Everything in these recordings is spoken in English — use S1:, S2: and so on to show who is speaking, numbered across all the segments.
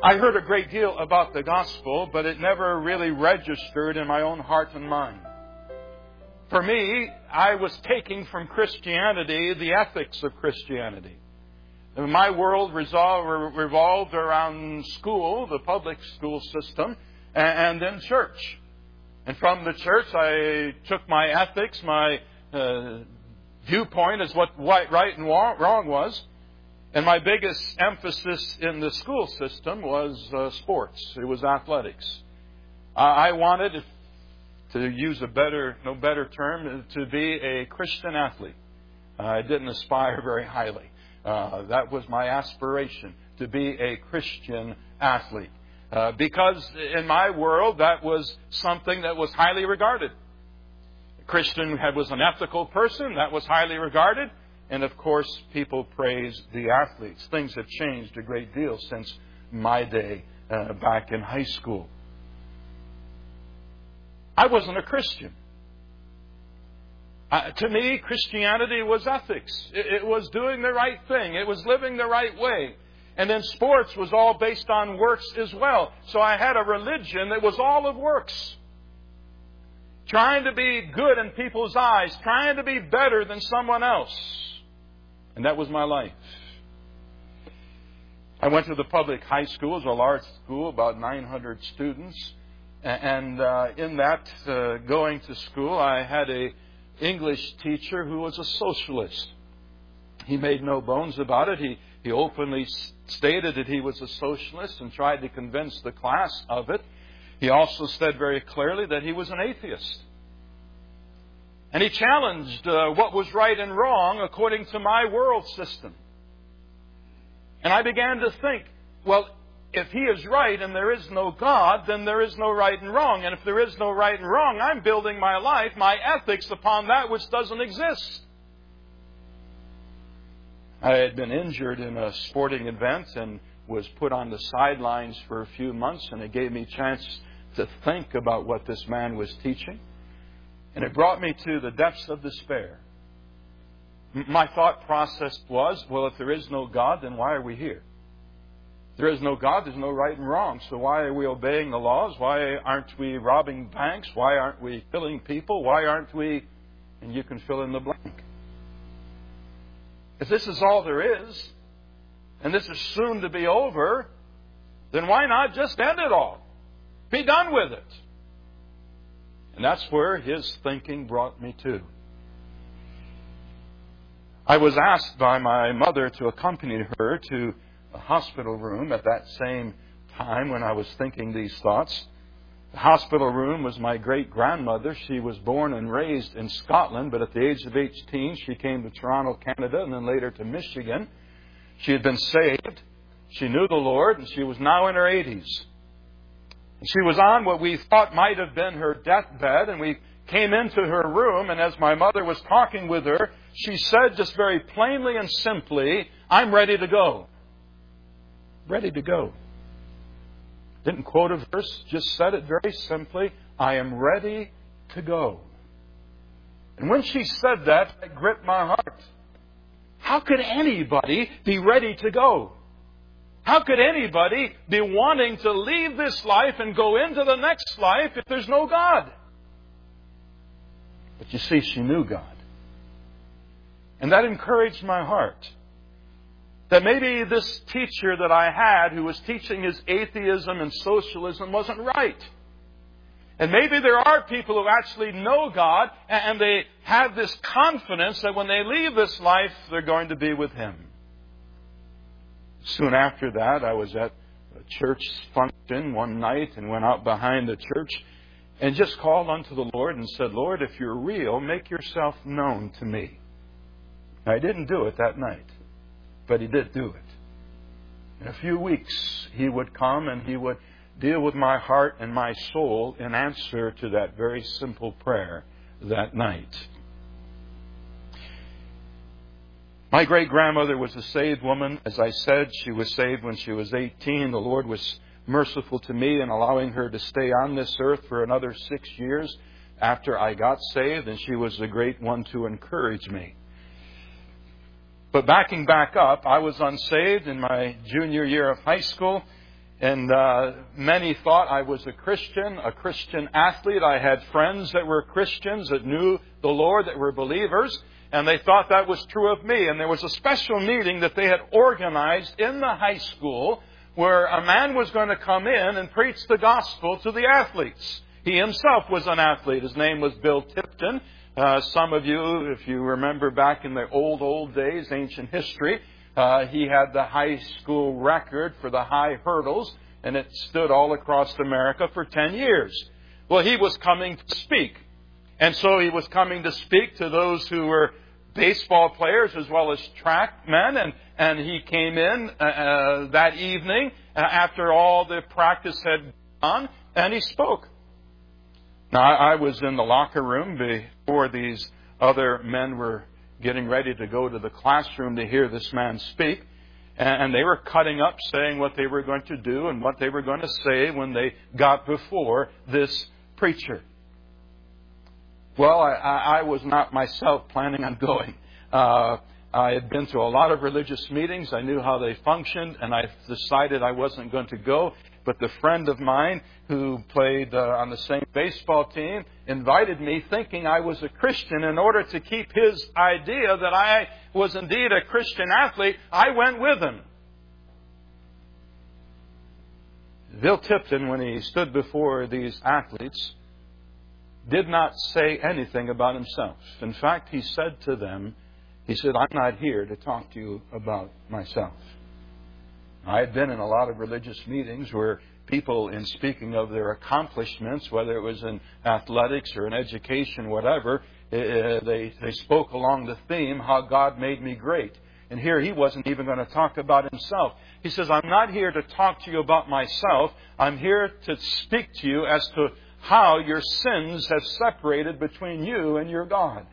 S1: I heard a great deal about the gospel, but it never really registered in my own heart and mind. For me, I was taking from Christianity the ethics of Christianity. My world revolved around school, the public school system, and then church. And from the church, I took my ethics, my viewpoint as what right and wrong was. And my biggest emphasis in the school system was sports. It was athletics. I wanted, to use no better term, to be a Christian athlete. I didn't aspire very highly. That was my aspiration, to be a Christian athlete. Because in my world, that was something that was highly regarded. A Christian was an ethical person. That was highly regarded. And of course, people praised the athletes. Things have changed a great deal since my day back in high school. I wasn't a Christian. To me, Christianity was ethics. It was doing the right thing. It was living the right way. And then sports was all based on works as well. So I had a religion that was all of works. Trying to be good in people's eyes. Trying to be better than someone else. And that was my life. I went to the public high school. It was a large school, about 900 students. And in that, going to school, I had an English teacher who was a socialist. He made no bones about it. He openly stated that he was a socialist and tried to convince the class of it. He also said very clearly that he was an atheist. And he challenged what was right and wrong according to my world system. And I began to think, well, if he is right and there is no God, then there is no right and wrong. And if there is no right and wrong, I'm building my life, my ethics upon that which doesn't exist. I had been injured in a sporting event and was put on the sidelines for a few months, and it gave me a chance to think about what this man was teaching. And it brought me to the depths of despair. My thought process was, well, if there is no God, then why are we here? If there is no God, there's no right and wrong. So why are we obeying the laws? Why aren't we robbing banks? Why aren't we killing people? Why aren't we... And you can fill in the blank. If this is all there is, and this is soon to be over, then why not just end it all? Be done with it. And that's where his thinking brought me to. I was asked by my mother to accompany her to a hospital room at that same time when I was thinking these thoughts. The hospital room was my great-grandmother. She was born and raised in Scotland, but at the age of 18, she came to Toronto, Canada, and then later to Michigan. She had been saved. She knew the Lord, and she was now in her 80s. She was on what we thought might have been her deathbed, and we came into her room, and as my mother was talking with her, she said just very plainly and simply, "I'm ready to go." Ready to go. Didn't quote a verse, just said it very simply, "I am ready to go." And when she said that, it gripped my heart. How could anybody be ready to go? How could anybody be wanting to leave this life and go into the next life if there's no God? But you see, she knew God. And that encouraged my heart. That maybe this teacher that I had who was teaching his atheism and socialism wasn't right. And maybe there are people who actually know God and they have this confidence that when they leave this life, they're going to be with Him. Soon after that, I was at a church function one night and went out behind the church and just called unto the Lord and said, "Lord, if you're real, make yourself known to me." I didn't do it that night, but He did do it. In a few weeks, He would come and He would deal with my heart and my soul in answer to that very simple prayer that night. My great-grandmother was a saved woman. As I said, she was saved when she was 18. The Lord was merciful to me in allowing her to stay on this earth for another 6 years after I got saved, and she was the great one to encourage me. But backing back up, I was unsaved in my junior year of high school, And many thought I was a Christian athlete. I had friends that were Christians that knew the Lord, that were believers, and they thought that was true of me. And there was a special meeting that they had organized in the high school where a man was going to come in and preach the gospel to the athletes. He himself was an athlete. His name was Bill Tipton. Some of you, if you remember back in the old days, ancient history, he had the high school record for the high hurdles, and it stood all across America for 10 years. Well, he was coming to speak. And so he was coming to speak to those who were baseball players as well as track men. And he came in that evening after all the practice had gone, and he spoke. Now, I was in the locker room before these other men were getting ready to go to the classroom to hear this man speak. And they were cutting up, saying what they were going to do and what they were going to say when they got before this preacher. Well, I was not myself planning on going. I had been to a lot of religious meetings. I knew how they functioned, and I decided I wasn't going to go. But the friend of mine who played on the same baseball team invited me thinking I was a Christian. In order to keep his idea that I was indeed a Christian athlete, I went with him. Bill Tipton, when he stood before these athletes, did not say anything about himself. In fact, he said to them, he said, "I'm not here to talk to you about myself." I had been in a lot of religious meetings where people, in speaking of their accomplishments, whether it was in athletics or in education, whatever, they spoke along the theme, how God made me great. And here he wasn't even going to talk about himself. He says, "I'm not here to talk to you about myself. I'm here to speak to you as to how your sins have separated between you and your God."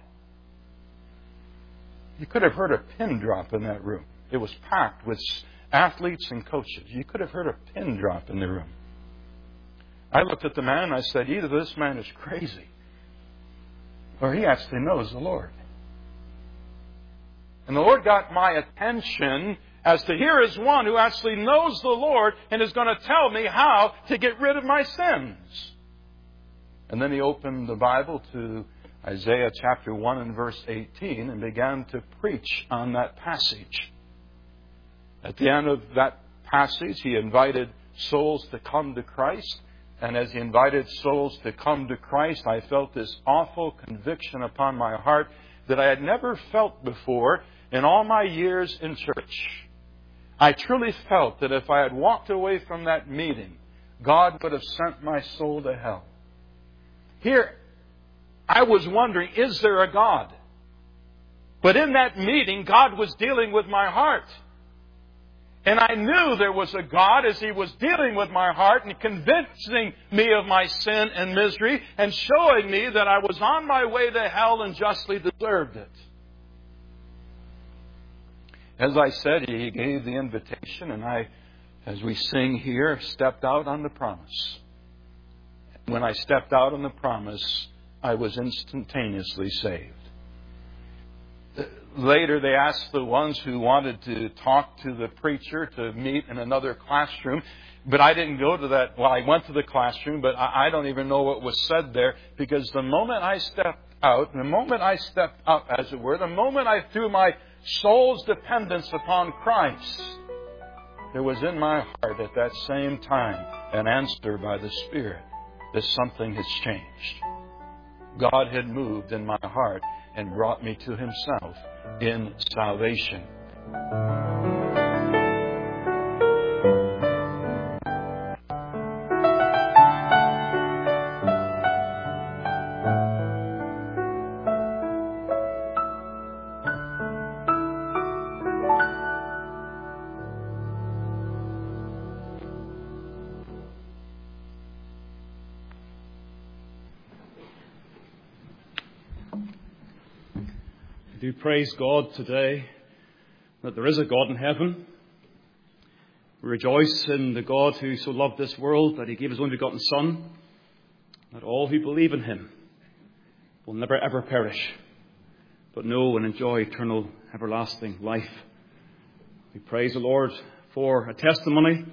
S1: You could have heard a pin drop in that room. It was packed with athletes and coaches. You could have heard a pin drop in the room. I looked at the man and I said, either this man is crazy or he actually knows the Lord. And the Lord got my attention as to here is one who actually knows the Lord and is going to tell me how to get rid of my sins. And then he opened the Bible to Isaiah chapter 1 and verse 18 and began to preach on that passage. At the end of that passage, he invited souls to come to Christ. And as he invited souls to come to Christ, I felt this awful conviction upon my heart that I had never felt before in all my years in church. I truly felt that if I had walked away from that meeting, God would have sent my soul to hell. Here, I was wondering, is there a God? But in that meeting, God was dealing with my heart. And I knew there was a God as He was dealing with my heart and convincing me of my sin and misery and showing me that I was on my way to hell and justly deserved it. As I said, He gave the invitation, and I, as we sing here, stepped out on the promise. When I stepped out on the promise, I was instantaneously saved. Later, they asked the ones who wanted to talk to the preacher to meet in another classroom. But I didn't go to that. Well, I went to the classroom, but I don't even know what was said there. Because the moment I stepped out, as it were, the moment I threw my soul's dependence upon Christ, there was in my heart at that same time an answer by the Spirit that something has changed. God had moved in my heart and brought me to Himself in salvation.
S2: We do praise God today that there is a God in heaven. We rejoice in the God who so loved this world that He gave His only begotten Son, that all who believe in Him will never ever perish, but know and enjoy eternal everlasting life. We praise the Lord for a testimony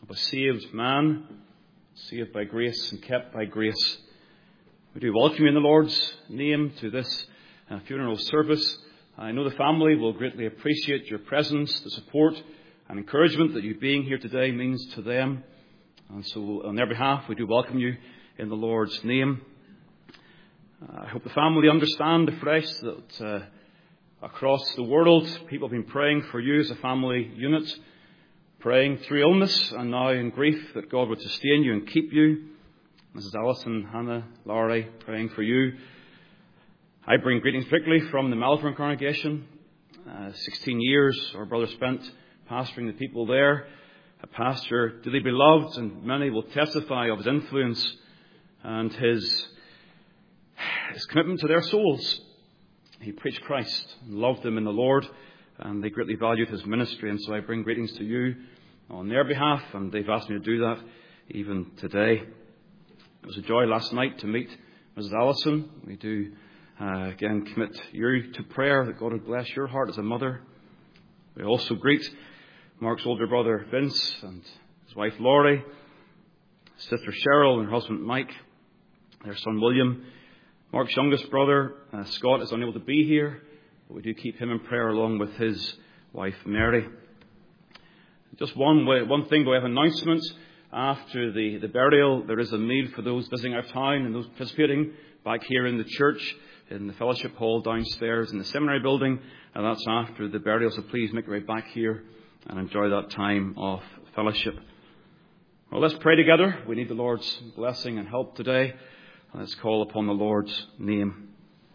S2: of a saved man, saved by grace and kept by grace. We do welcome you in the Lord's name to this funeral service. I know the family will greatly appreciate your presence, the support and encouragement that you being here today means to them. And so on their behalf, we do welcome you in the Lord's name. I hope the family understand afresh that across the world, people have been praying for you as a family unit, praying through illness and now in grief that God would sustain you and keep you. Mrs. Allison, Hannah, Laurie, praying for you. I bring greetings particularly from the Malvern congregation. 16 years our brother spent pastoring the people there. A pastor dearly beloved, and many will testify of his influence and his commitment to their souls. He preached Christ and loved them in the Lord, and they greatly valued his ministry. And so I bring greetings to you on their behalf, and they've asked me to do that even today. It was a joy last night to meet Mrs. Allison. We do again commit you to prayer that God would bless your heart as a mother. We also greet Mark's older brother Vince and his wife Laurie, sister Cheryl and her husband Mike, their son William. Mark's youngest brother Scott is unable to be here, but we do keep him in prayer along with his wife Mary. Just one thing by way of announcements. After the burial, there is a meal for those visiting our town and those participating back here in the church, in the fellowship hall downstairs in the seminary building. And that's after the burial, so please make your way back here and enjoy that time of fellowship. Well, let's pray together. We need the Lord's blessing and help today. Let's call upon the Lord's name.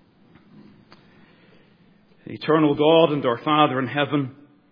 S2: Eternal God and our Father in heaven,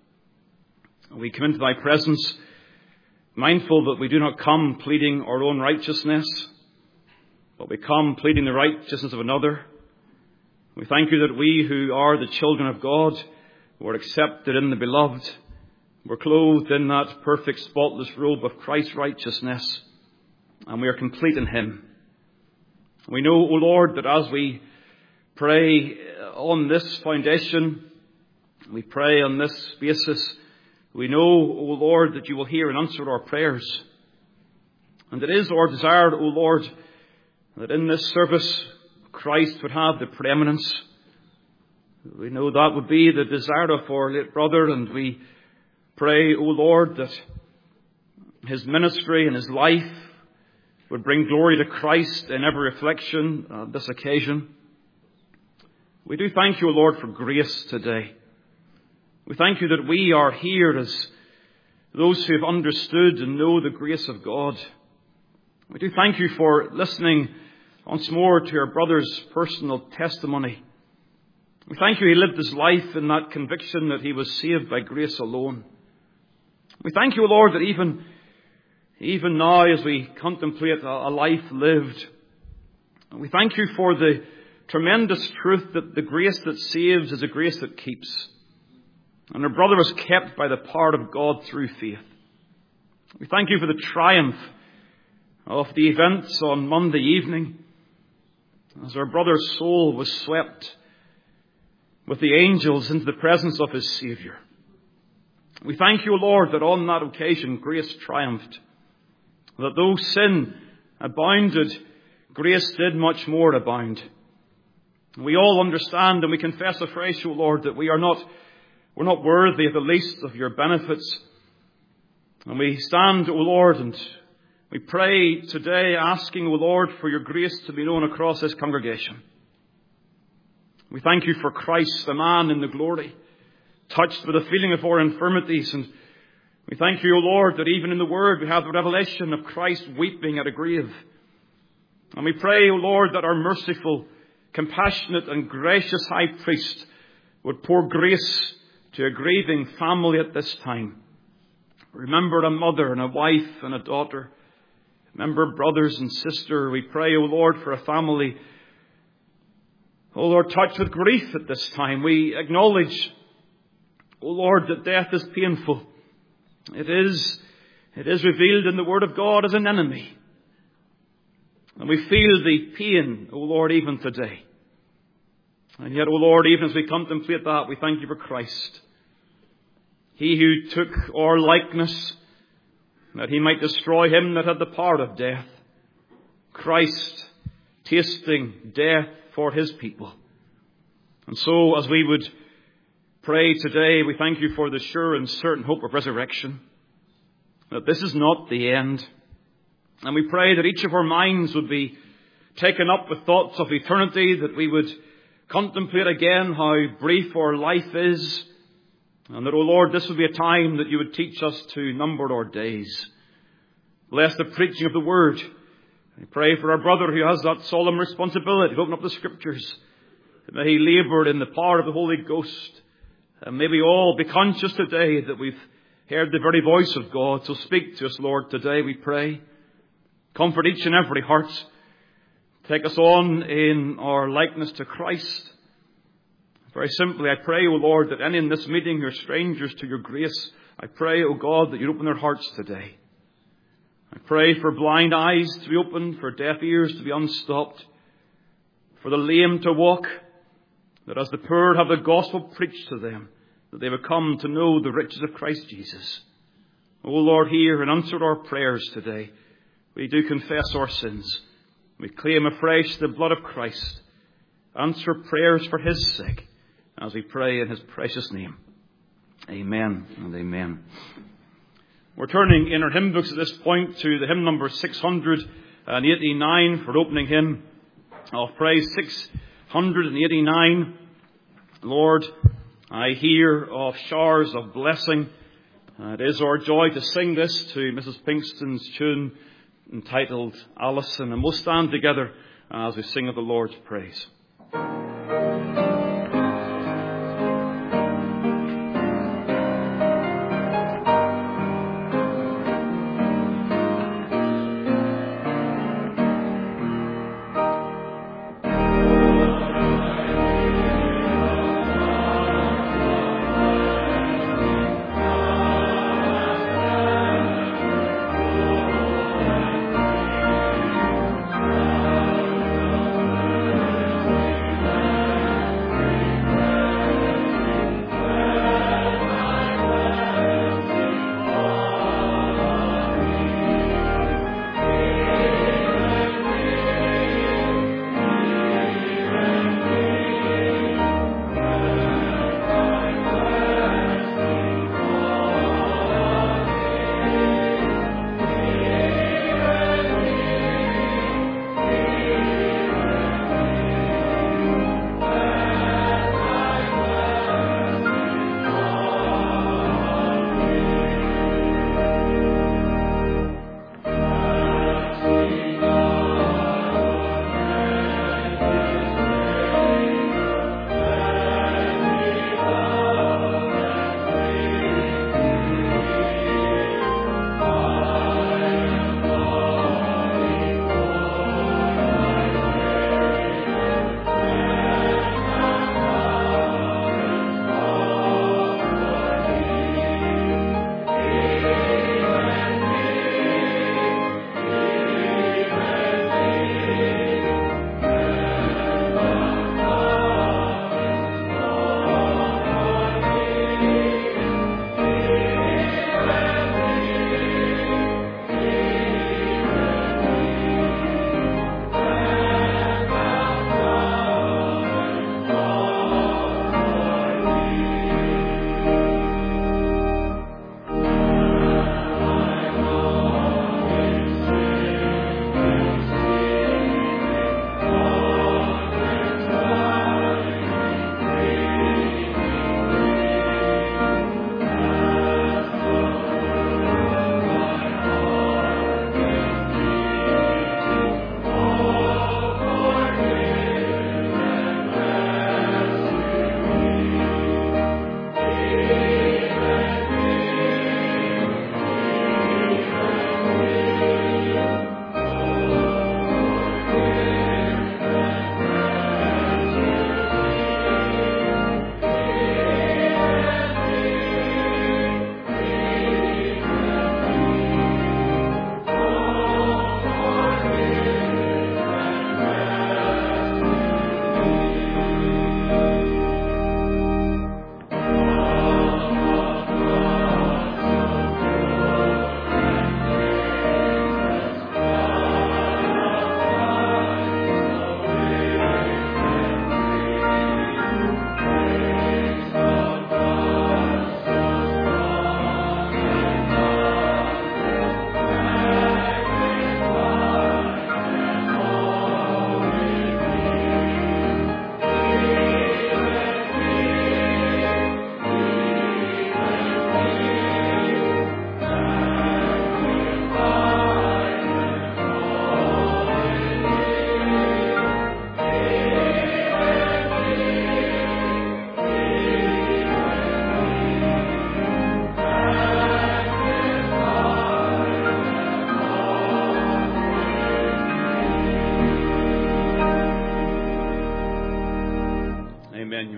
S2: we come into thy presence mindful that we do not come pleading our own righteousness, but we come pleading the righteousness of another. We thank you that we who are the children of God were accepted in the beloved, were clothed in that perfect spotless robe of Christ's righteousness, and we are complete in him. We know, O Lord, that as we pray on this foundation, we pray on this basis, we know, O Lord, that you will hear and answer our prayers. And it is our desire, O Lord, that in this service Christ would have the preeminence. We know that would be the desire of our late brother, and we pray, O Lord, that his ministry and his life would bring glory to Christ in every reflection on this occasion. We do thank you, O Lord, for grace today. We thank you that we are here as those who have understood and know the grace of God. We do thank you for listening once more to our brother's personal testimony. We thank you he lived his life in that conviction that he was saved by grace alone. We thank you, O Lord, that even now as we contemplate a life lived, we thank you for the tremendous truth that the grace that saves is a grace that keeps. And our brother was kept by the power of God through faith. We thank you for the triumph of the events on Monday evening as our brother's soul was swept with the angels into the presence of his Saviour. We thank you, Lord, that on that occasion grace triumphed. That though sin abounded, grace did much more abound. We all understand and we confess afresh, O Lord, that we're not worthy of the least of your benefits. And we stand, O Lord, and we pray today asking, O Lord, for your grace to be known across this congregation. We thank you for Christ, the man in the glory, touched with the feeling of our infirmities. And we thank you, O Lord, that even in the Word we have the revelation of Christ weeping at a grave. And we pray, O Lord, that our merciful, compassionate and gracious High Priest would pour grace to a grieving family at this time. Remember a mother and a wife and a daughter. Remember brothers and sisters. We pray, O Lord, for a family, O Lord, touched with grief at this time. We acknowledge, O Lord, that death is painful. It is revealed in the Word of God as an enemy. And we feel the pain, O Lord, even today. And yet, O Lord, even as we contemplate that, we thank you for Christ. He who took our likeness that he might destroy him that had the power of death. Christ tasting death for his people. And so, as we would pray today, we thank you for the sure and certain hope of resurrection, that this is not the end. And we pray that each of our minds would be taken up with thoughts of eternity, that we would contemplate again how brief our life is, and that, O Lord, this would be a time that you would teach us to number our days. Bless the preaching of the Word. I pray for our brother who has that solemn responsibility to open up the Scriptures. May he labour in the power of the Holy Ghost. And may we all be conscious today that we've heard the very voice of God. So speak to us, Lord, today, we pray. Comfort each and every heart. Take us on in our likeness to Christ. Very simply, I pray, O Lord, that any in this meeting who are strangers to your grace, I pray, O God, that you open their hearts today. I pray for blind eyes to be opened, for deaf ears to be unstopped, for the lame to walk, that as the poor have the gospel preached to them, that they would come to know the riches of Christ Jesus. O Lord, hear and answer our prayers today. We do confess our sins. We claim afresh the blood of Christ. Answer prayers for his sake, as we pray in his precious name. Amen and amen. We're turning in our hymn books at this point to the hymn number 689 for opening hymn of praise. 689. Lord, I hear of showers of blessing. It is our joy to sing this to Mrs. Pinkston's tune entitled Alison. And we'll stand together as we sing of the Lord's praise.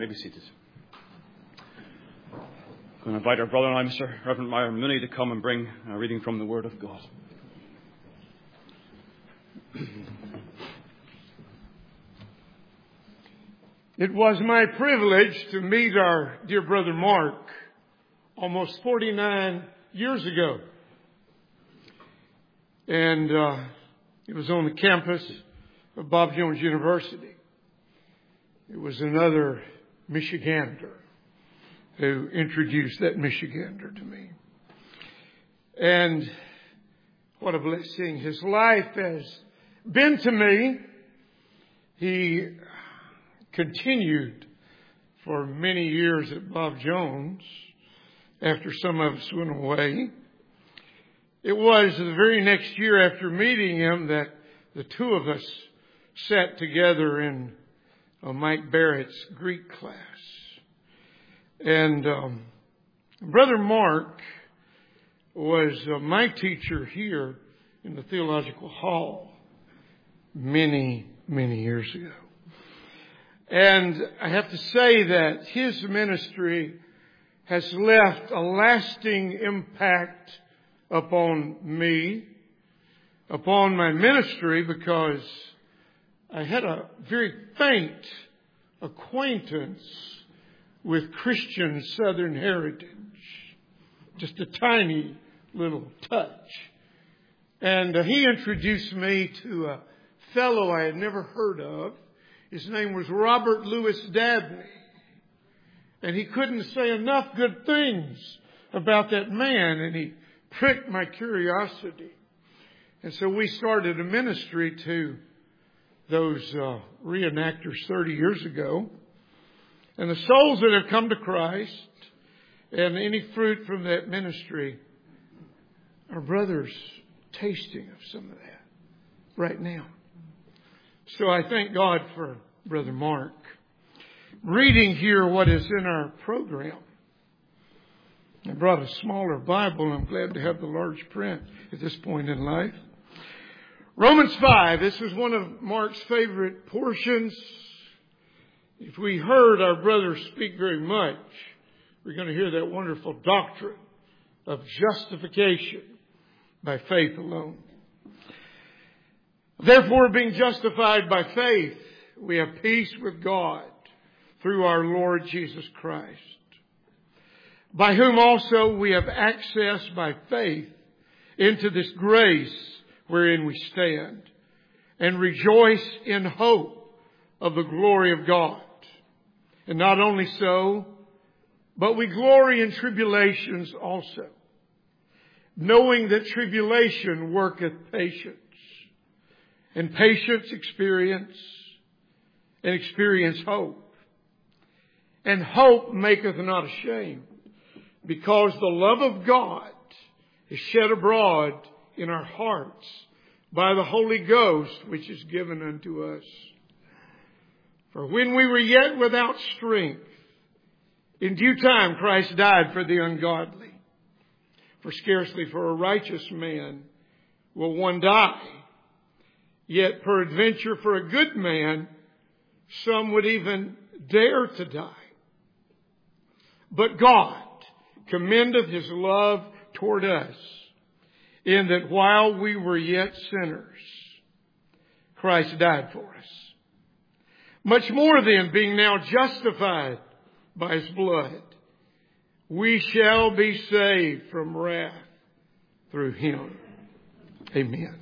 S2: may be seated. I'm going to invite our brother and I, Mr. Reverend Meyer Mooney, to come and bring a reading from the Word of God.
S3: It was my privilege to meet our dear brother Mark almost 49 years ago. And it was on the campus of Bob Jones University. It was another Michigander who introduced that Michigander to me. And what a blessing his life has been to me. He continued for many years at Bob Jones after some of us went away. It was the very next year after meeting him that the two of us sat together in Mike Barrett's Greek class. And Brother Mark was my teacher here in the Theological Hall many, many years ago. And I have to say that his ministry has left a lasting impact upon me, upon my ministry, because I had a very faint acquaintance with Christian Southern heritage. Just a tiny little touch. And he introduced me to a fellow I had never heard of. His name was Robert Louis Dabney. And he couldn't say enough good things about that man, and he pricked my curiosity. And so we started a ministry to those reenactors 30 years ago. And the souls that have come to Christ and any fruit from that ministry, our brother's tasting of some of that right now. So I thank God for Brother Mark. Reading here what is in our program. I brought a smaller Bible. I'm glad to have the large print at this point in life. Romans 5. This is one of Mark's favorite portions. If we heard our brother speak very much, we're going to hear that wonderful doctrine of justification by faith alone. Therefore, being justified by faith, we have peace with God through our Lord Jesus Christ, by whom also we have access by faith into this grace wherein we stand, and rejoice in hope of the glory of God. And not only so, but we glory in tribulations also, knowing that tribulation worketh patience, and patience experience, and experience hope. And hope maketh not ashamed, because the love of God is shed abroad in our hearts by the Holy Ghost, which is given unto us. For when we were yet without strength, in due time Christ died for the ungodly. For scarcely for a righteous man will one die. Yet peradventure for a good man, some would even dare to die. But God commendeth His love toward us, in that while we were yet sinners, Christ died for us. Much more then, being now justified by His blood, we shall be saved from wrath through Him. Amen.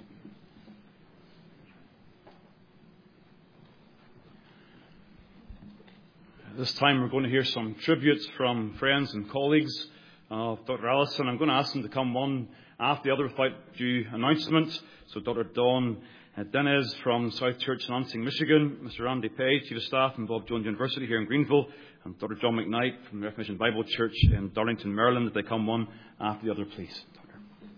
S2: This time we're going to hear some tributes from friends and colleagues of Dr. Allison. I'm going to ask them to come one after the other without due announcement. So Dr. Dawn Denez from South Church, Lansing, Michigan, Mr. Andy Page, Chief of Staff from Bob Jones University here in Greenville, and Dr. John McKnight from the Reformation Bible Church in Darlington, Maryland. If they come one after the other, please. Doctor.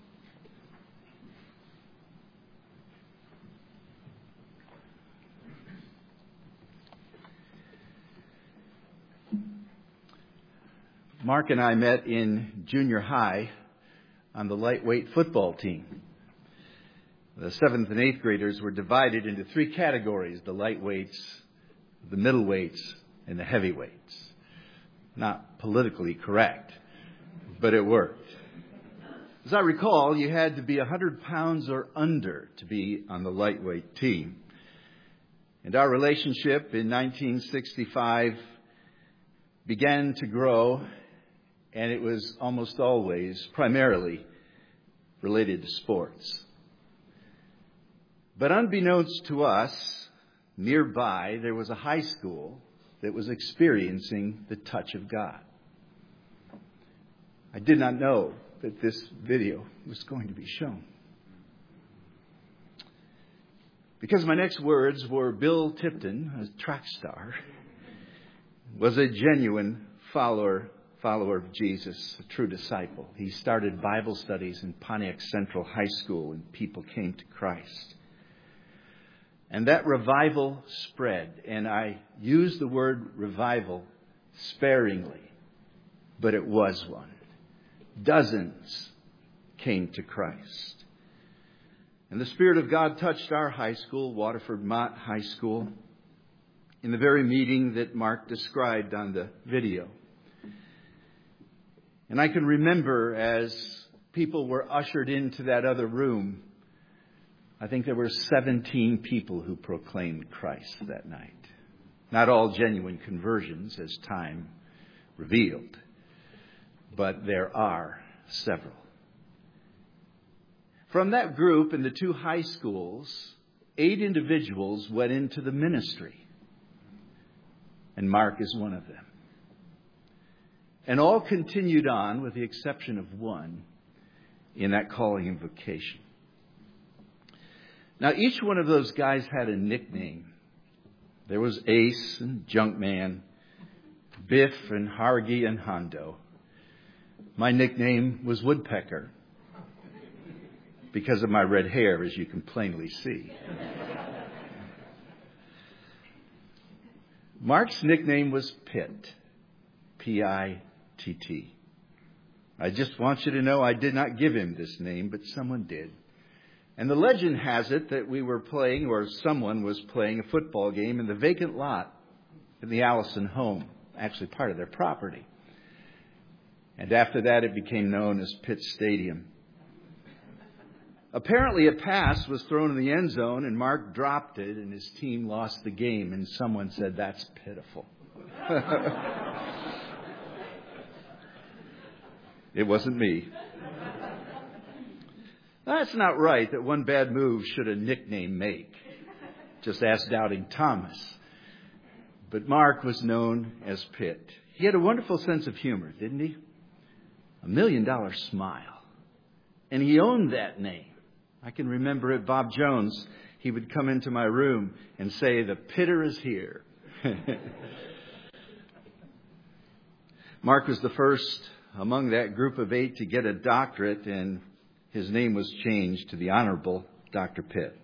S4: Mark and I met in junior high on the lightweight football team. The 7th and 8th graders were divided into 3 categories: the lightweights, the middleweights, in the heavyweights. Not politically correct, but it worked. As I recall, you had to be 100 pounds or under to be on the lightweight team. And our relationship in 1965 began to grow, and it was almost always primarily related to sports. But unbeknownst to us, nearby there was a high school that was experiencing the touch of God. I did not know that this video was going to be shown. Because my next words were Bill Tipton, a track star, was a genuine follower of Jesus, a true disciple. He started Bible studies in Pontiac Central High School, and people came to Christ. And that revival spread, and I use the word revival sparingly, but it was one. Dozens came to Christ. And the Spirit of God touched our high school, Waterford Mott High School, in the very meeting that Mark described on the video. And I can remember as people were ushered into that other room, I think there were 17 people who proclaimed Christ that night. Not all genuine conversions, as time revealed, but there are several. From that group in the two high schools, 8 individuals went into the ministry. And Mark is one of them. And all continued on, with the exception of one, in that calling and vocation. Now, each one of those guys had a nickname. There was Ace and Junkman, Biff and Hargy and Hondo. My nickname was Woodpecker, because of my red hair, as you can plainly see. Mark's nickname was Pitt, P-I-T-T. I just want you to know I did not give him this name, but someone did. And the legend has it that we were playing, or someone was playing, a football game in the vacant lot in the Allison home, actually part of their property. And after that, it became known as Pitt Stadium. Apparently, a pass was thrown in the end zone, and Mark dropped it, and his team lost the game. And someone said, "That's pitiful." It wasn't me. That's not right that one bad move should a nickname make. Just ask Doubting Thomas. But Mark was known as Pitt. He had a wonderful sense of humor, didn't he? $1 million smile. And he owned that name. I can remember at Bob Jones, he would come into my room and say, "The Pitter is here." Mark was the first among that group of 8 to get a doctorate, and his name was changed to the Honorable Dr. Pitt.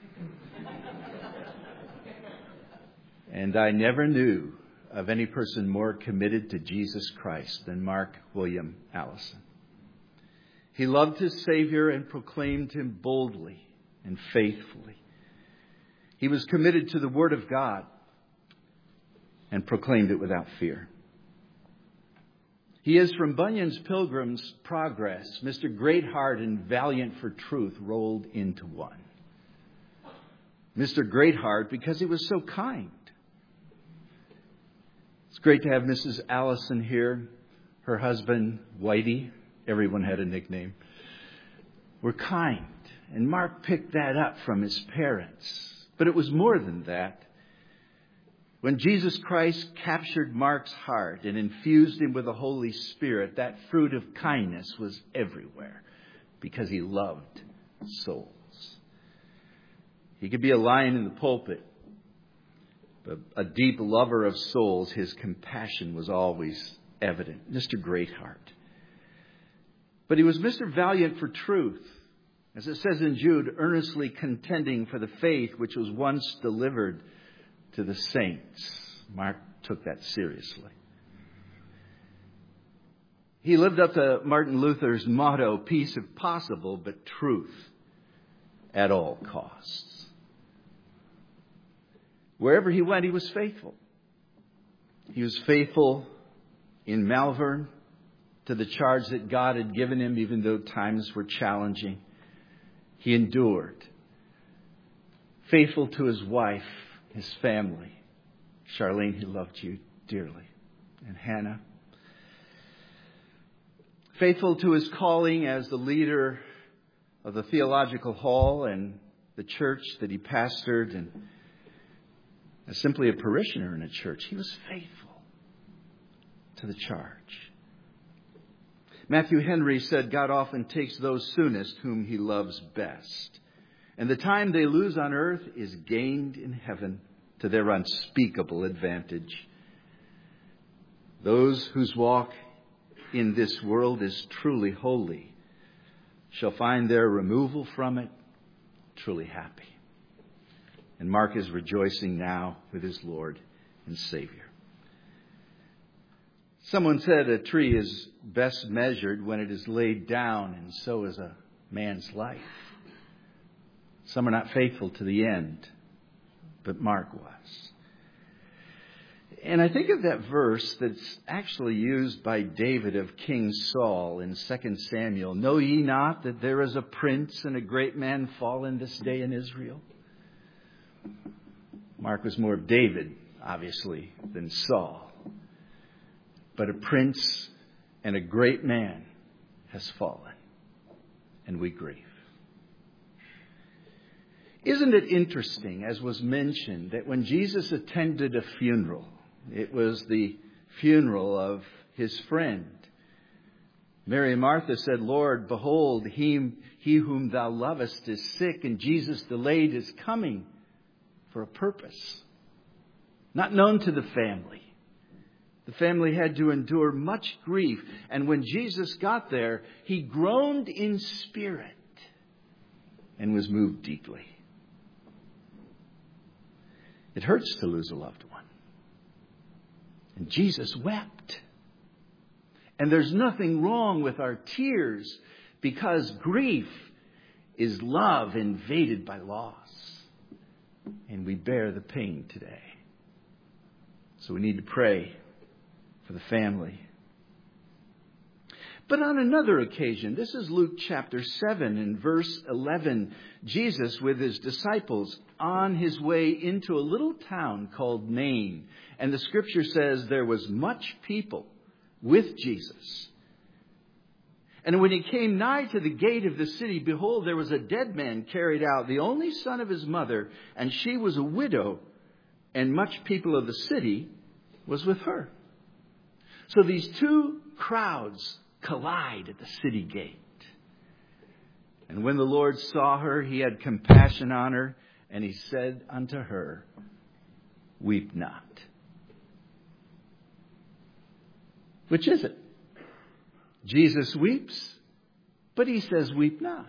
S4: And I never knew of any person more committed to Jesus Christ than Mark William Allison. He loved his Savior and proclaimed him boldly and faithfully. He was committed to the Word of God and proclaimed it without fear. He is, from Bunyan's Pilgrim's Progress, Mr. Greatheart and Valiant for Truth rolled into one. Mr. Greatheart because he was so kind. It's great to have Mrs. Allison here. Her husband, Whitey, everyone had a nickname, were kind. And Mark picked that up from his parents. But it was more than that. When Jesus Christ captured Mark's heart and infused him with the Holy Spirit, that fruit of kindness was everywhere because he loved souls. He could be a lion in the pulpit, but a deep lover of souls, his compassion was always evident. Mr. Greatheart. But he was Mr. Valiant for truth. As it says in Jude, earnestly contending for the faith which was once delivered to the saints. Mark took that seriously. He lived up to Martin Luther's motto, peace if possible, but truth at all costs. Wherever he went, he was faithful. He was faithful in Malvern to the charge that God had given him, even though times were challenging. He endured. Faithful to his wife, his family. Charlene, he loved you dearly. And Hannah. Faithful to his calling as the leader of the theological hall and the church that he pastored, and as simply a parishioner in a church. He was faithful to the charge. Matthew Henry said, God often takes those soonest whom he loves best. And the time they lose on earth is gained in heaven to their unspeakable advantage. Those whose walk in this world is truly holy shall find their removal from it truly happy. And Mark is rejoicing now with his Lord and Savior. Someone said a tree is best measured when it is laid down, and so is a man's life. Some are not faithful to the end, but Mark was. And I think of that verse that's actually used by David of King Saul in 2 Samuel. Know ye not that there is a prince and a great man fallen this day in Israel? Mark was more of David, obviously, than Saul. But a prince and a great man has fallen, and we grieve. Isn't it interesting, as was mentioned, that when Jesus attended a funeral, it was the funeral of his friend. Mary and Martha said, Lord, behold, he whom thou lovest is sick, and Jesus delayed his coming for a purpose, not known to the family. The family had to endure much grief. And when Jesus got there, he groaned in spirit and was moved deeply. It hurts to lose a loved one. And Jesus wept. And there's nothing wrong with our tears, because grief is love invaded by loss. And we bear the pain today. So we need to pray for the family. But on another occasion, this is Luke chapter 7 and verse 11, Jesus with his disciples on his way into a little town called Nain. And the scripture says there was much people with Jesus. And when he came nigh to the gate of the city, behold, there was a dead man carried out, the only son of his mother, and she was a widow, and much people of the city was with her. So these two crowds collide at the city gate. And when the Lord saw her, he had compassion on her, and he said unto her, Weep not. Which is it? Jesus weeps, but he says, Weep not.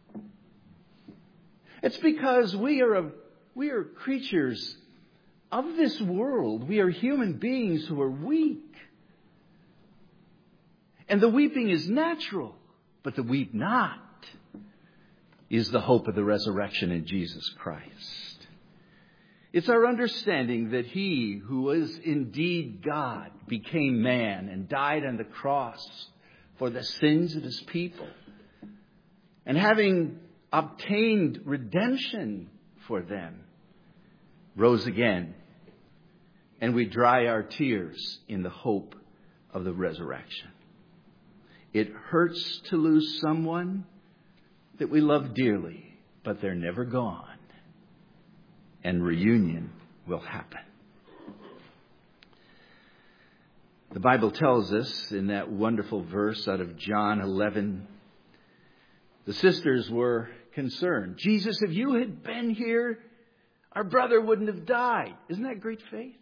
S4: It's because we are creatures of this world. We are human beings who are weak. And the weeping is natural, but the weep not is the hope of the resurrection in Jesus Christ. It's our understanding that he who is indeed God became man and died on the cross for the sins of his people. And having obtained redemption for them, rose again. And we dry our tears in the hope of the resurrection. It hurts to lose someone that we love dearly, but they're never gone. And reunion will happen. The Bible tells us in that wonderful verse out of John 11, the sisters were concerned. Jesus, if you had been here, our brother wouldn't have died. Isn't that great faith?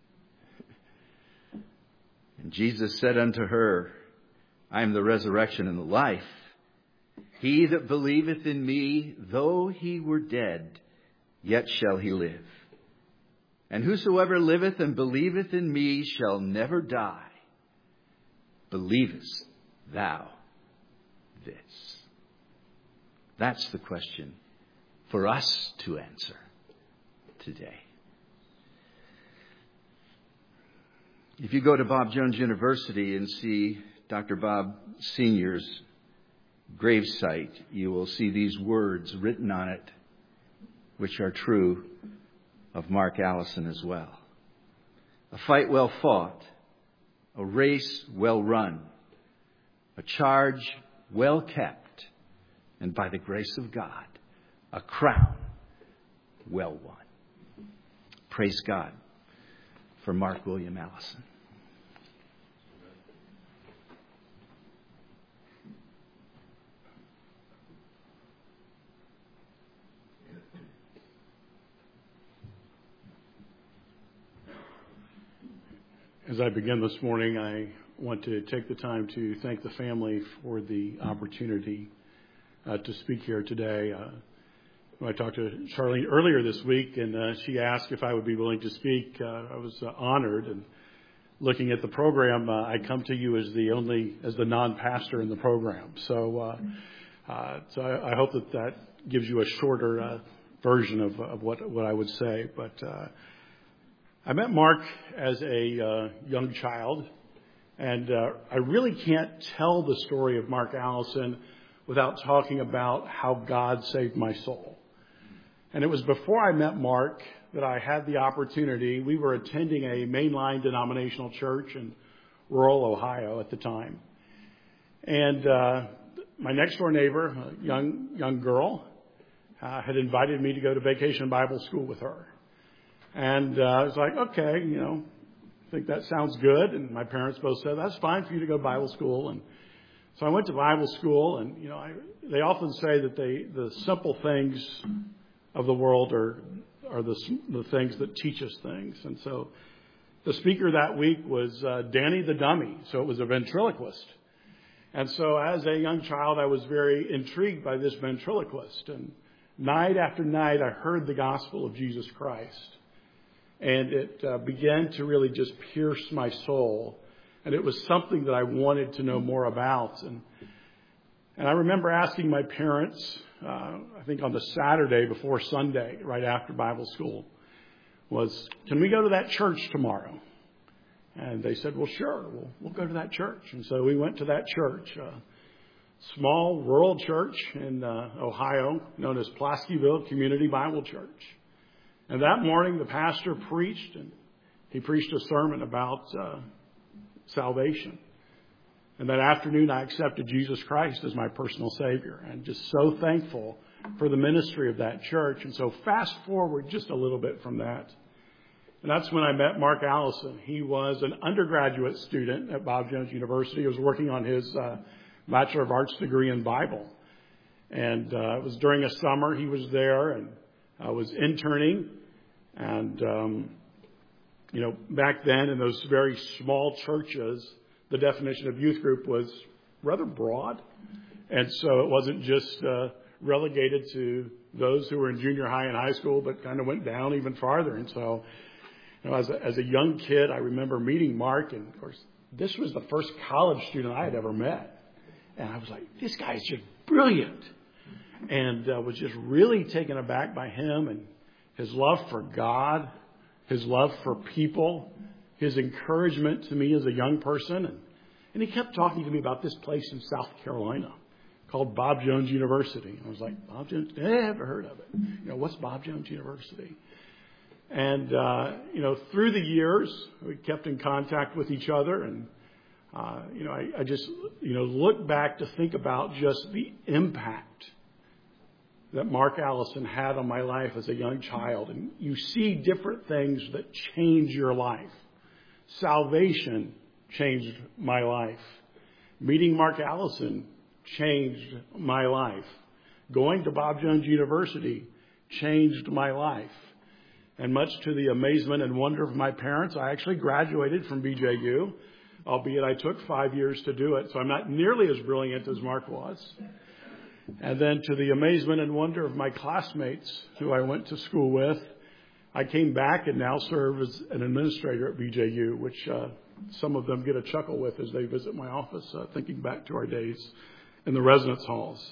S4: And Jesus said unto her, I am the resurrection and the life. He that believeth in me, though he were dead, yet shall he live. And whosoever liveth and believeth in me shall never die. Believest thou this? That's the question for us to answer today. If you go to Bob Jones University and see Dr. Bob Sr.'s gravesite, you will see these words written on it, which are true of Mark Allison as well. A fight well fought, a race well run, a charge well kept, and by the grace of God, a crown well won. Praise God for Mark William Allison.
S5: As I begin this morning, I want to take the time to thank the family for the opportunity to speak here today. I talked to Charlene earlier this week, and she asked if I would be willing to speak. I was honored, and looking at the program, I come to you as the non-pastor in the program. So I hope that gives you a shorter version of what I would say. But I met Mark as a young child, and I really can't tell the story of Mark Allison without talking about how God saved my soul. And it was before I met Mark that I had the opportunity. We were attending a mainline denominational church in rural Ohio at the time. And my next door neighbor, a young girl, had invited me to go to Vacation Bible School with her. And I was like, okay, I think that sounds good. And my parents both said, that's fine for you to go to Bible school. And so I went to Bible school, and, they often say that the simple things of the world are the things that teach us things. And so the speaker that week was Danny the Dummy. So it was a ventriloquist. And so as a young child, I was very intrigued by this ventriloquist. And night after night, I heard the gospel of Jesus Christ. And it began to really just pierce my soul. And it was something that I wanted to know more about. And I remember asking my parents, I think on the Saturday before Sunday, right after Bible school, can we go to that church tomorrow? And they said, well, sure, we'll go to that church. And so we went to that church, a small rural church in Ohio known as Plaskeyville Community Bible Church. And that morning, the pastor preached, and he preached a sermon about salvation. And that afternoon, I accepted Jesus Christ as my personal Savior, and just so thankful for the ministry of that church. And so fast forward just a little bit from that. And that's when I met Mark Allison. He was an undergraduate student at Bob Jones University. He was working on his Bachelor of Arts degree in Bible. And it was during a summer he was there, and I was interning. And, back then in those very small churches, the definition of youth group was rather broad. And so it wasn't just relegated to those who were in junior high and high school, but kind of went down even farther. And so, as a young kid, I remember meeting Mark. And, of course, this was the first college student I had ever met. And I was like, this guy's just brilliant. And was just really taken aback by him and his love for God, his love for people, his encouragement to me as a young person. And he kept talking to me about this place in South Carolina called Bob Jones University. And I was like, Bob Jones? I never heard of it. What's Bob Jones University? And, through the years, we kept in contact with each other. And, I just, look back to think about just the impact that Mark Allison had on my life as a young child. And you see different things that change your life. Salvation changed my life. Meeting Mark Allison changed my life. Going to Bob Jones University changed my life. And much to the amazement and wonder of my parents, I actually graduated from BJU, albeit I took 5 years to do it. So I'm not nearly as brilliant as Mark was. And then to the amazement and wonder of my classmates who I went to school with, I came back and now serve as an administrator at BJU, which some of them get a chuckle with as they visit my office, thinking back to our days in the residence halls.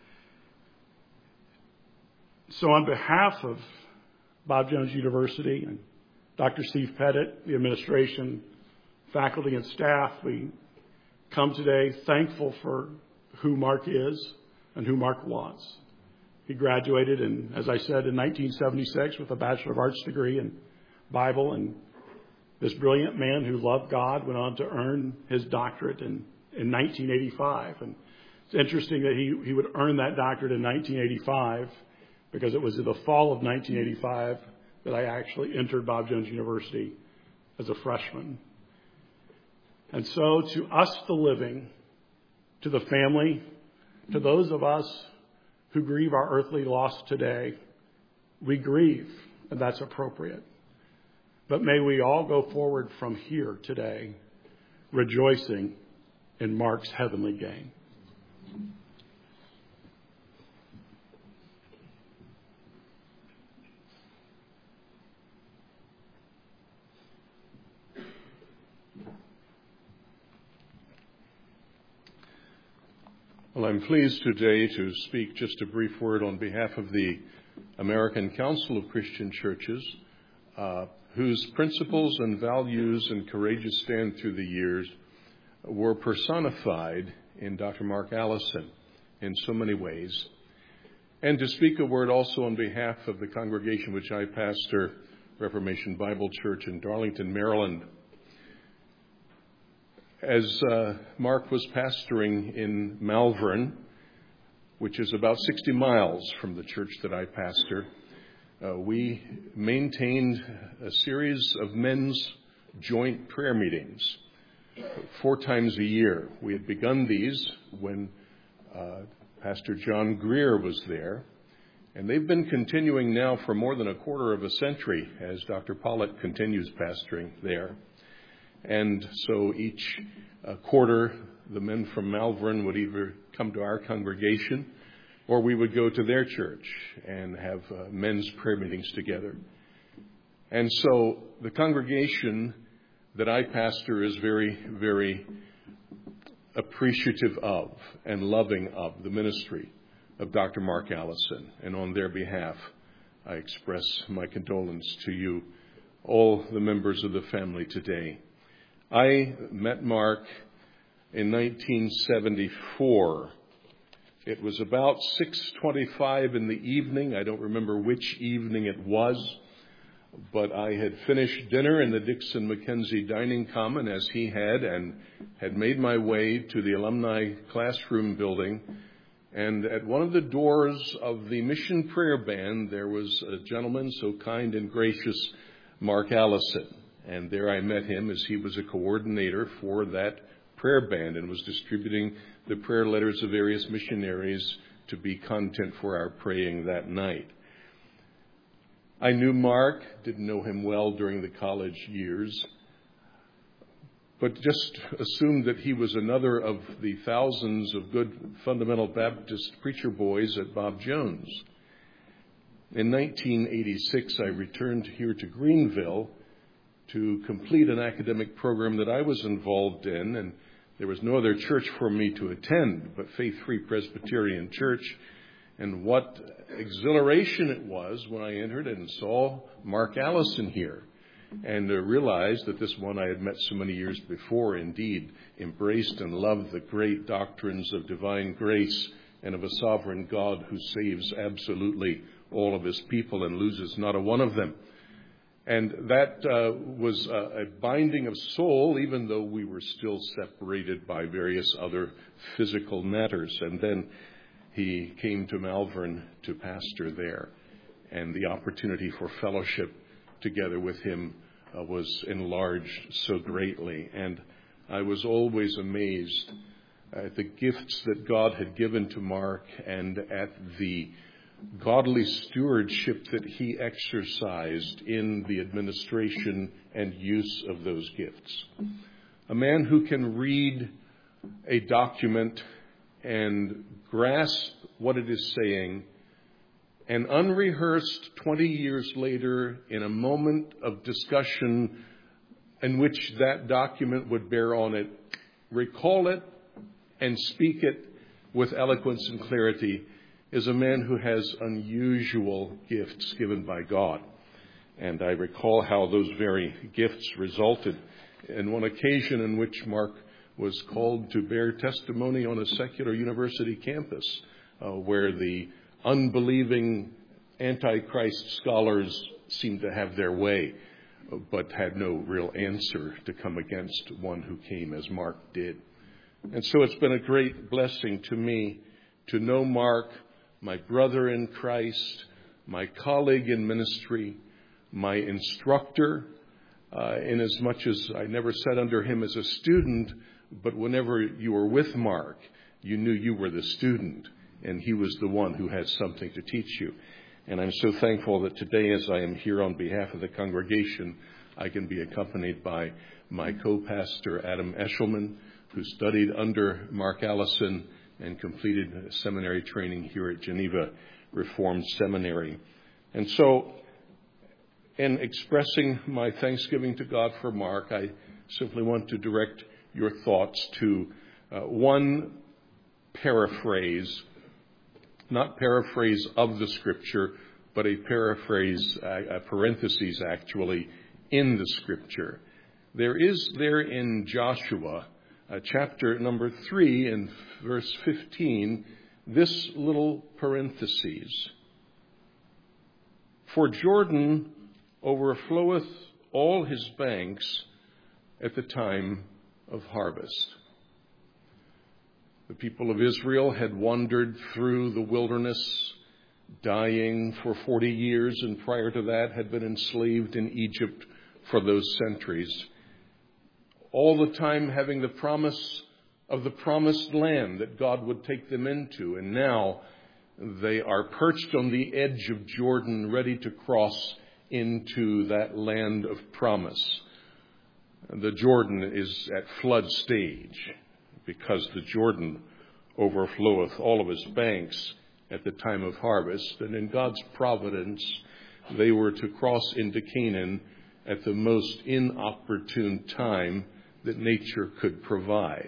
S5: So on behalf of Bob Jones University and Dr. Steve Pettit, the administration, faculty and staff, we come today thankful for who Mark is and who Mark was. He graduated, as I said, in 1976 with a Bachelor of Arts degree in Bible, and this brilliant man who loved God went on to earn his doctorate in 1985. And it's interesting that he would earn that doctorate in 1985 because it was in the fall of 1985 that I actually entered Bob Jones University as a freshman. And so to us, the living, to the family, to those of us who grieve our earthly loss today, we grieve, and that's appropriate. But may we all go forward from here today, rejoicing in Mark's heavenly gain.
S6: Well, I'm pleased today to speak just a brief word on behalf of the American Council of Christian Churches, whose principles and values and courageous stand through the years were personified in Dr. Mark Allison in so many ways. And to speak a word also on behalf of the congregation which I pastor, Reformation Bible Church in Darlington, Maryland. As Mark was pastoring in Malvern, which is about 60 miles from the church that I pastor, we maintained a series of men's joint prayer meetings 4 times a year. We had begun these when Pastor John Greer was there, and they've been continuing now for more than a quarter of a century as Dr. Pollitt continues pastoring there. And so each quarter, the men from Malvern would either come to our congregation or we would go to their church and have men's prayer meetings together. And so the congregation that I pastor is very, very appreciative of and loving of the ministry of Dr. Mark Allison. And on their behalf, I express my condolence to you, all the members of the family today. I met Mark in 1974. It was about 6:25 in the evening. I don't remember which evening it was, but I had finished dinner in the Dixon McKenzie Dining Common as he had, and had made my way to the alumni classroom building. And at one of the doors of the Mission Prayer Band, there was a gentleman so kind and gracious, Mark Allison. And there I met him as he was a coordinator for that prayer band and was distributing the prayer letters of various missionaries to be content for our praying that night. I knew Mark, didn't know him well during the college years, but just assumed that he was another of the thousands of good fundamental Baptist preacher boys at Bob Jones. In 1986, I returned here to Greenville to complete an academic program that I was involved in, and there was no other church for me to attend but Faith Free Presbyterian Church. And what exhilaration it was when I entered and saw Mark Allison here, and realized that this one I had met so many years before indeed embraced and loved the great doctrines of divine grace and of a sovereign God who saves absolutely all of his people and loses not a one of them. And that was a binding of soul, even though we were still separated by various other physical matters. And then he came to Malvern to pastor there, and the opportunity for fellowship together with him was enlarged so greatly. And I was always amazed at the gifts that God had given to Mark and at the godly stewardship that he exercised in the administration and use of those gifts. A man who can read a document and grasp what it is saying, and unrehearsed 20 years later in a moment of discussion in which that document would bear on it, recall it and speak it with eloquence and clarity, is a man who has unusual gifts given by God. And I recall how those very gifts resulted and one occasion in which Mark was called to bear testimony on a secular university campus where the unbelieving Antichrist scholars seemed to have their way, but had no real answer to come against one who came as Mark did. And so it's been a great blessing to me to know Mark, my brother in Christ, my colleague in ministry, my instructor, inasmuch as I never sat under him as a student, but whenever you were with Mark, you knew you were the student, and he was the one who had something to teach you. And I'm so thankful that today, as I am here on behalf of the congregation, I can be accompanied by my co-pastor, Adam Eshelman, who studied under Mark Allison and completed seminary training here at Geneva Reformed Seminary. And so, in expressing my thanksgiving to God for Mark, I simply want to direct your thoughts to one paraphrase, not paraphrase of the Scripture, but a paraphrase, a parenthesis actually, in the Scripture. There is there in Joshua, chapter number 3 and verse 15, this little parenthesis. For Jordan overfloweth all his banks at the time of harvest. The people of Israel had wandered through the wilderness, dying for 40 years, and prior to that had been enslaved in Egypt for those centuries. All the time having the promise of the promised land that God would take them into. And now they are perched on the edge of Jordan, ready to cross into that land of promise. The Jordan is at flood stage, because the Jordan overfloweth all of his banks at the time of harvest. And in God's providence, they were to cross into Canaan at the most inopportune time that nature could provide.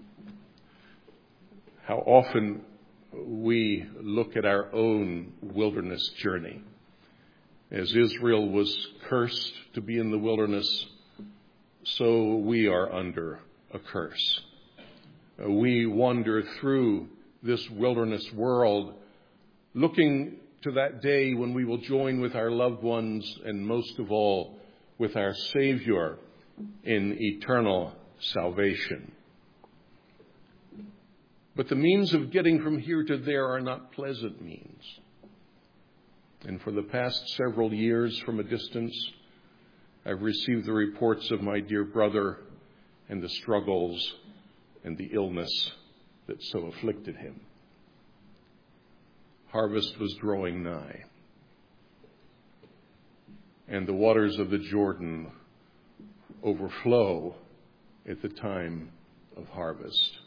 S6: How often we look at our own wilderness journey. As Israel was cursed to be in the wilderness, so we are under a curse. We wander through this wilderness world looking to that day when we will join with our loved ones and most of all with our Savior in eternal salvation. But the means of getting from here to there are not pleasant means. And for the past several years from a distance, I've received the reports of my dear brother and the struggles and the illness that so afflicted him. Harvest was drawing nigh, and the waters of the Jordan overflow at the time of harvest.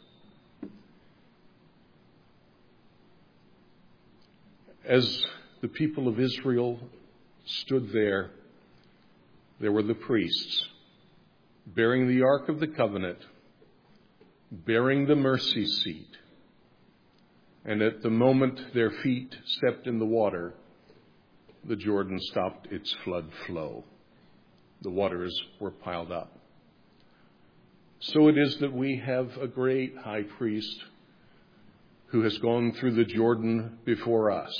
S6: As the people of Israel stood there, there were the priests bearing the Ark of the Covenant, bearing the mercy seat. And at the moment their feet stepped in the water, the Jordan stopped its flood flow. The waters were piled up. So it is that we have a great high priest who has gone through the Jordan before us.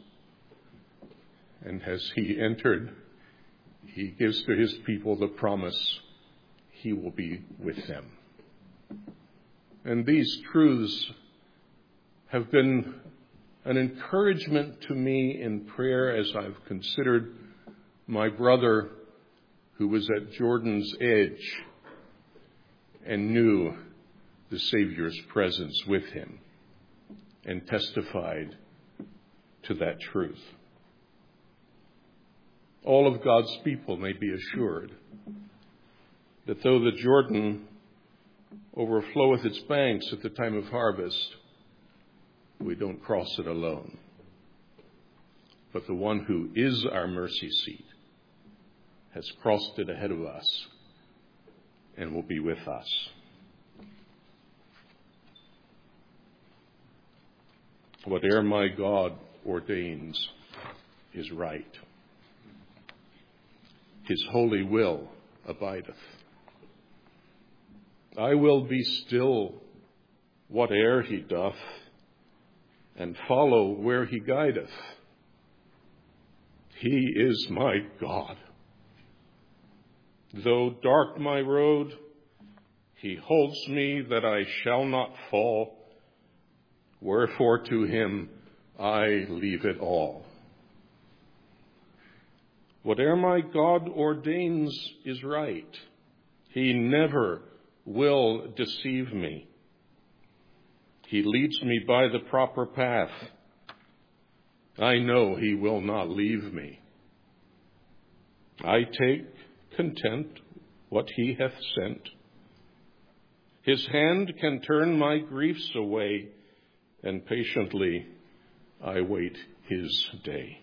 S6: And as he entered, he gives to his people the promise he will be with them. And these truths have been an encouragement to me in prayer as I've considered my brother who was at Jordan's edge and knew the Savior's presence with him and testified to that truth. All of God's people may be assured that though the Jordan overfloweth its banks at the time of harvest, we don't cross it alone. But the one who is our mercy seat has crossed it ahead of us and will be with us. Whate'er my God ordains is right. His holy will abideth. I will be still whate'er he doth, and follow where he guideth. He is my God. Though dark my road, he holds me that I shall not fall. Wherefore to him I leave it all. Whate'er my God ordains is right. He never will deceive me. He leads me by the proper path. I know he will not leave me. I take content what he hath sent. His hand can turn my griefs away, and patiently I wait his day.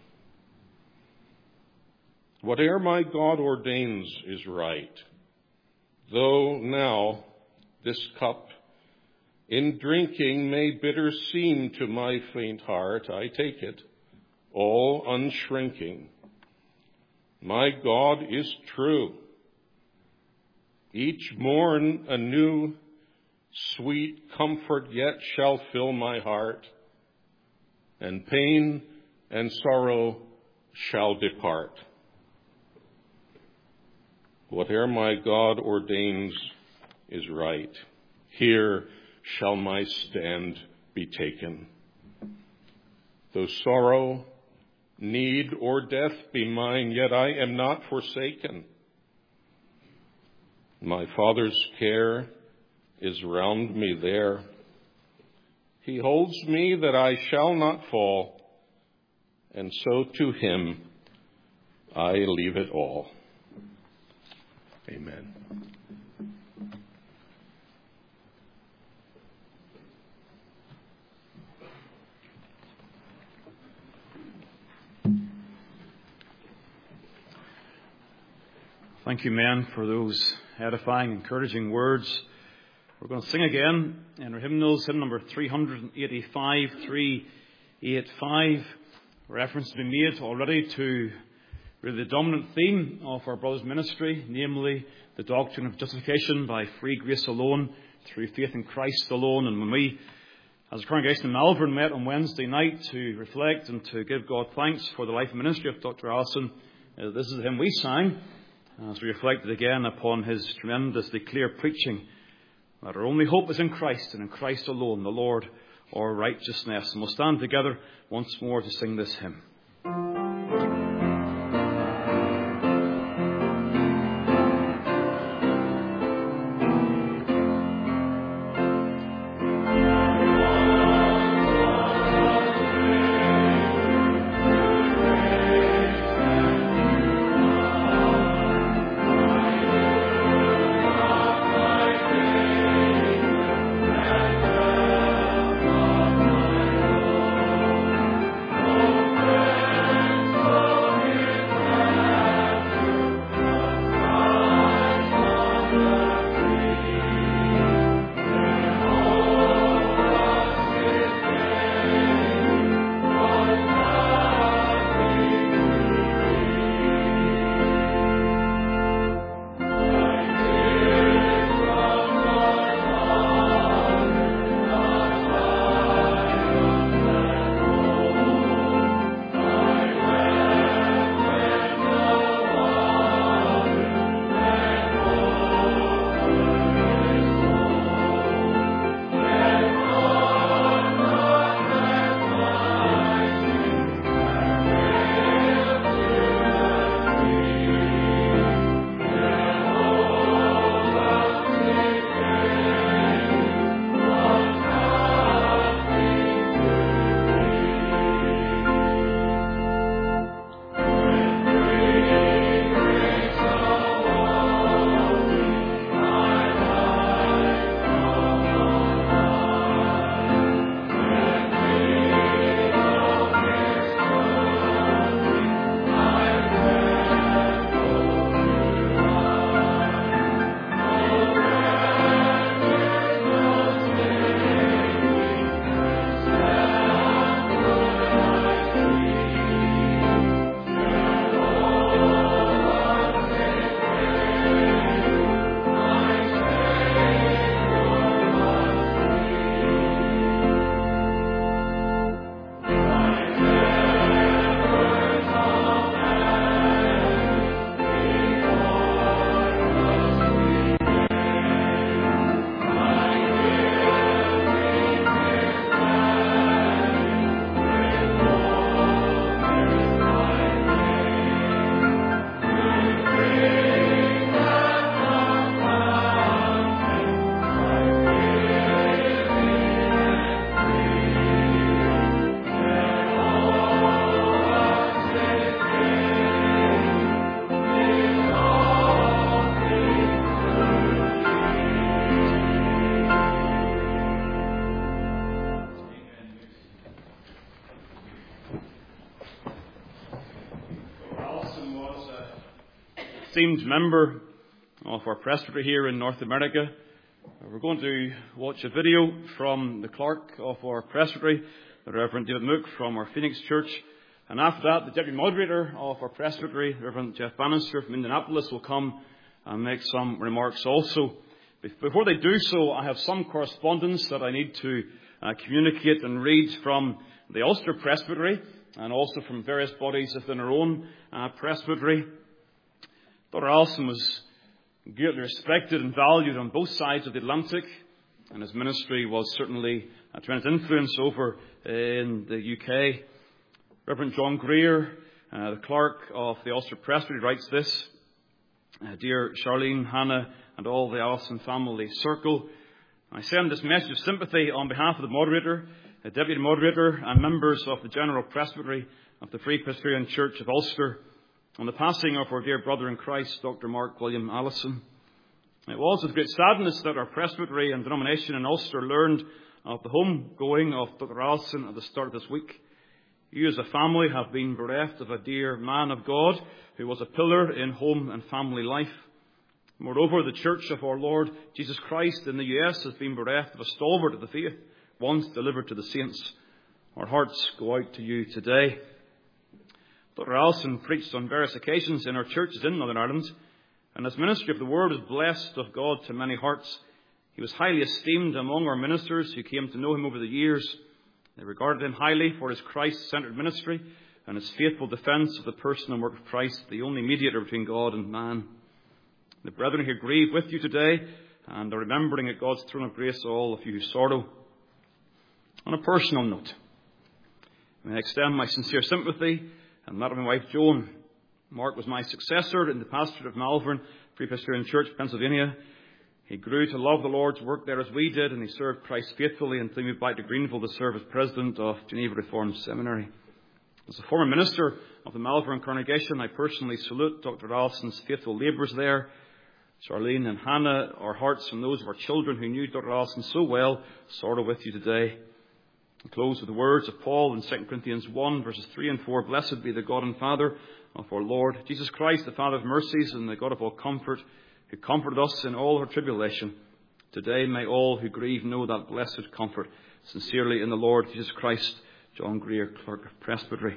S6: Whate'er my God ordains is right. Though now this cup in drinking may bitter seem to my faint heart, I take it, all unshrinking. My God is true. Each morn a new sweet comfort yet shall fill my heart, and pain and sorrow shall depart. Whate'er my God ordains is right. Here shall my stand be taken. Though sorrow, need, or death be mine, yet I am not forsaken. My Father's care is round me there. He holds me that I shall not fall, and so to him I leave it all. Amen.
S2: Thank you, men, for those edifying, encouraging words. We're going to sing again in our hymnals, hymn number 385, 385. Reference has been made already to really the dominant theme of our brother's ministry, namely the doctrine of justification by free grace alone, through faith in Christ alone. And when we, as a congregation in Malvern, met on Wednesday night to reflect and to give God thanks for the life and ministry of Dr. Allison, this is the hymn we sang, as we reflected again upon his tremendously clear preaching that our only hope is in Christ, and in Christ alone, the Lord, our righteousness. And we'll stand together once more to sing this hymn.
S7: Amen.
S2: esteemed member of our presbytery here in North America. We're going to watch a video from the clerk of our presbytery, the Reverend David Mook from our Phoenix Church. And after that, the deputy moderator of our presbytery, Reverend Jeff Bannister from Indianapolis, will come and make some remarks also. Before they do so, I have some correspondence that I need to communicate and read from the Ulster Presbytery and also from various bodies within our own presbytery. Dr. Allison was greatly respected and valued on both sides of the Atlantic, and his ministry was certainly a tremendous influence over in the UK. Reverend John Greer, the clerk of the Ulster Presbytery, writes this: Dear Charlene, Hannah, and all the Allison family circle, I send this message of sympathy on behalf of the moderator, the deputy moderator, and members of the General Presbytery of the Free Presbyterian Church of Ulster on the passing of our dear brother in Christ, Dr. Mark William Allison. It was with great sadness that our presbytery and denomination in Ulster learned of the homegoing of Dr. Allison at the start of this week. You as a family have been bereft of a dear man of God who was a pillar in home and family life. Moreover, the Church of our Lord Jesus Christ in the US has been bereft of a stalwart of the faith, once delivered to the saints. Our hearts go out to you today. Dr. Allison preached on various occasions in our churches in Northern Ireland, and his ministry of the word is blessed of God to many hearts. He was highly esteemed among our ministers who came to know him over the years. They regarded him highly for his Christ-centered ministry and his faithful defence of the person and work of Christ, the only mediator between God and man. The brethren here grieve with you today and are remembering at God's throne of grace all of you who sorrow. On a personal note, may I extend my sincere sympathy and that of my wife Joan. Mark was my successor in the pastorate of Malvern Free Presbyterian Church, Pennsylvania. He grew to love the Lord's work there as we did, and he served Christ faithfully until he moved back to Greenville to serve as president of Geneva Reformed Seminary. As a former minister of the Malvern congregation, I personally salute Dr. Allison's faithful labours there. Charlene and Hannah, our hearts and those of our children who knew Dr. Allison so well, sorrow with you today. I close with the words of Paul in 2 Corinthians 1, verses 3 and 4. Blessed be the God and Father of our Lord Jesus Christ, the Father of mercies and the God of all comfort, who comforted us in all our tribulation. Today may all who grieve know that blessed comfort. Sincerely in the Lord Jesus Christ, John Greer, Clerk of Presbytery.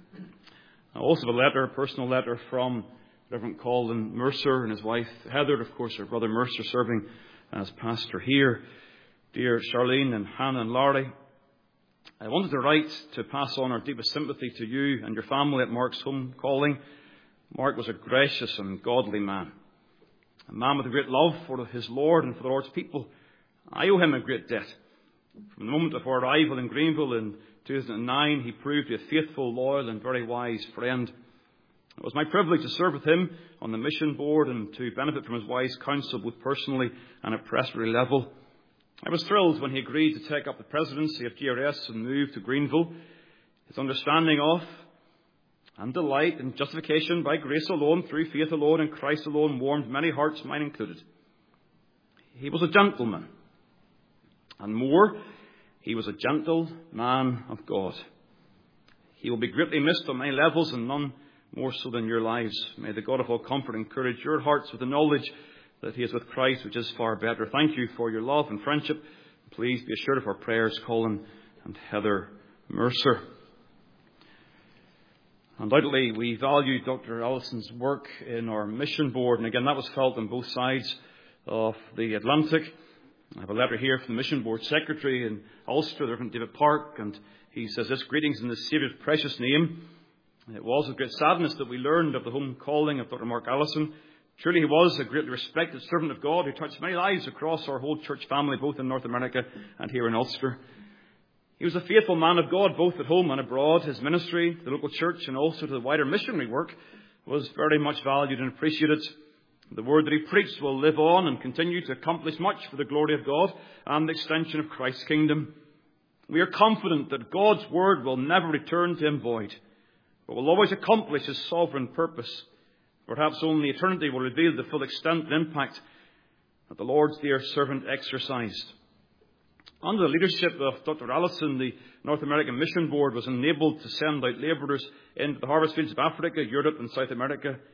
S2: I also have a letter, a personal letter from Reverend Colin Mercer and his wife Heather, of course, her brother Mercer serving as pastor here. Dear Charlene and Hannah and Laurie, I wanted to write to pass on our deepest sympathy to you and your family at Mark's home calling. Mark was a gracious and godly man, a man with a great love for his Lord and for the Lord's people. I owe him a great debt. From the moment of our arrival in Greenville in 2009, he proved to be a faithful, loyal and very wise friend. It was my privilege to serve with him on the mission board and to benefit from his wise counsel both personally and at presbytery level. I was thrilled when he agreed to take up the presidency of GRS and move to Greenville. His understanding of and delight in justification by grace alone, through faith alone, in Christ alone, warmed many hearts, mine included. He was a gentleman. And more, he was a gentle man of God. He will be greatly missed on many levels and none more so than your lives. May the God of all comfort encourage your hearts with the knowledge that he is with Christ, which is far better. Thank you for your love and friendship. Please be assured of our prayers, Colin and Heather Mercer. Undoubtedly, we value Dr. Allison's work in our mission board, and again, that was felt on both sides of the Atlantic. I have a letter here from the mission board secretary in Ulster, the Reverend David Park, and he says this: greetings in the Saviour's precious name. It was with great sadness that we learned of the home calling of Dr. Mark Allison. Truly he was a greatly respected servant of God who touched many lives across our whole church family, both in North America and here in Ulster. He was a faithful man of God, both at home and abroad. His ministry to the local church and also to the wider missionary work was very much valued and appreciated. The word that he preached will live on and continue to accomplish much for the glory of God and the extension of Christ's kingdom. We are confident that God's word will never return to him void, but will always accomplish his sovereign purpose. Perhaps only eternity will reveal the full extent and impact that the Lord's dear servant exercised. Under the leadership of Dr. Allison, the North American Mission Board was enabled to send out labourers into the harvest fields of Africa, Europe and South America.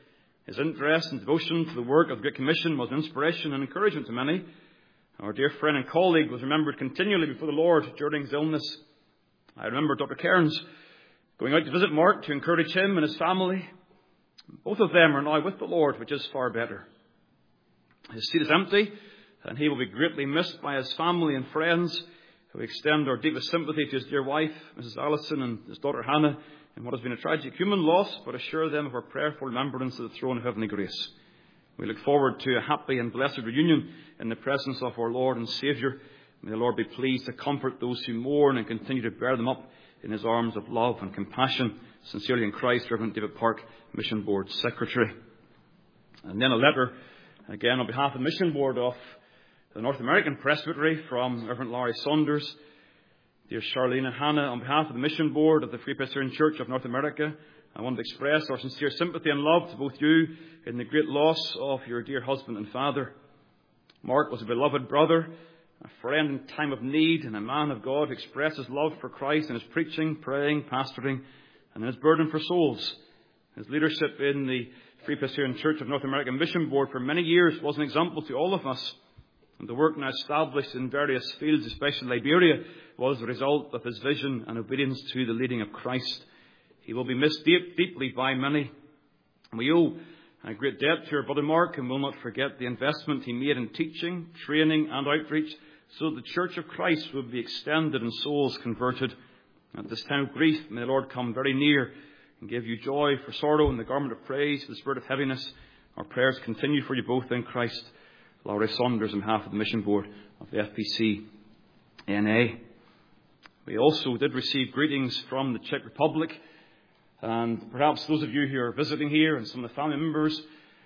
S2: His interest and devotion to the work of the Great Commission was an inspiration and encouragement to many. Our dear friend and colleague was remembered continually before the Lord during his illness. I remember Dr. Cairns going out to visit Mark to encourage him and his family. Both of them are now with the Lord, which is far better. His seat is empty, and he will be greatly missed by his family and friends. We extend our deepest sympathy to his dear wife, Mrs. Allison, and his daughter Hannah, in what has been a tragic human loss, but assure them of our prayerful remembrance of the throne of heavenly grace. We look forward to a happy and blessed reunion in the presence of our Lord and Saviour. May the Lord be pleased to comfort those who mourn and continue to bear them up in his arms of love and compassion. Sincerely in Christ, Reverend David Park, Mission Board Secretary. And then a letter, again on behalf of the Mission Board of the North American Presbytery from Reverend Larry Saunders. Dear Charlene and Hannah, on behalf of the Mission Board of the Free Presbyterian Church of North America, I want to express our sincere sympathy and love to both you in the great loss of your dear husband and father. Mark was a beloved brother, a friend in time of need, and a man of God who expressed his love for Christ in his preaching, praying, pastoring, and in his burden for souls. His leadership in the Free Presbyterian Church of North America Mission Board for many years was an example to all of us. And the work now established in various fields, especially Liberia, was the result of his vision and obedience to the leading of Christ. He will be missed deeply by many. We owe a great debt to our brother Mark, and will not forget the investment he made in teaching, training and outreach, so that the Church of Christ would be extended and souls converted. At this time of grief, may the Lord come very near and give you joy for sorrow and the garment of praise for the spirit of heaviness. Our prayers continue for you both in Christ. Laurie Saunders on behalf of the Mission Board of the FPC NA. We also did receive greetings from the Czech Republic, and perhaps those of you who are visiting here and some of the family members,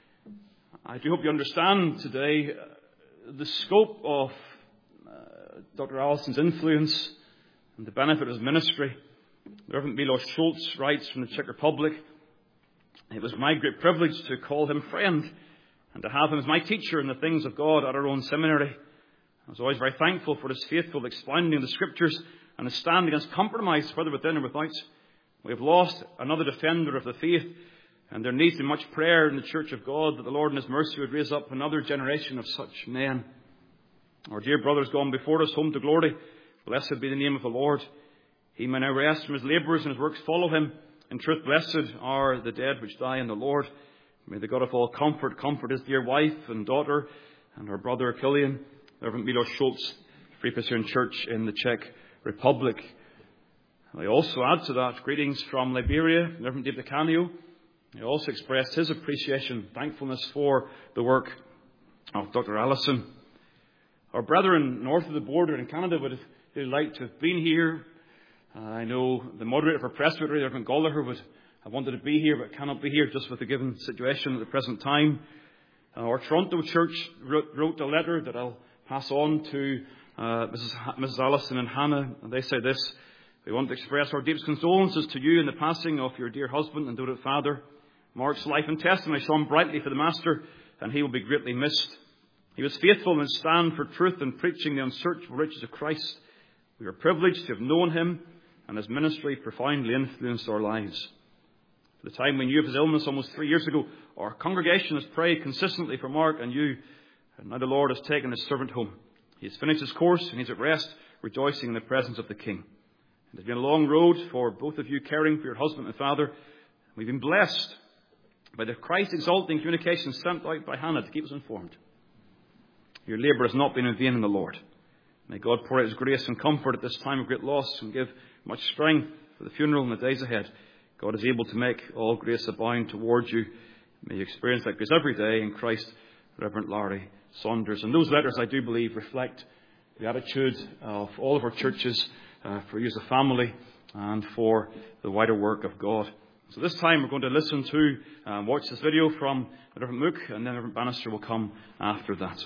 S2: I do hope you understand today the scope of Dr. Allison's influence and the benefit of his ministry. Reverend Milos Schultz writes from the Czech Republic, "It was my great privilege to call him friend and to have him as my teacher in the things of God at our own seminary. I was always very thankful for his faithful expounding of the Scriptures and his stand against compromise, whether within or without. We have lost another defender of the faith, and there needs to be much prayer in the Church of God that the Lord in his mercy would raise up another generation of such men. Our dear brother has gone before us home to glory. Blessed be the name of the Lord. He may now rest from his labours and his works follow him. In truth, blessed are the dead which die in the Lord. May the God of all comfort comfort his dear wife and daughter and her brother Killian, Reverend Milos Schultz, Free Presbyterian Church in the Czech Republic." I also add to that greetings from Liberia, Reverend David Canio. He also expressed his appreciation, thankfulness for the work of Dr. Allison. Our brethren north of the border in Canada would have liked to have been here. I know the moderator for Presbytery, Reverend Gallagher, would have wanted to be here, but cannot be here just with the given situation at the present time. Our Toronto church wrote a letter that I'll pass on to Mrs. Allison and Hannah, and they say this: "We want to express our deepest condolences to you in the passing of your dear husband and devoted father. Mark's life and testimony shone brightly for the Master, and he will be greatly missed. He was faithful in his stand for truth and preaching the unsearchable riches of Christ. We are privileged to have known him, and his ministry profoundly influenced our lives. For the time we knew of his illness almost 3 years ago, our congregation has prayed consistently for Mark and you, and now the Lord has taken his servant home. He has finished his course, and he is at rest, rejoicing in the presence of the King. It has been a long road for both of you caring for your husband and father. We've been blessed by the Christ-exalting communications sent out by Hannah to keep us informed. Your labour has not been in vain in the Lord. May God pour out his grace and comfort at this time of great loss and give much strength for the funeral in the days ahead. God is able to make all grace abound towards you. May you experience that grace every day in Christ." Reverend Larry Saunders. And those letters, I do believe, reflect the attitude of all of our churches for you as a family and for the wider work of God. So this time we're going to listen to and watch this video from Reverend Mook, and then Reverend Bannister will come after that.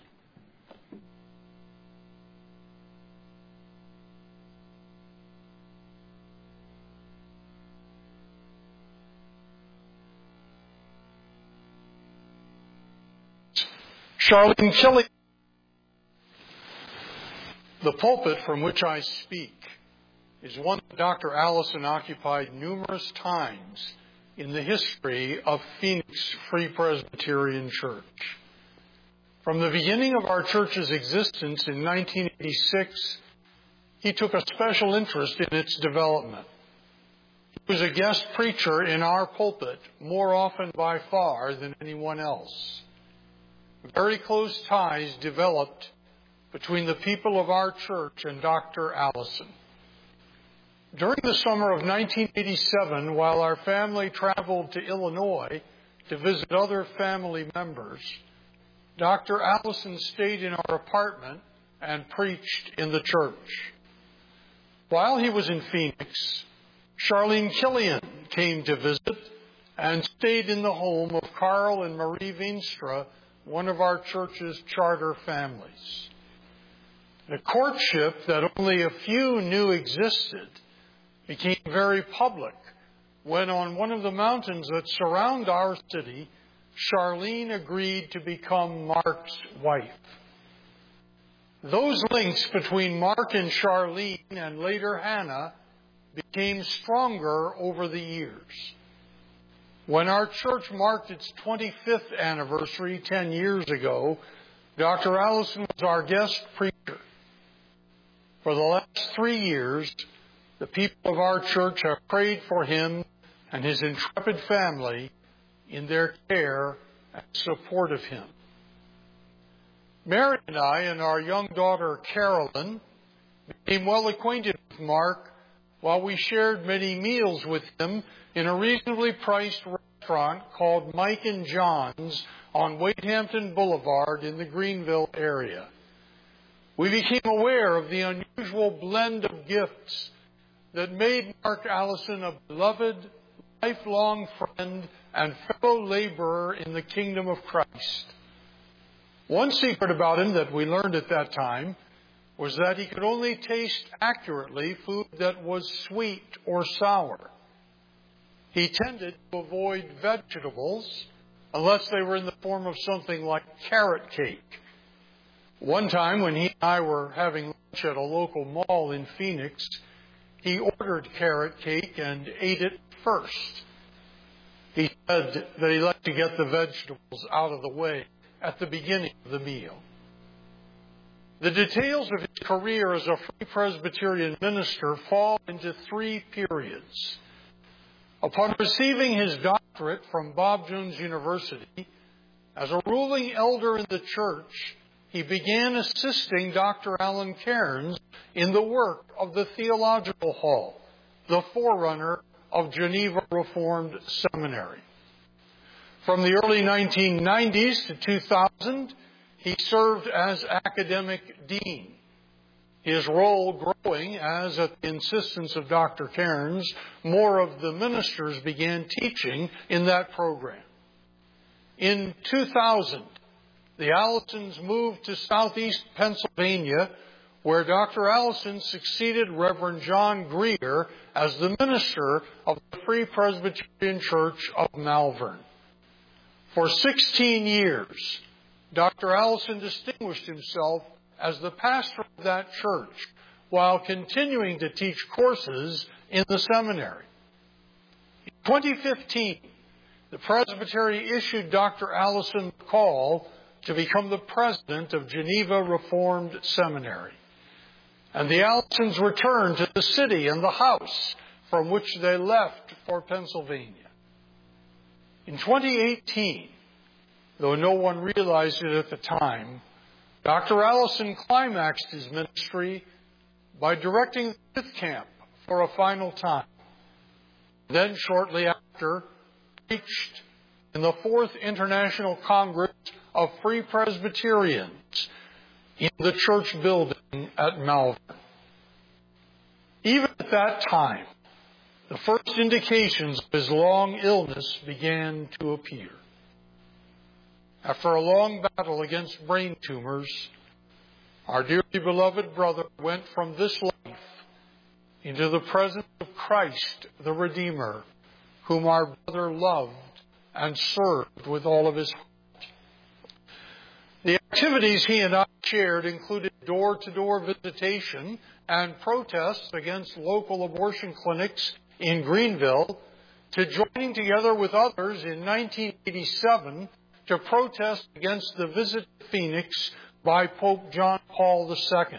S7: Charlene Killian. The pulpit from which I speak is one that Dr. Allison occupied numerous times in the history of Phoenix Free Presbyterian Church. From the beginning of our church's existence in 1986, he took a special interest in its development. He was a guest preacher in our pulpit more often by far than anyone else. Very close ties developed between the people of our church and Dr. Allison. During the summer of 1987, while our family traveled to Illinois to visit other family members, Dr. Allison stayed in our apartment and preached in the church. While he was in Phoenix, Charlene Killian came to visit and stayed in the home of Carl and Marie Veenstra, one of our church's charter families. The courtship that only a few knew existed became very public when on one of the mountains that surround our city, Charlene agreed to become Mark's wife. Those links between Mark and Charlene and later Hannah became stronger over the years. When our church marked its 25th anniversary 10 years ago, Dr. Allison was our guest preacher. For the last 3 years, the people of our church have prayed for him and his intrepid family in their care and support of him. Mary and I and our young daughter Carolyn became well acquainted with Mark while we shared many meals with him in a reasonably priced restaurant called Mike and John's on Wadehampton Boulevard in the Greenville area. We became aware of the unusual blend of gifts that made Mark Allison a beloved, lifelong friend and fellow laborer in the kingdom of Christ. One secret about him that we learned at that time was that he could only taste accurately food that was sweet or sour. He tended to avoid vegetables unless they were in the form of something like carrot cake. One time when he and I were having lunch at a local mall in Phoenix, he ordered carrot cake and ate it first. He said that he liked to get the vegetables out of the way at the beginning of the meal. The details of his career as a Free Presbyterian minister fall into 3 periods. Upon receiving his doctorate from Bob Jones University, as a ruling elder in the church, he began assisting Dr. Alan Cairns in the work of the Theological Hall, the forerunner of Geneva Reformed Seminary. From the early 1990s to 2000, he served as academic dean, his role growing as, at the insistence of Dr. Cairns, more of the ministers began teaching in that program. In 2000, the Allisons moved to southeast Pennsylvania, where Dr. Allison succeeded Reverend John Greer as the minister of the Free Presbyterian Church of Malvern. For 16 years, Dr. Allison distinguished himself as the pastor of that church while continuing to teach courses in the seminary. In 2015, the Presbytery issued Dr. Allison a call to become the president of Geneva Reformed Seminary. And the Allisons returned to the city and the house from which they left for Pennsylvania. In 2018, though no one realized it at the time, Dr. Allison climaxed his ministry by directing the youth camp for a final time. Then, shortly after, preached in the 4th International Congress of Free Presbyterians in the church building at Malvern. Even at that time, the first indications of his long illness began to appear. After a long battle against brain tumors, our dearly beloved brother went from this life into the presence of Christ, the Redeemer, whom our brother loved and served with all of his heart. The activities he and I shared included door-to-door visitation and protests against local abortion clinics in Greenville, to joining together with others in 1987 to protest against the visit to Phoenix by Pope John Paul II.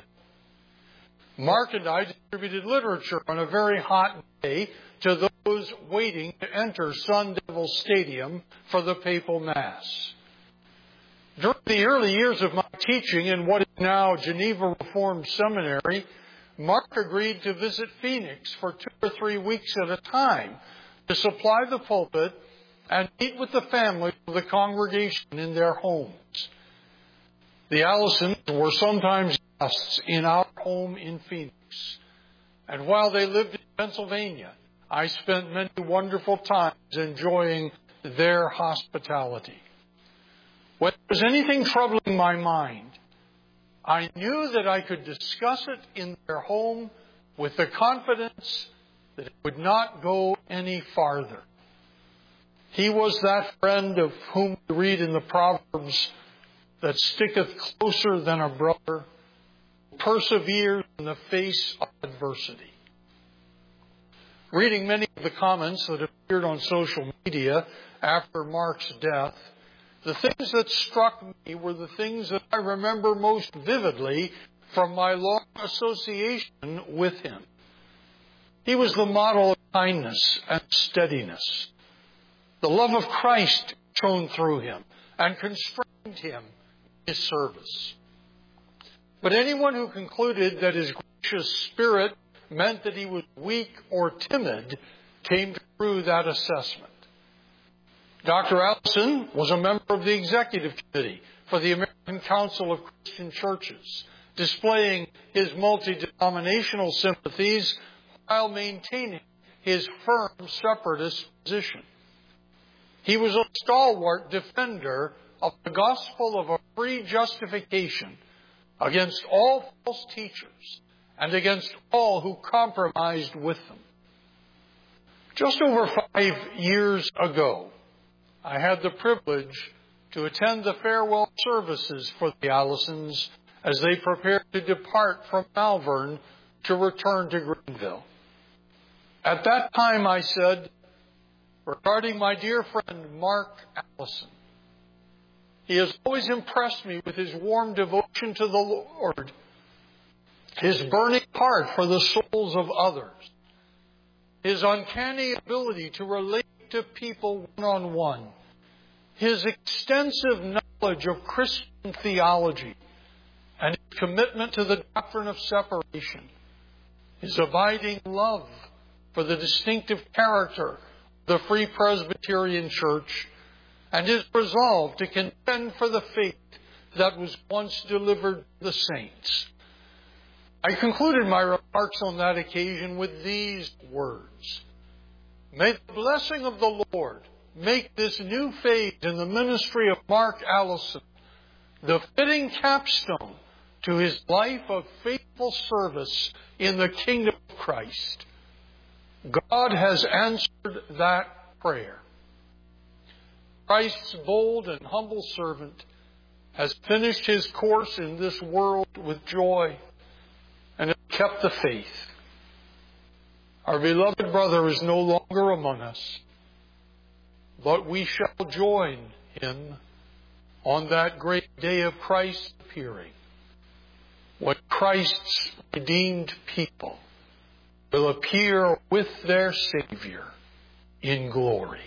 S7: Mark and I distributed literature on a very hot day to those waiting to enter Sun Devil Stadium for the papal Mass. During the early years of my teaching in what is now Geneva Reformed Seminary, Mark agreed to visit Phoenix for 2 or 3 weeks at a time to supply the pulpit and meet with the family of the congregation in their homes. The Allisons were sometimes guests in our home in Phoenix. And while they lived in Pennsylvania, I spent many wonderful times enjoying their hospitality. When there was anything troubling my mind, I knew that I could discuss it in their home with the confidence that it would not go any farther. He was that friend of whom we read in the Proverbs, that sticketh closer than a brother, perseveres in the face of adversity. Reading many of the comments that appeared on social media after Mark's death, the things that struck me were the things that I remember most vividly from my long association with him. He was the model of kindness and steadiness. The love of Christ shone through him and constrained him in his service. But anyone who concluded that his gracious spirit meant that he was weak or timid came through that assessment. Dr. Allison was a member of the executive committee for the American Council of Christian Churches, displaying his multi-denominational sympathies while maintaining his firm separatist position. He was a stalwart defender of the gospel of a free justification against all false teachers and against all who compromised with them. Just over 5 years ago, I had the privilege to attend the farewell services for the Allisons as they prepared to depart from Malvern to return to Greenville. At that time I said, regarding my dear friend Mark Allison, he has always impressed me with his warm devotion to the Lord, his burning heart for the souls of others, his uncanny ability to relate to people one-on-one, his extensive knowledge of Christian theology, and his commitment to the doctrine of separation, his abiding love for the distinctive character of the Free Presbyterian Church, and his resolve to contend for the faith that was once delivered to the saints. I concluded my remarks on that occasion with these words: May the blessing of the Lord make this new phase in the ministry of Mark Allison the fitting capstone to his life of faithful service in the kingdom of Christ. God has answered that prayer. Christ's bold and humble servant has finished his course in this world with joy and has kept the faith. Our beloved brother is no longer among us, but we shall join him on that great day of Christ's appearing, when Christ's redeemed people will appear with their Savior in glory.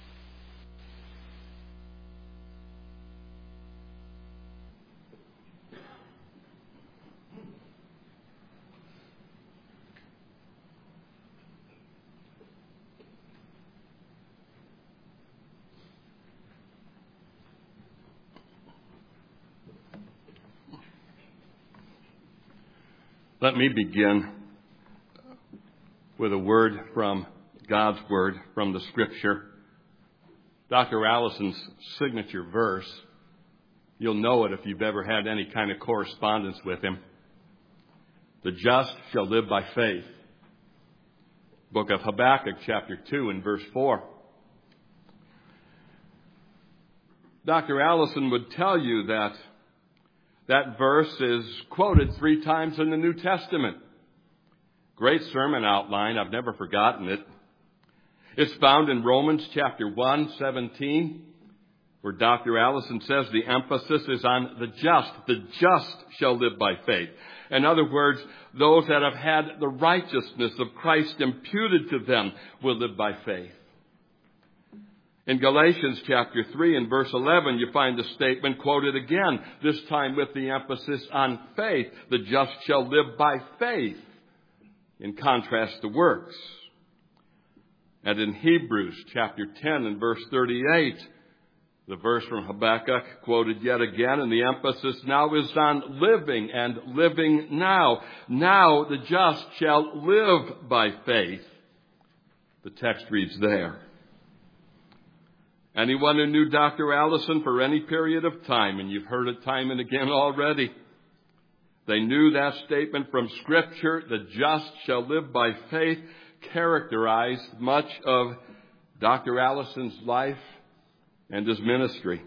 S8: Let me begin with a word from God's Word, from the Scripture. Dr. Allison's signature verse, you'll know it if you've ever had any kind of correspondence with him. The just shall live by faith. Book of Habakkuk, chapter 2 and verse 4. Dr. Allison would tell you that verse is quoted 3 times in the New Testament. Great sermon outline. I've never forgotten it. It's found in Romans chapter 1:17, where Dr. Allison says the emphasis is on the just. The just shall live by faith. In other words, those that have had the righteousness of Christ imputed to them will live by faith. In Galatians chapter 3 and verse 11, you find the statement quoted again, this time with the emphasis on faith. The just shall live by faith, in contrast to works. And in Hebrews chapter 10 and verse 38, the verse from Habakkuk quoted yet again, and the emphasis now is on living and living now. Now the just shall live by faith. The text reads there. Anyone who knew Dr. Allison for any period of time, and you've heard it time and again already, they knew that statement from Scripture, the just shall live by faith, characterized much of Dr. Allison's life and his ministry.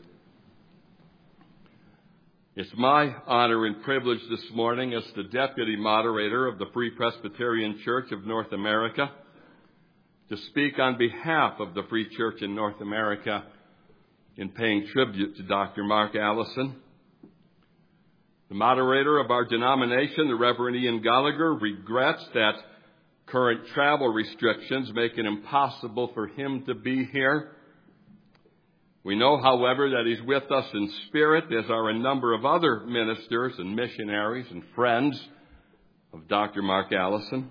S8: It's my honor and privilege this morning as the deputy moderator of the Free Presbyterian Church of North America to speak on behalf of the Free Church in North America in paying tribute to Dr. Mark Allison. The moderator of our denomination, the Reverend Ian Gallagher, regrets that current travel restrictions make it impossible for him to be here. We know, however, that he's with us in spirit, as are a number of other ministers and missionaries and friends of Dr. Mark Allison.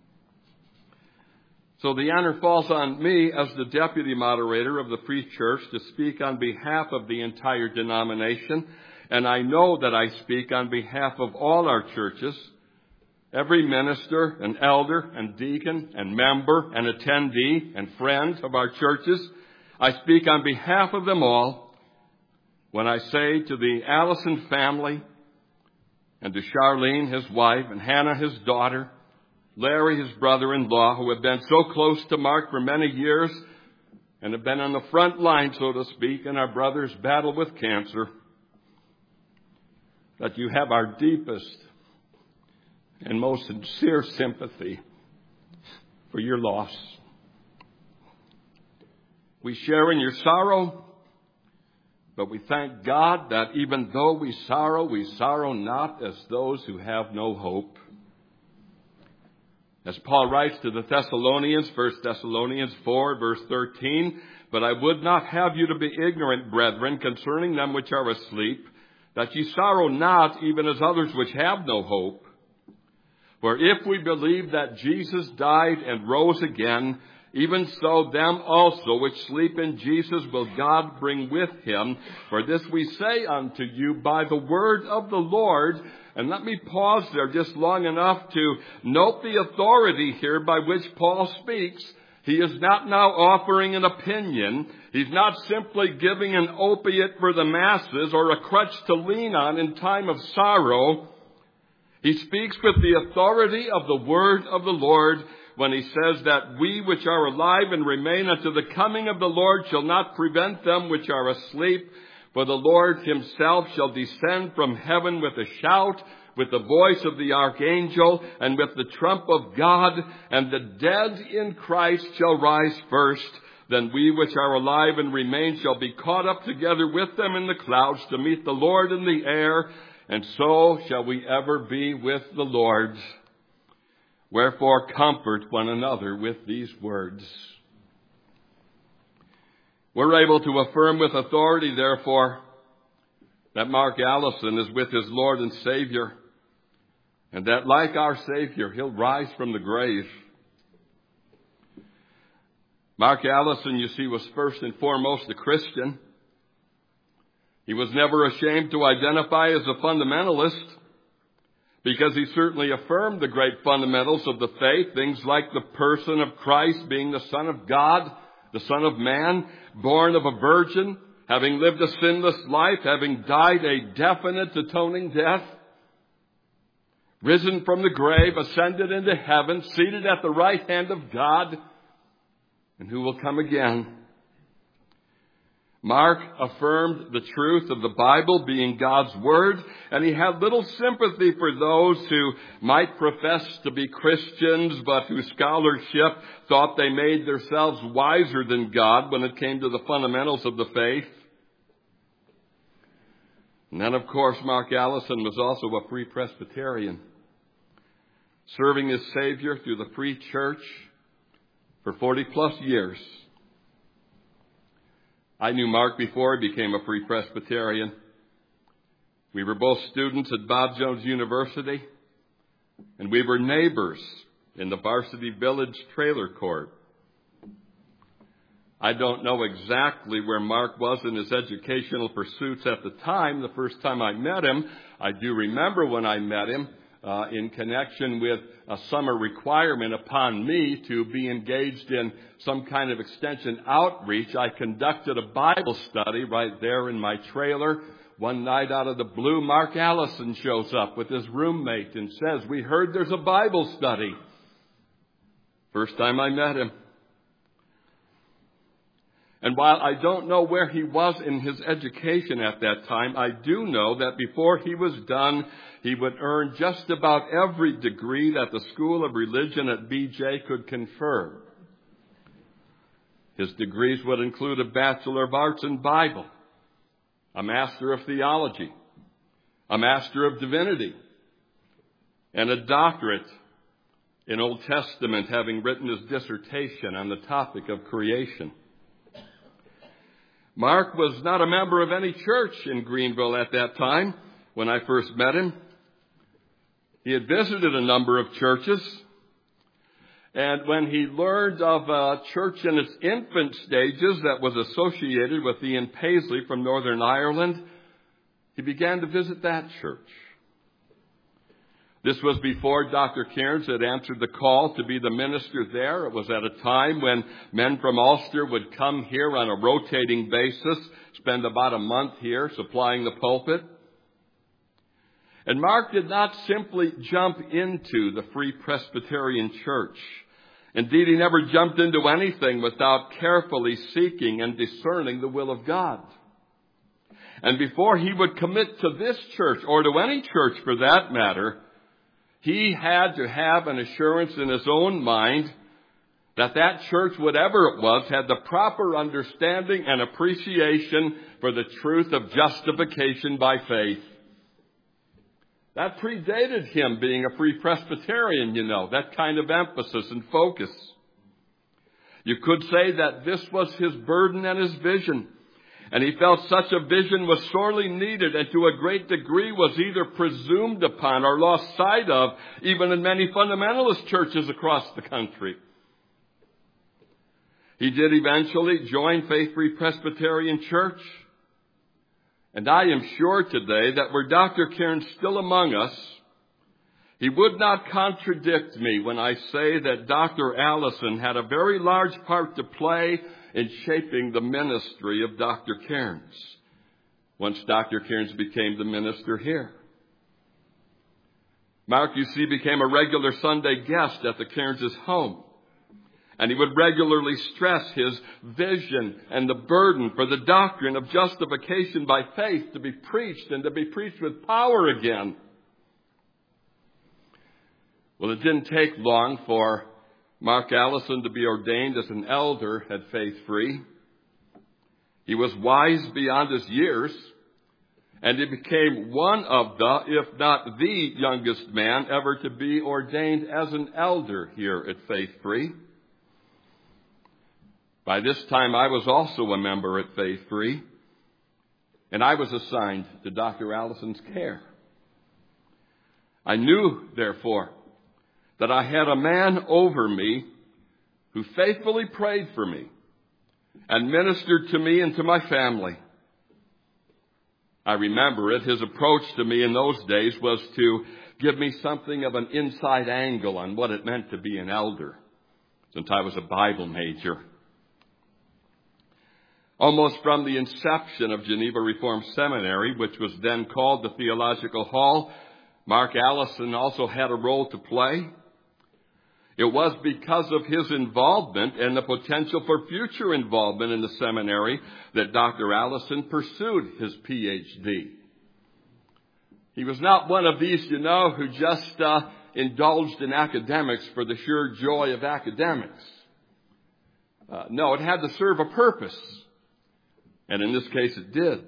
S8: So the honor falls on me as the deputy moderator of the Free Church to speak on behalf of the entire denomination, and I know that I speak on behalf of all our churches. Every minister and elder and deacon and member and attendee and friend of our churches, I speak on behalf of them all when I say to the Allison family and to Charlene, his wife, and Hannah, his daughter, Larry, his brother-in-law, who have been so close to Mark for many years and have been on the front line, so to speak, in our brother's battle with cancer, that you have our deepest and most sincere sympathy for your loss. We share in your sorrow, but we thank God that even though we sorrow not as those who have no hope. As Paul writes to the Thessalonians, 1 Thessalonians 4, verse 13, but I would not have you to be ignorant, brethren, concerning them which are asleep, that ye sorrow not, even as others which have no hope. For if we believe that Jesus died and rose again, even so them also which sleep in Jesus will God bring with him. For this we say unto you by the word of the Lord. And let me pause there just long enough to note the authority here by which Paul speaks. He is not now offering an opinion. He's not simply giving an opiate for the masses or a crutch to lean on in time of sorrow. He speaks with the authority of the word of the Lord when he says that we which are alive and remain unto the coming of the Lord shall not prevent them which are asleep. For the Lord himself shall descend from heaven with a shout, with the voice of the archangel, and with the trump of God, and the dead in Christ shall rise first. Then we which are alive and remain shall be caught up together with them in the clouds to meet the Lord in the air, and so shall we ever be with the Lord. Wherefore comfort one another with these words. We're able to affirm with authority, therefore, that Mark Allison is with his Lord and Savior, and that like our Savior, he'll rise from the grave. Mark Allison, you see, was first and foremost a Christian. He was never ashamed to identify as a fundamentalist, because he certainly affirmed the great fundamentals of the faith, things like the person of Christ being the Son of God, the Son of Man, born of a virgin, having lived a sinless life, having died a definite atoning death, risen from the grave, ascended into heaven, seated at the right hand of God, and who will come again. Mark affirmed the truth of the Bible being God's Word, and he had little sympathy for those who might profess to be Christians, but whose scholarship thought they made themselves wiser than God when it came to the fundamentals of the faith. And then, of course, Mark Allison was also a Free Presbyterian, serving his Savior through the Free Church for 40-plus years. I knew Mark before he became a Free Presbyterian. We were both students at Bob Jones University, and we were neighbors in the Varsity Village trailer court. I don't know exactly where Mark was in his educational pursuits at the time. The first time I met him, I do remember when I met him, in connection with a summer requirement upon me to be engaged in some kind of extension outreach. I conducted a Bible study right there in my trailer. One night out of the blue, Mark Allison shows up with his roommate and says, "We heard there's a Bible study." First time I met him. And while I don't know where he was in his education at that time, I do know that before he was done, he would earn just about every degree that the School of Religion at BJ could confer. His degrees would include a Bachelor of Arts in Bible, a Master of Theology, a Master of Divinity, and a doctorate in Old Testament, having written his dissertation on the topic of creation. Mark was not a member of any church in Greenville at that time when I first met him. He had visited a number of churches, and when he learned of a church in its infant stages that was associated with Ian Paisley from Northern Ireland, he began to visit that church. This was before Dr. Cairns had answered the call to be the minister there. It was at a time when men from Ulster would come here on a rotating basis, spend about a month here supplying the pulpit. And Mark did not simply jump into the Free Presbyterian Church. Indeed, he never jumped into anything without carefully seeking and discerning the will of God. And before he would commit to this church, or to any church for that matter, he had to have an assurance in his own mind that that church, whatever it was, had the proper understanding and appreciation for the truth of justification by faith. That predated him being a Free Presbyterian, that kind of emphasis and focus. You could say that this was his burden and his vision. And he felt such a vision was sorely needed and to a great degree was either presumed upon or lost sight of, even in many fundamentalist churches across the country. He did eventually join Faith Free Presbyterian Church. And I am sure today that were Dr. Cairns still among us, he would not contradict me when I say that Dr. Allison had a very large part to play in shaping the ministry of Dr. Cairns once Dr. Cairns became the minister here. Mark, you see, became a regular Sunday guest at the Cairns' home. And he would regularly stress his vision and the burden for the doctrine of justification by faith to be preached and to be preached with power again. Well, it didn't take long for Mark Allison to be ordained as an elder at Faith Free. He was wise beyond his years, and he became one of the, if not the youngest man ever to be ordained as an elder here at Faith Free. By this time, I was also a member at Faith Free, and I was assigned to Dr. Allison's care. I knew, therefore, that I had a man over me who faithfully prayed for me and ministered to me and to my family. I remember it. His approach to me in those days was to give me something of an inside angle on what it meant to be an elder, since I was a Bible major. Almost from the inception of Geneva Reformed Seminary, which was then called the Theological Hall, Mark Allison also had a role to play. It was because of his involvement and the potential for future involvement in the seminary that Dr. Allison pursued his Ph.D. He was not one of these, who just indulged in academics for the sheer joy of academics. No, it had to serve a purpose. And in this case, it did.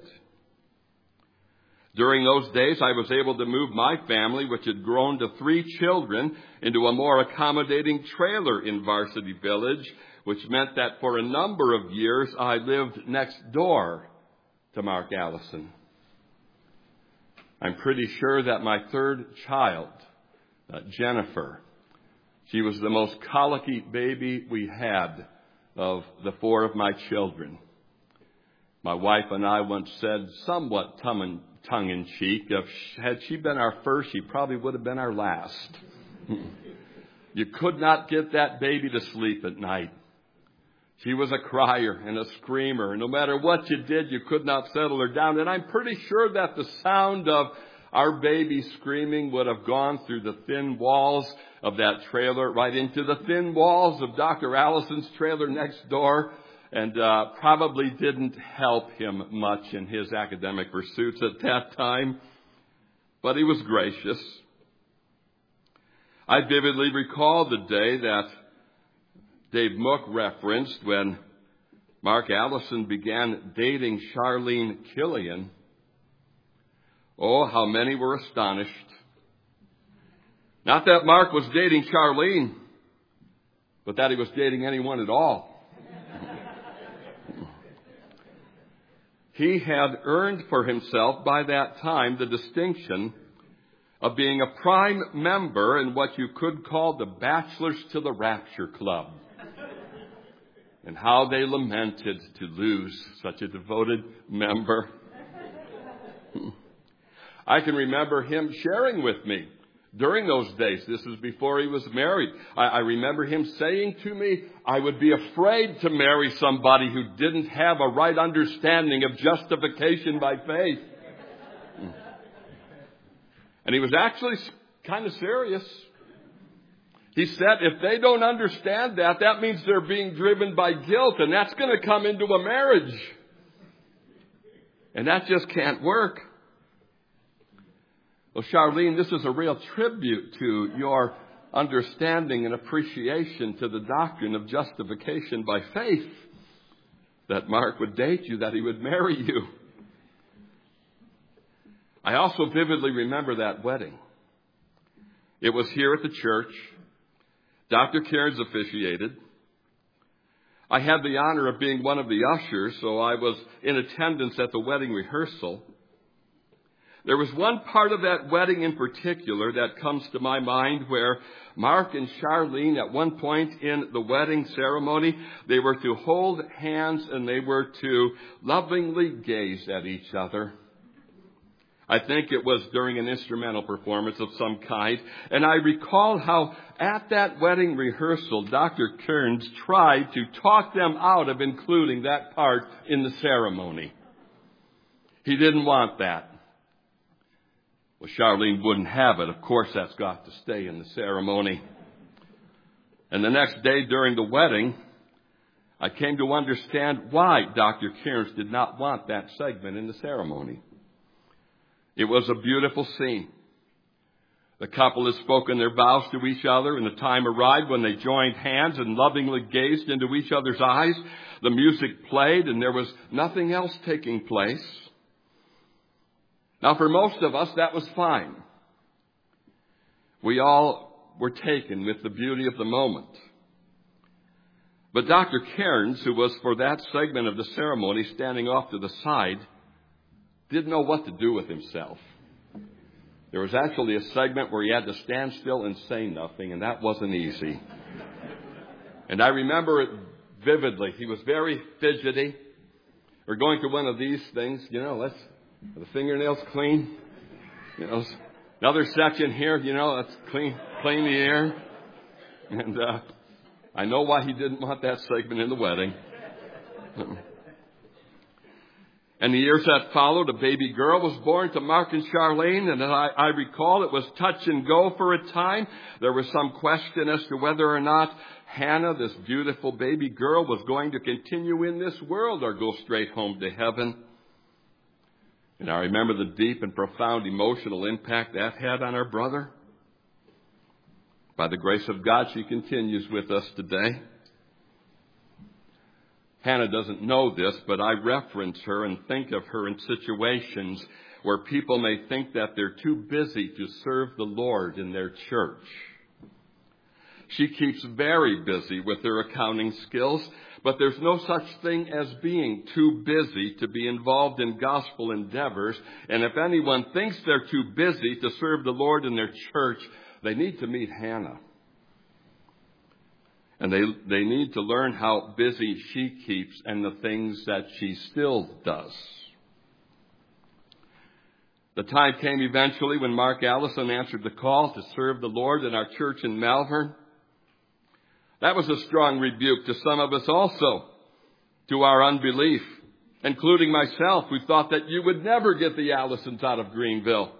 S8: During those days, I was able to move my family, which had grown to 3 children, into a more accommodating trailer in Varsity Village, which meant that for a number of years, I lived next door to Mark Allison. I'm pretty sure that my 3rd child, Jennifer, she was the most colicky baby we had of the 4 of my children. My wife and I once said, somewhat tongue-in-cheek, had she been our first, she probably would have been our last. You could not get that baby to sleep at night. She was a crier and a screamer. No matter what you did, you could not settle her down. And I'm pretty sure that the sound of our baby screaming would have gone through the thin walls of that trailer, right into the thin walls of Dr. Allison's trailer next door, and probably didn't help him much in his academic pursuits at that time. But he was gracious. I vividly recall the day that Dave Mook referenced when Mark Allison began dating Charlene Killian. Oh, how many were astonished. Not that Mark was dating Charlene, but that he was dating anyone at all. He had earned for himself by that time the distinction of being a prime member in what you could call the Bachelors to the Rapture Club. And how they lamented to lose such a devoted member. I can remember him sharing with me during those days. This is before he was married. I remember him saying to me, I would be afraid to marry somebody who didn't have a right understanding of justification by faith. And he was actually kind of serious. He said, if they don't understand that, that means they're being driven by guilt, and that's going to come into a marriage. And that just can't work. Well, Charlene, this is a real tribute to your understanding and appreciation to the doctrine of justification by faith, that Mark would date you, that he would marry you. I also vividly remember that wedding. It was here at the church. Dr. Cairns officiated. I had the honor of being one of the ushers, so I was in attendance at the wedding rehearsal. There was one part of that wedding in particular that comes to my mind where Mark and Charlene, at one point in the wedding ceremony, they were to hold hands and they were to lovingly gaze at each other. I think it was during an instrumental performance of some kind. And I recall how at that wedding rehearsal, Dr. Cairns tried to talk them out of including that part in the ceremony. He didn't want that. Well, Charlene wouldn't have it. Of course, that's got to stay in the ceremony. And the next day during the wedding, I came to understand why Dr. Cairns did not want that segment in the ceremony. It was a beautiful scene. The couple had spoken their vows to each other, and the time arrived when they joined hands and lovingly gazed into each other's eyes. The music played, and there was nothing else taking place. Now, for most of us, that was fine. We all were taken with the beauty of the moment. But Dr. Cairns, who was for that segment of the ceremony standing off to the side, didn't know what to do with himself. There was actually a segment where he had to stand still and say nothing, and that wasn't easy. And I remember it vividly. He was very fidgety. We're going through one of these things, let's the fingernails clean. Another section here, let's clean the ear. And I know why he didn't want that segment in the wedding. In the years that followed, a baby girl was born to Mark and Charlene, and as I recall, it was touch and go for a time. There was some question as to whether or not Hannah, this beautiful baby girl, was going to continue in this world or go straight home to heaven. And I remember the deep and profound emotional impact that had on our brother. By the grace of God, she continues with us today. Hannah doesn't know this, but I reference her and think of her in situations where people may think that they're too busy to serve the Lord in their church. She keeps very busy with her accounting skills, but there's no such thing as being too busy to be involved in gospel endeavors. And if anyone thinks they're too busy to serve the Lord in their church, they need to meet Hannah. And they need to learn how busy she keeps and the things that she still does. The time came eventually when Mark Allison answered the call to serve the Lord in our church in Malvern. That was a strong rebuke to some of us also, to our unbelief, including myself, who thought that you would never get the Allisons out of Greenville.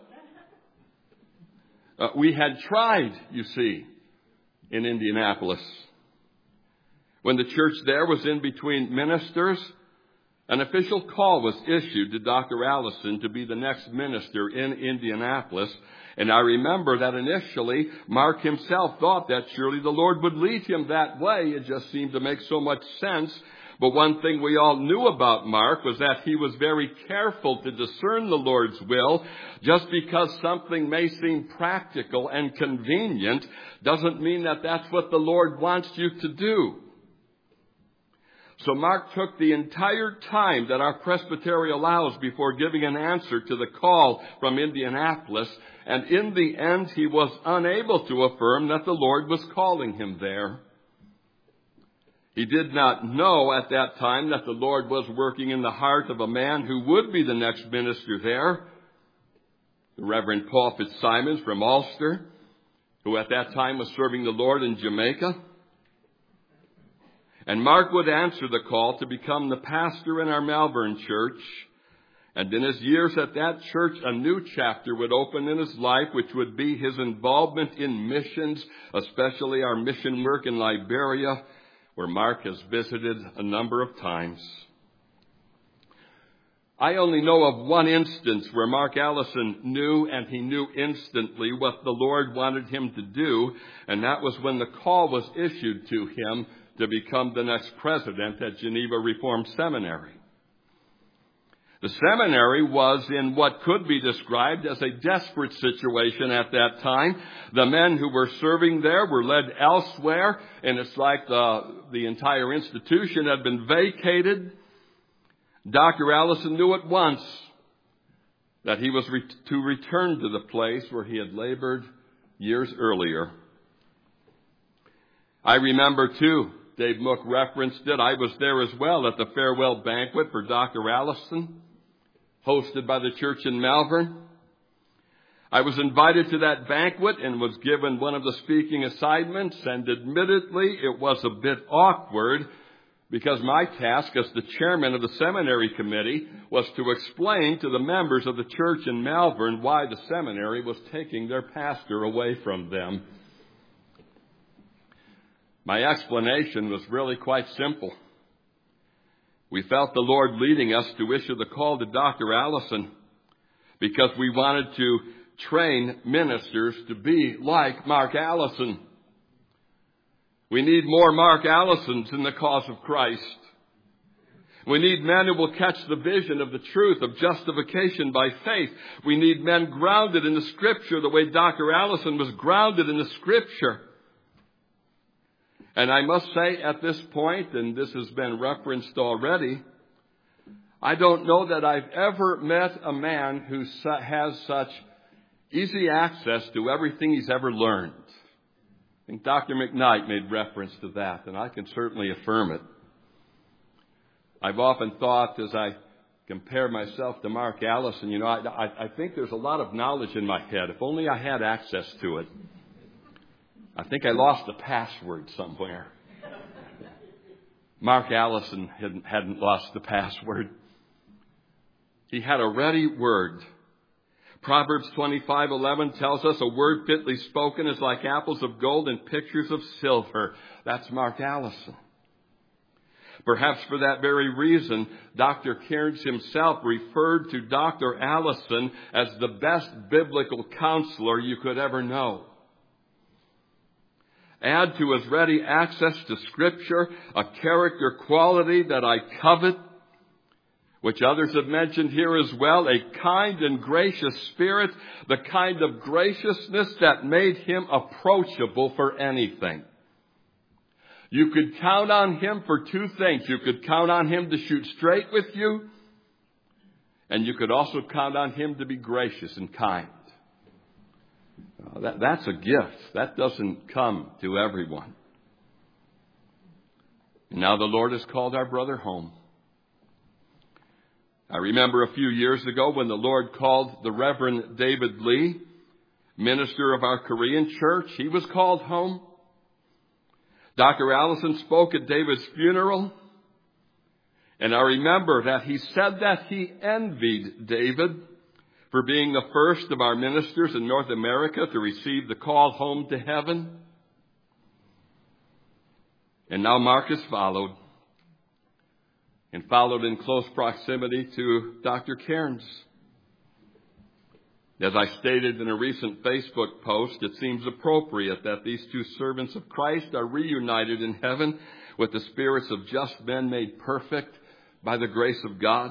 S8: We had tried, you see, in Indianapolis. When the church there was in between ministers, an official call was issued to Dr. Allison to be the next minister in Indianapolis. And I remember that initially Mark himself thought that surely the Lord would lead him that way. It just seemed to make so much sense. But one thing we all knew about Mark was that he was very careful to discern the Lord's will. Just because something may seem practical and convenient doesn't mean that that's what the Lord wants you to do. So Mark took the entire time that our presbytery allows before giving an answer to the call from Indianapolis, and in the end he was unable to affirm that the Lord was calling him there. He did not know at that time that the Lord was working in the heart of a man who would be the next minister there, the Reverend Paul Fitzsimons from Ulster, who at that time was serving the Lord in Jamaica. And Mark would answer the call to become the pastor in our Malvern church. And in his years at that church, a new chapter would open in his life, which would be his involvement in missions, especially our mission work in Liberia, where Mark has visited a number of times. I only know of one instance where Mark Allison knew, and he knew instantly, what the Lord wanted him to do, and that was when the call was issued to him to become the next president at Geneva Reformed Seminary. The seminary was in what could be described as a desperate situation at that time. The men who were serving there were led elsewhere, and it's like the entire institution had been vacated. Dr. Allison knew at once that he was to return to the place where he had labored years earlier. I remember, too, Dave Mook referenced it. I was there as well at the farewell banquet for Dr. Allison, hosted by the church in Malvern. I was invited to that banquet and was given one of the speaking assignments, and admittedly it was a bit awkward because my task as the chairman of the seminary committee was to explain to the members of the church in Malvern why the seminary was taking their pastor away from them. My explanation was really quite simple. We felt the Lord leading us to issue the call to Dr. Allison because we wanted to train ministers to be like Mark Allison. We need more Mark Allisons in the cause of Christ. We need men who will catch the vision of the truth of justification by faith. We need men grounded in the Scripture the way Dr. Allison was grounded in the Scripture. And I must say at this point, and this has been referenced already, I don't know that I've ever met a man who has such easy access to everything he's ever learned. I think Dr. McKnight made reference to that, and I can certainly affirm it. I've often thought as I compare myself to Mark Allison, I think there's a lot of knowledge in my head. If only I had access to it. I think I lost the password somewhere. Mark Allison hadn't lost the password. He had a ready word. Proverbs 25:11 tells us a word fitly spoken is like apples of gold and pictures of silver. That's Mark Allison. Perhaps for that very reason, Dr. Cairns himself referred to Dr. Allison as the best biblical counselor you could ever know. Add to his ready access to Scripture a character quality that I covet, which others have mentioned here as well, a kind and gracious spirit, the kind of graciousness that made him approachable for anything. You could count on him for two things. You could count on him to shoot straight with you, and you could also count on him to be gracious and kind. That's a gift. That doesn't come to everyone. And now the Lord has called our brother home. I remember a few years ago when the Lord called the Reverend David Lee, minister of our Korean church. He was called home. Dr. Allison spoke at David's funeral. And I remember that he said that he envied David for being the first of our ministers in North America to receive the call home to heaven. And now Mark has followed, and followed in close proximity to Dr. Cairns. As I stated in a recent Facebook post, it seems appropriate that these two servants of Christ are reunited in heaven with the spirits of just men made perfect by the grace of God.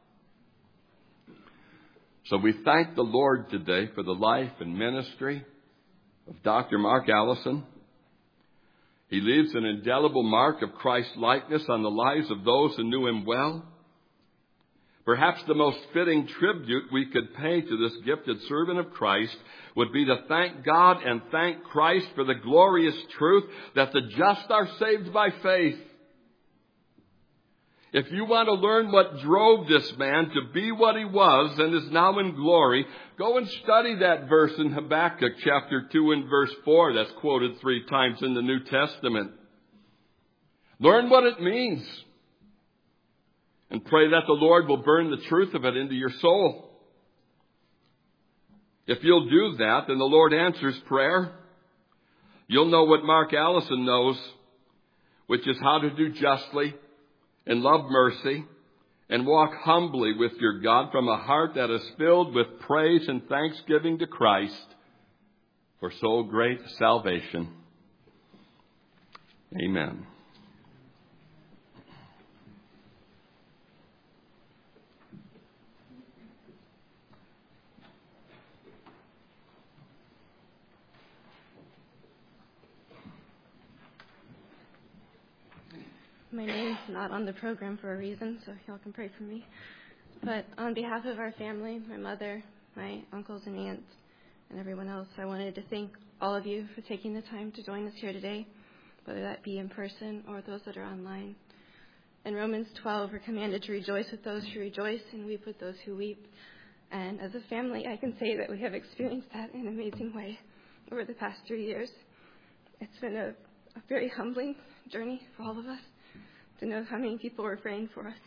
S8: So we thank the Lord today for the life and ministry of Dr. Mark Allison. He leaves an indelible mark of Christ's likeness on the lives of those who knew him well. Perhaps the most fitting tribute we could pay to this gifted servant of Christ would be to thank God and thank Christ for the glorious truth that the just are saved by faith. If you want to learn what drove this man to be what he was and is now in glory, go and study that verse in Habakkuk chapter 2 and verse 4 that's quoted 3 times in the New Testament. Learn what it means and pray that the Lord will burn the truth of it into your soul. If you'll do that, then the Lord answers prayer. You'll know what Mark Allison knows, which is how to do justly and love mercy and walk humbly with your God from a heart that is filled with praise and thanksgiving to Christ for so great salvation. Amen.
S9: My name's not on the program for a reason, so y'all can pray for me. But on behalf of our family, my mother, my uncles and aunts, and everyone else, I wanted to thank all of you for taking the time to join us here today, whether that be in person or those that are online. In Romans 12, we're commanded to rejoice with those who rejoice and weep with those who weep. And as a family, I can say that we have experienced that in an amazing way over the past 3 years. It's been a very humbling journey for all of us to know how many people were praying for us.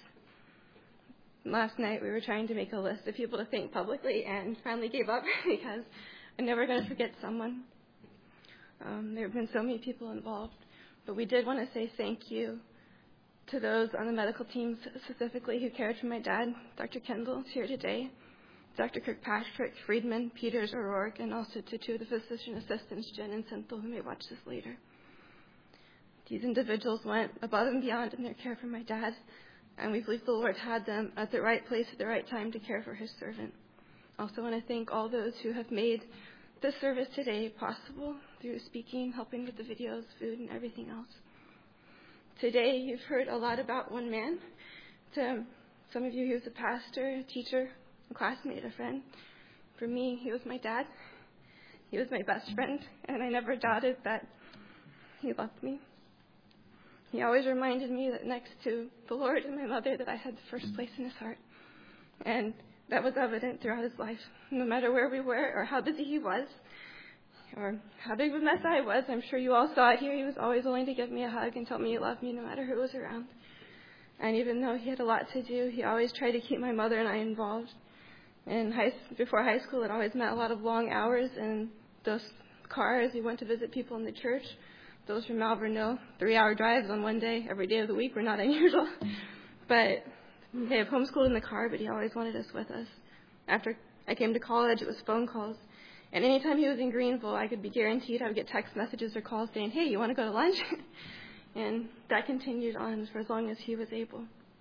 S9: Last night we were trying to make a list of people to thank publicly and finally gave up because I'm never going to forget someone. There have been so many people involved, but we did want to say thank you to those on the medical teams specifically who cared for my dad. Dr. Kendall is here today, Dr. Kirkpatrick, Friedman, Peters, O'Rourke, and also to 2 of the physician assistants, Jen and Cynthia, who may watch this later. These individuals went above and beyond in their care for my dad, and we believe the Lord had them at the right place at the right time to care for his servant. I also want to thank all those who have made this service today possible through speaking, helping with the videos, food, and everything else. Today, you've heard a lot about one man. To some of you, he was a pastor, a teacher, a classmate, a friend. For me, he was my dad. He was my best friend, and I never doubted that he loved me. He always reminded me that next to the Lord and my mother that I had the first place in his heart. And that was evident throughout his life. No matter where we were or how busy he was or how big of a mess I was, I'm sure you all saw it here. He was always willing to give me a hug and tell me he loved me no matter who was around. And even though he had a lot to do, he always tried to keep my mother and I involved. And before high school, it always meant a lot of long hours in those cars. We went to visit people in the church. Those from Malvern know 3-hour drives on one day, every day of the week, were not unusual. But they have homeschooled in the car, but he always wanted us with us. After I came to college, it was phone calls. And anytime he was in Greenville, I could be guaranteed I would get text messages or calls saying, hey, you want to go to lunch? And that continued on for as long as he was able.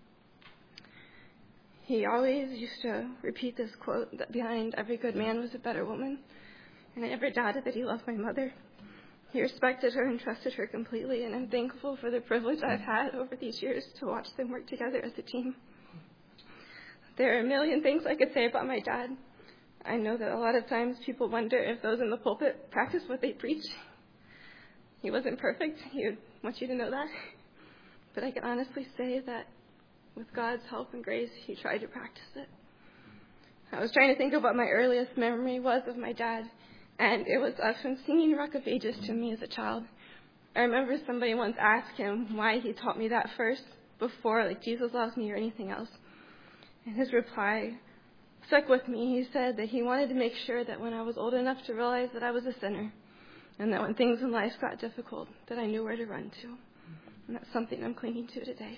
S9: He always used to repeat this quote, that behind every good man was a better woman. And I never doubted that he loved my mother. He respected her and trusted her completely, and I'm thankful for the privilege I've had over these years to watch them work together as a team. There are a million things I could say about my dad. I know that a lot of times people wonder if those in the pulpit practice what they preach. He wasn't perfect. He would want you to know that. But I can honestly say that with God's help and grace, he tried to practice it. I was trying to think of what my earliest memory was of my dad, and it was us from singing Rock of Ages to me as a child. I remember somebody once asked him why he taught me that first before, like, Jesus loves me or anything else. And his reply stuck with me. He said that he wanted to make sure that when I was old enough to realize that I was a sinner, and that when things in life got difficult, that I knew where to run to. And that's something I'm clinging to today.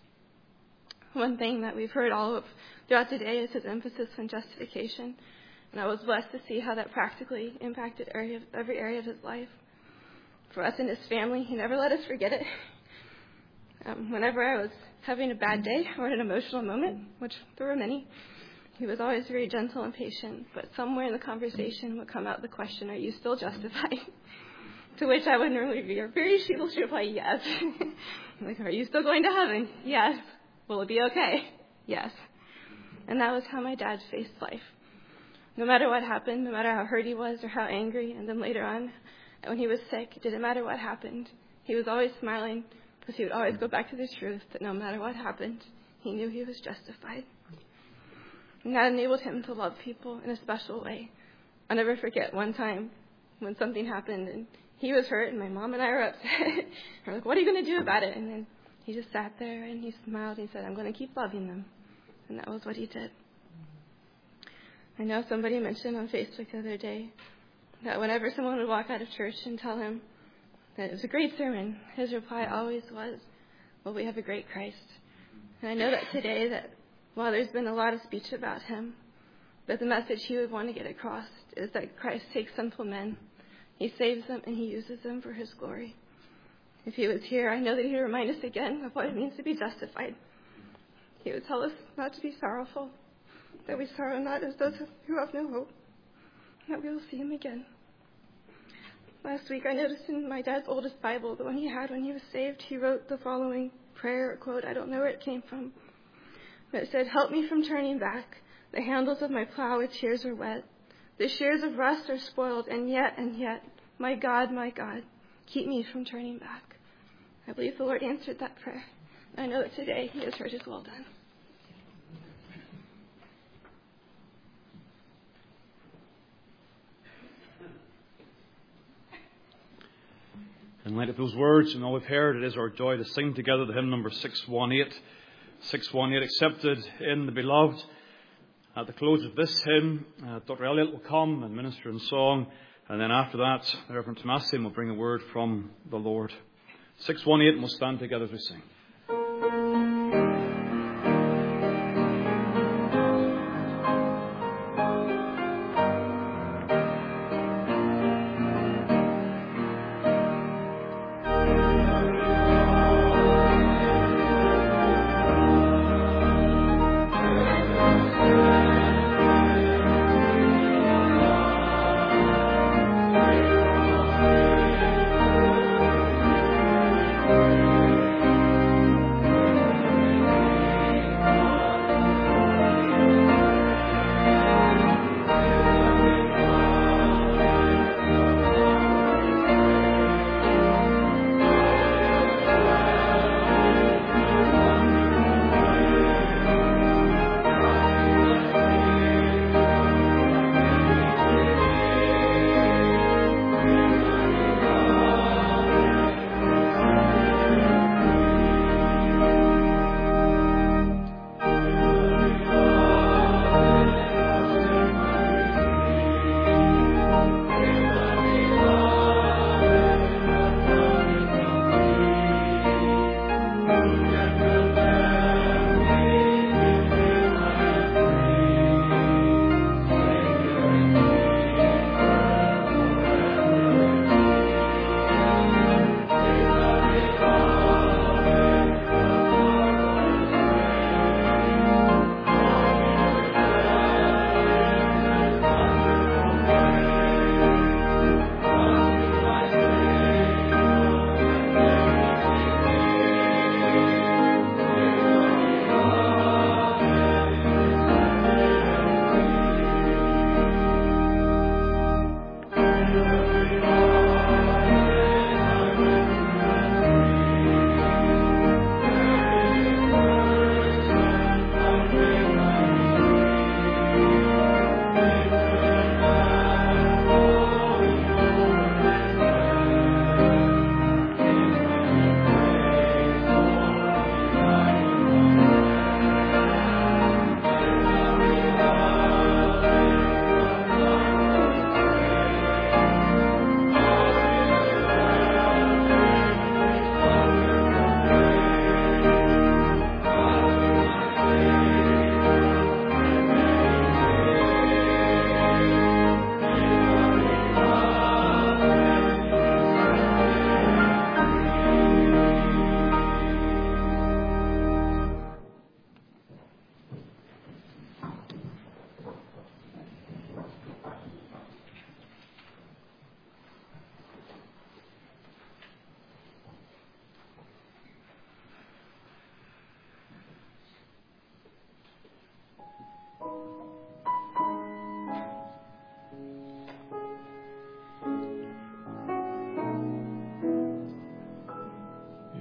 S9: One thing that we've heard all of throughout today is his emphasis on justification. And I was blessed to see how that practically impacted every area of his life. For us and his family, he never let us forget it. Whenever I was having a bad day or an emotional moment, which there were many, he was always very gentle and patient. But somewhere in the conversation would come out the question, are you still justified? To which I would normally be very sheepish reply, yes. Like, are you still going to heaven? Yes. Will it be okay? Yes. And that was how my dad faced life. No matter what happened, no matter how hurt he was or how angry, and then later on, when he was sick, it didn't matter what happened. He was always smiling, because he would always go back to the truth that no matter what happened, he knew he was justified. And that enabled him to love people in a special way. I'll never forget one time when something happened, and he was hurt, and my mom and I were upset. We're like, what are you going to do about it? And then he just sat there, and he smiled, and he said, I'm going to keep loving them. And that was what he did. I know somebody mentioned on Facebook the other day that whenever someone would walk out of church and tell him that it was a great sermon, his reply always was, well, we have a great Christ. And I know that today that while there's been a lot of speech about him, that the message he would want to get across is that Christ takes sinful men, he saves them, and he uses them for his glory. If he was here, I know that he would remind us again of what it means to be justified. He would tell us not to be sorrowful, that we sorrow not as those who have no hope, and that we will see him again. Last week, I noticed in my dad's oldest Bible, the one he had when he was saved, he wrote the following prayer or quote. I don't know where it came from, but it said, help me from turning back. The handles of my plow with tears are wet. The shears of rust are spoiled, and yet, my God, keep me from turning back. I believe the Lord answered that prayer. I know that today he has heard his well done.
S2: In light of those words and all we've heard, it is our joy to sing together the hymn number 618. 618, accepted in the beloved. At the close of this hymn, Dr. Elliott will come and minister in song. And then after that, the Reverend Tomasian will bring a word from the Lord. 618, and we'll stand together as we sing.
S10: Thank you.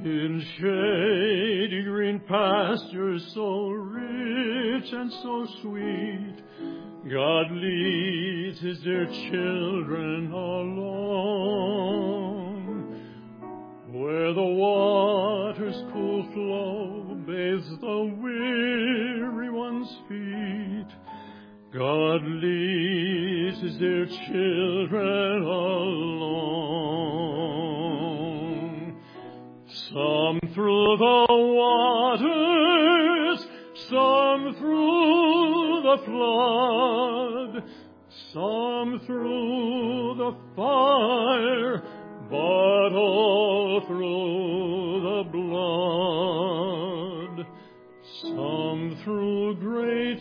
S5: In shady green pastures so rich and so sweet, God leads His dear children along. Where the water's cool flow bathes the weary one's feet, God leads His dear children along. Some through the waters, some through the flood, some through the fire, but all through the blood. Some through great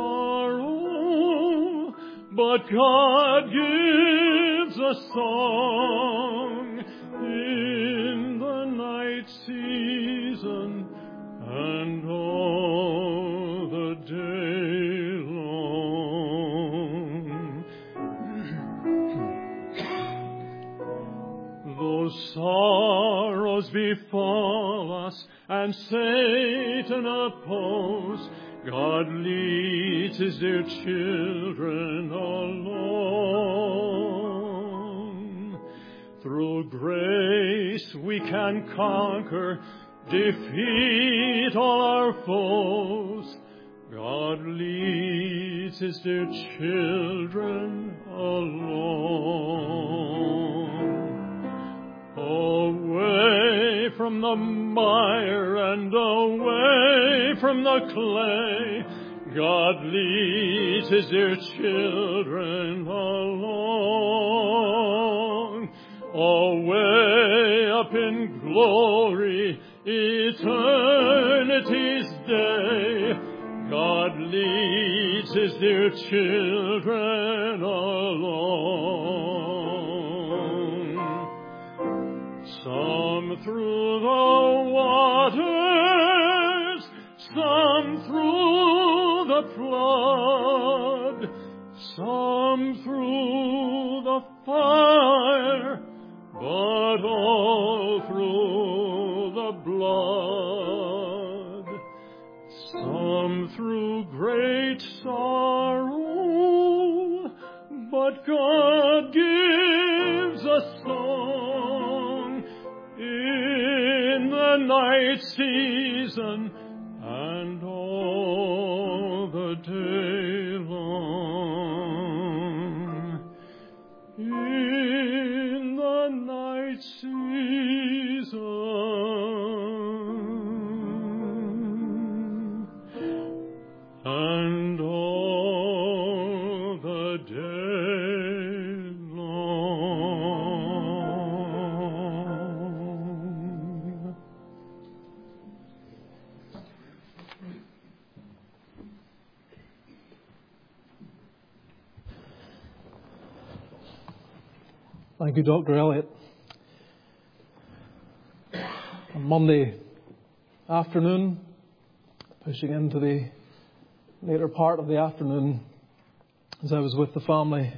S5: sorrow, but God gives a song in the night season and all the day long. Though sorrows befall us and Satan oppose, God leads His dear children along. Through grace we can conquer, defeat all our foes. God leads His dear children along. Away from the mire and away from the clay, God leads His dear children along. Away up in glory, eternity's day, God leads His dear children along. Some through the waters, some through the flood, some through the fire, but all through the blood. Some through great sorrow, but God gives a song in the night season and all the day long. In the night season and all the day long.
S10: Thank you, Dr. Elliott. On Monday afternoon, pushing into the later part of the afternoon, as I was with the family,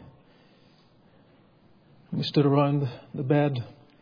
S10: we stood around the bed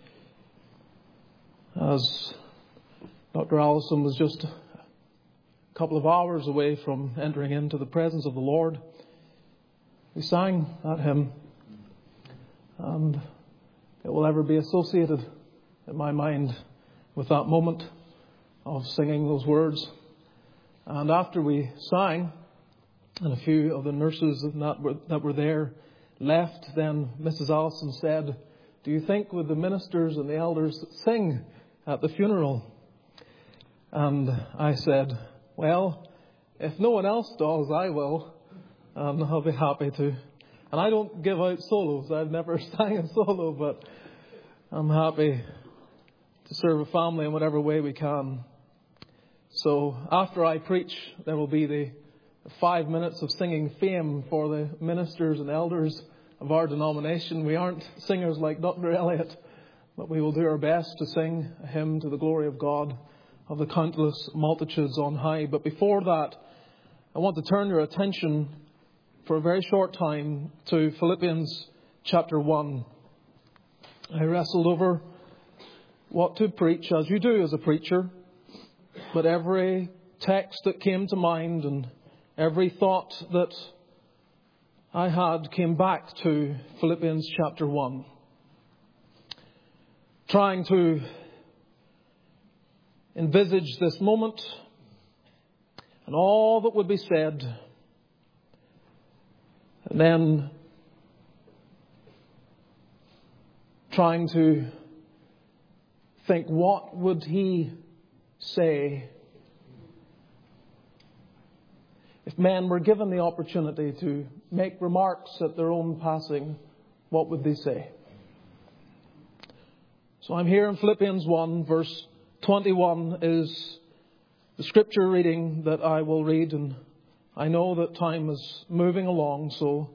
S10: as Dr. Allison was just a couple of hours away from entering into the presence of the Lord. We sang that hymn, and it will ever be associated in my mind with that moment of singing those words. And after we sang, and a few of the nurses that were there left, then Mrs. Allison said, "Do you think would the ministers and the elders sing at the funeral?" And I said, "Well, if no one else does, I will, and I'll be happy to." And I don't give out solos. I've never sang a solo, but I'm happy to serve a family in whatever way we can. So after I preach, there will be the 5 minutes of singing fame for the ministers and elders of our denomination. We aren't singers like Dr. Elliott, but we will do our best to sing a hymn to the glory of God, of the countless multitudes on high. But before that, I want to turn your attention for a very short time to Philippians chapter 1. I wrestled over what to preach, as you do as a preacher. But every text that came to mind and every thought that I had came back to Philippians chapter 1. Trying to envisage this moment and all that would be said. And then trying to think, what would he say if men were given the opportunity to make remarks at their own passing? What would they say? So I'm here in Philippians 1, verse 21 is the scripture reading that I will read, and I know that time is moving along, so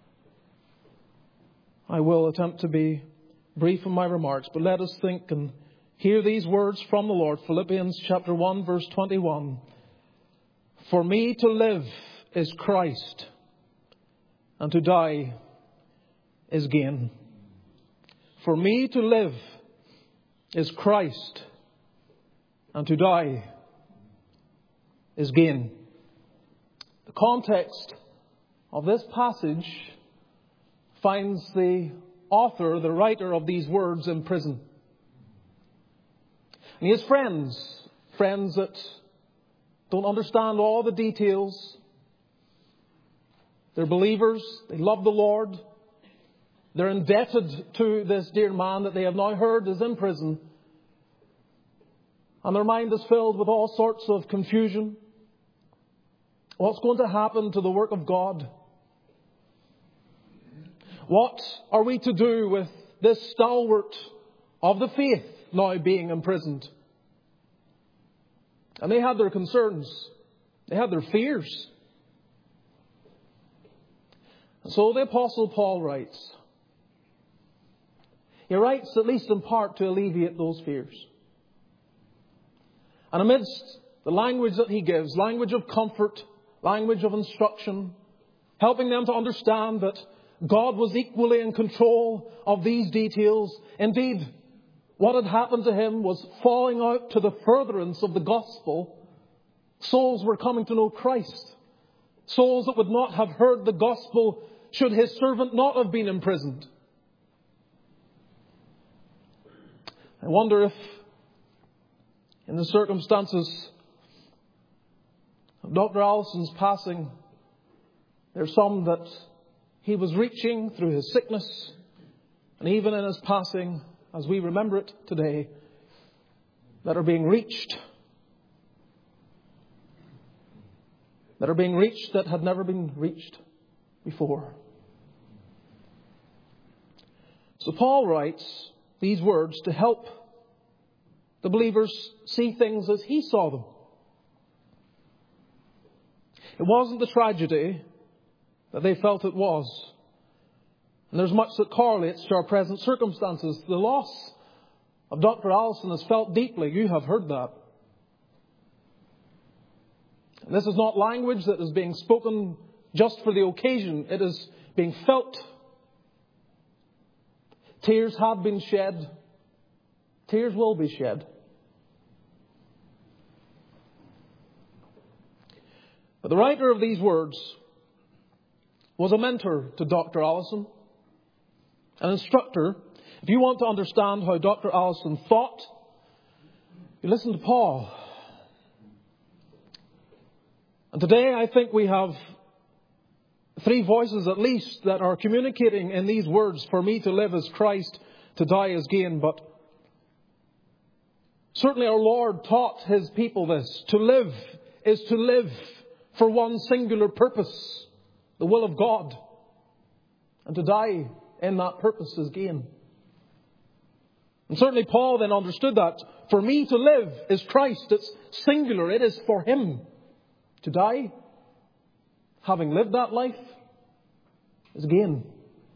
S10: I will attempt to be brief in my remarks. But let us think and hear these words from the Lord. Philippians chapter 1, verse 21. For me to live is Christ, and to die is gain. For me to live is Christ, and to die is gain. The context of this passage finds the author, the writer of these words, in prison. And he has friends that don't understand all the details. They're believers. They love the Lord. They're indebted to this dear man that they have now heard is in prison. And their mind is filled with all sorts of confusion. What's going to happen to the work of God? What are we to do with this stalwart of the faith now being imprisoned? And they had their concerns. They had their fears. And so the Apostle Paul writes. He writes, at least in part, to alleviate those fears. And amidst the language that he gives, language of comfort, language of instruction, helping them to understand that God was equally in control of these details. Indeed, what had happened to him was falling out to the furtherance of the gospel. Souls were coming to know Christ. Souls that would not have heard the gospel should his servant not have been imprisoned. I wonder if, in the circumstances of Dr. Allison's passing, there's some that he was reaching through his sickness, and even in his passing, as we remember it today, that are being reached. That are being reached that had never been reached before. So Paul writes these words to help the believers see things as he saw them. It wasn't the tragedy that they felt it was. And there's much that correlates to our present circumstances. The loss of Dr. Allison is felt deeply. You have heard that. And this is not language that is being spoken just for the occasion. It is being felt. Tears have been shed. Tears will be shed. But the writer of these words was a mentor to Dr. Allison, an instructor. If you want to understand how Dr. Allison thought, you listen to Paul. And today I think we have three voices at least that are communicating in these words, for me to live as Christ, to die as gain. But certainly our Lord taught his people this. To live is to live for one singular purpose, the will of God. And to die in that purpose is gain. And certainly Paul then understood that. For me to live is Christ. It's singular. It is for him. To die, having lived that life, is gain.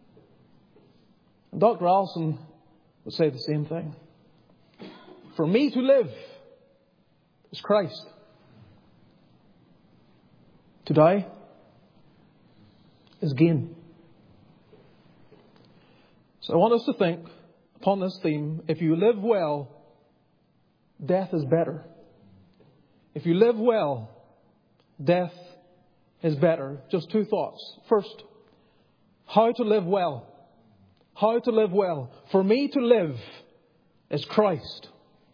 S10: And Dr. Allison would say the same thing. For me to live is Christ. To die is gain. So I want us to think upon this theme. If you live well death is better. If you live well, death is better. Just two thoughts. First, how to live well. How to live well. For me to live is Christ.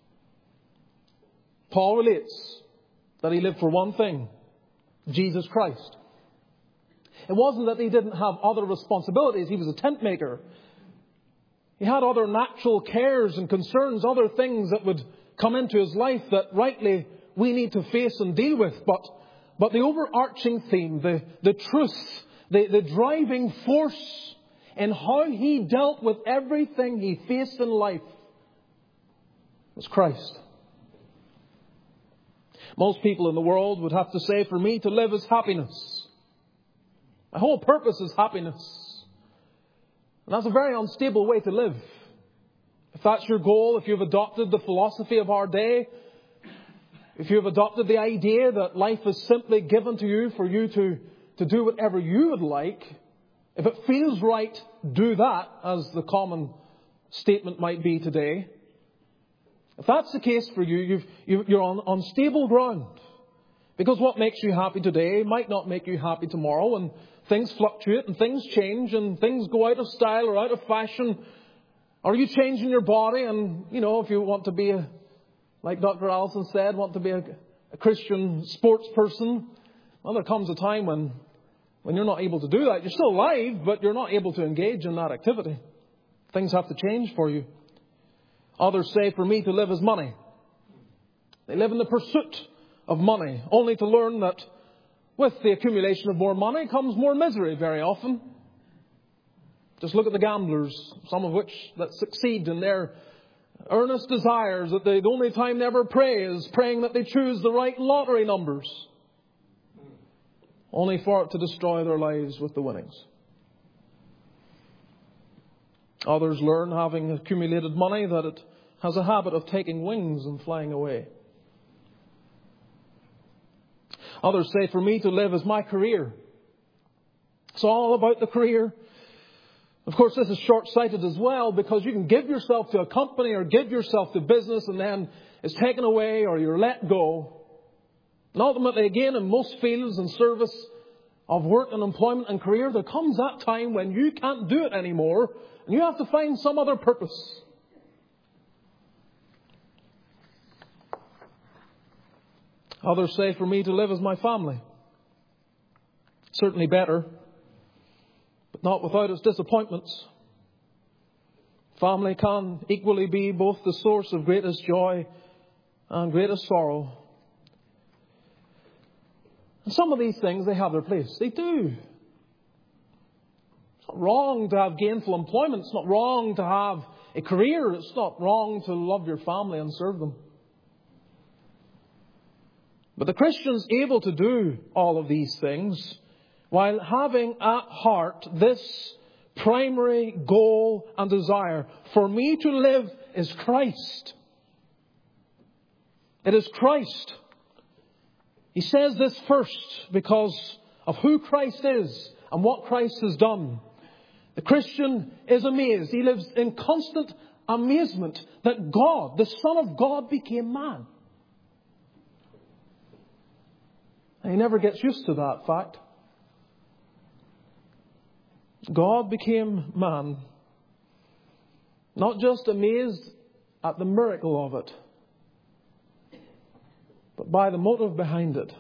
S10: Paul relates that he lived for one thing, Jesus Christ. It wasn't that he didn't have other responsibilities. He was a tent maker. He had other natural cares and concerns, other things that would come into his life that rightly we need to face and deal with. But the overarching theme, the truth, the driving force in how he dealt with everything he faced in life was Christ. Most people in the world would have to say, for me to live is happiness. My whole purpose is happiness. And that's a very unstable way to live. If that's your goal, if you've adopted the philosophy of our day, if you've adopted the idea that life is simply given to you for you to do whatever you would like, if it feels right, do that, as the common statement might be today. If that's the case for you, you're on unstable ground. Because what makes you happy today might not make you happy tomorrow, and things fluctuate and things change and things go out of style or out of fashion. Are you changing your body? And, if you want to be, like Dr. Allison said, want to be a Christian sports person, well, there comes a time when you're not able to do that. You're still alive, but you're not able to engage in that activity. Things have to change for you. Others say, for me to live is money. They live in the pursuit of money, only to learn that with the accumulation of more money comes more misery very often. Just look at the gamblers, some of which that succeed in their earnest desires, that the only time they ever pray is praying that they choose the right lottery numbers, only for it to destroy their lives with the winnings. Others learn, having accumulated money, that it has a habit of taking wings and flying away. Others say, for me to live is my career. It's all about the career. Of course, this is short-sighted as well, because you can give yourself to a company or give yourself to business and then it's taken away or you're let go. And ultimately, again, in most fields and service of work and employment and career, there comes that time when you can't do it anymore and you have to find some other purpose. Others say, for me to live is my family. Certainly better, but not without its disappointments. Family can equally be both the source of greatest joy and greatest sorrow. And some of these things, they have their place. They do. It's not wrong to have gainful employment. It's not wrong to have a career. It's not wrong to love your family and serve them. But the Christian's able to do all of these things while having at heart this primary goal and desire. For me to live is Christ. It is Christ. He says this first because of who Christ is and what Christ has done. The Christian is amazed. He lives in constant amazement that God, the Son of God, became man. And he never gets used to that fact. God became man. Not just amazed at the miracle of it, but by the motive behind it.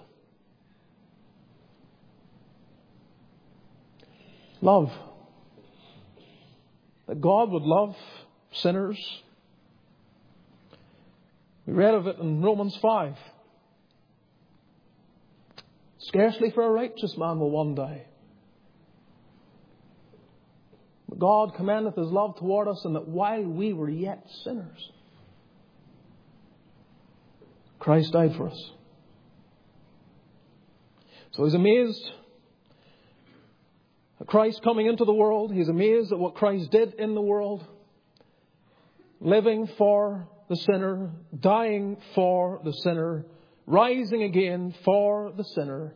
S10: Love. That God would love sinners. We read of it in Romans 5. Scarcely for a righteous man will one die. But God commendeth His love toward us, in that while we were yet sinners, Christ died for us. So He's amazed at Christ coming into the world. He's amazed at what Christ did in the world. Living for the sinner, dying for the sinner, rising again for the sinner.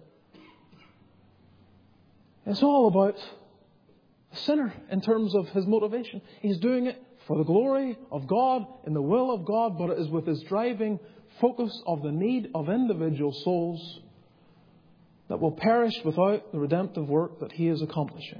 S10: It's all about the sinner in terms of His motivation. He's doing it for the glory of God, in the will of God, but it is with His driving focus of the need of individual souls that will perish without the redemptive work that He is accomplishing.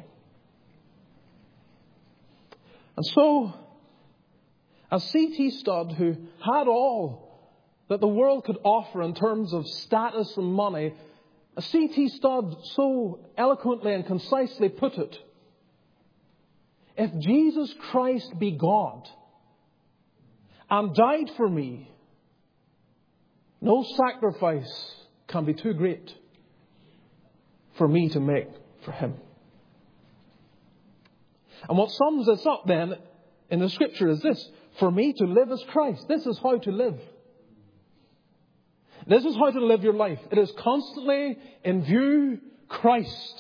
S10: And so, as C.T. Studd, who had all that the world could offer in terms of status and money, as C.T. Studd so eloquently and concisely put it, if Jesus Christ be God and died for me, no sacrifice can be too great for me to make for Him. And what sums this up then in the Scripture is this: for me to live as Christ. This is how to live. This is how to live your life. It is constantly in view Christ.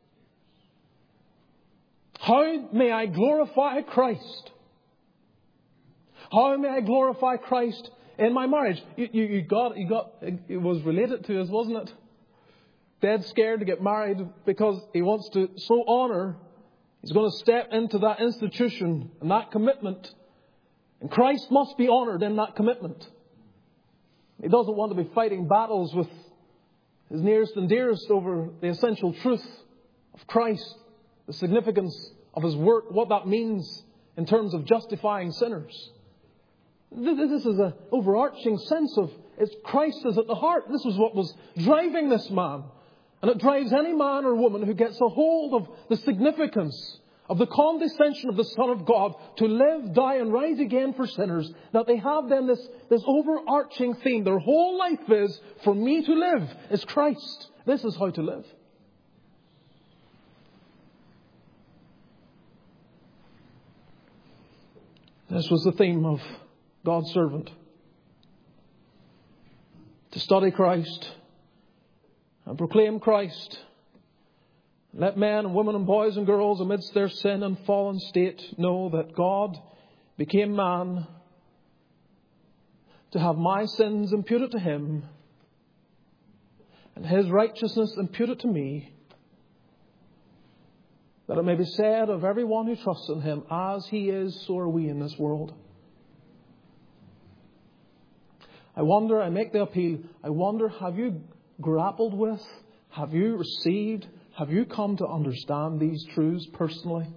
S10: How may I glorify Christ? How may I glorify Christ in my marriage? It was related to us, wasn't it? Dead scared to get married because he wants to so honour. He's going to step into that institution and that commitment. And Christ must be honoured in that commitment. He doesn't want to be fighting battles with his nearest and dearest over the essential truth of Christ, the significance of His work, what that means in terms of justifying sinners. This is an overarching sense of Christ is at the heart. This is what was driving this man. And it drives any man or woman who gets a hold of the significance of the condescension of the Son of God to live, die and rise again for sinners, that they have then this overarching theme. Their whole life is, for me to live is Christ. This is how to live. This was the theme of God's servant. To study Christ and proclaim Christ. Let men and women and boys and girls amidst their sin and fallen state know that God became man to have my sins imputed to Him and His righteousness imputed to me, that it may be said of everyone who trusts in Him, as He is, so are we in this world. I make the appeal, I wonder, have you grappled with, have you received, have you come to understand these truths personally?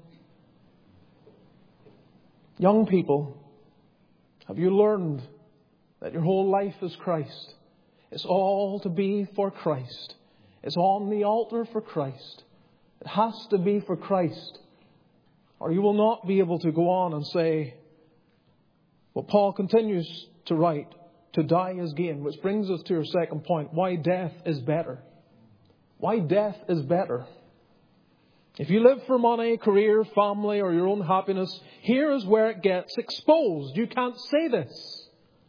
S10: Young people, have you learned that your whole life is Christ? It's all to be for Christ. It's on the altar for Christ. It has to be for Christ. Or you will not be able to go on and say what Paul continues to write, to die is gain, which brings us to our second point, why death is better. Why death is better. If you live for money, career, family, or your own happiness, here is where it gets exposed. You can't say this.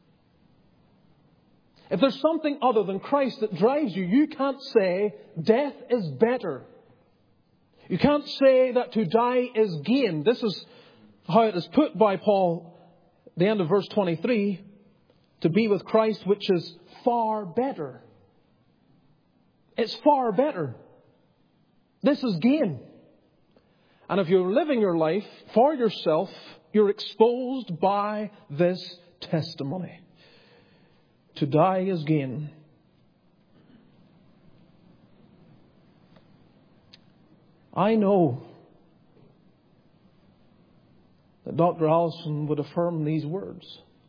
S10: If there's something other than Christ that drives you, you can't say death is better. You can't say that to die is gain. This is how it is put by Paul at the end of verse 23. To be with Christ, which is far better. It's far better. This is gain. And if you're living your life for yourself, you're exposed by this testimony. To die is gain. I know that Dr. Allison would affirm these words.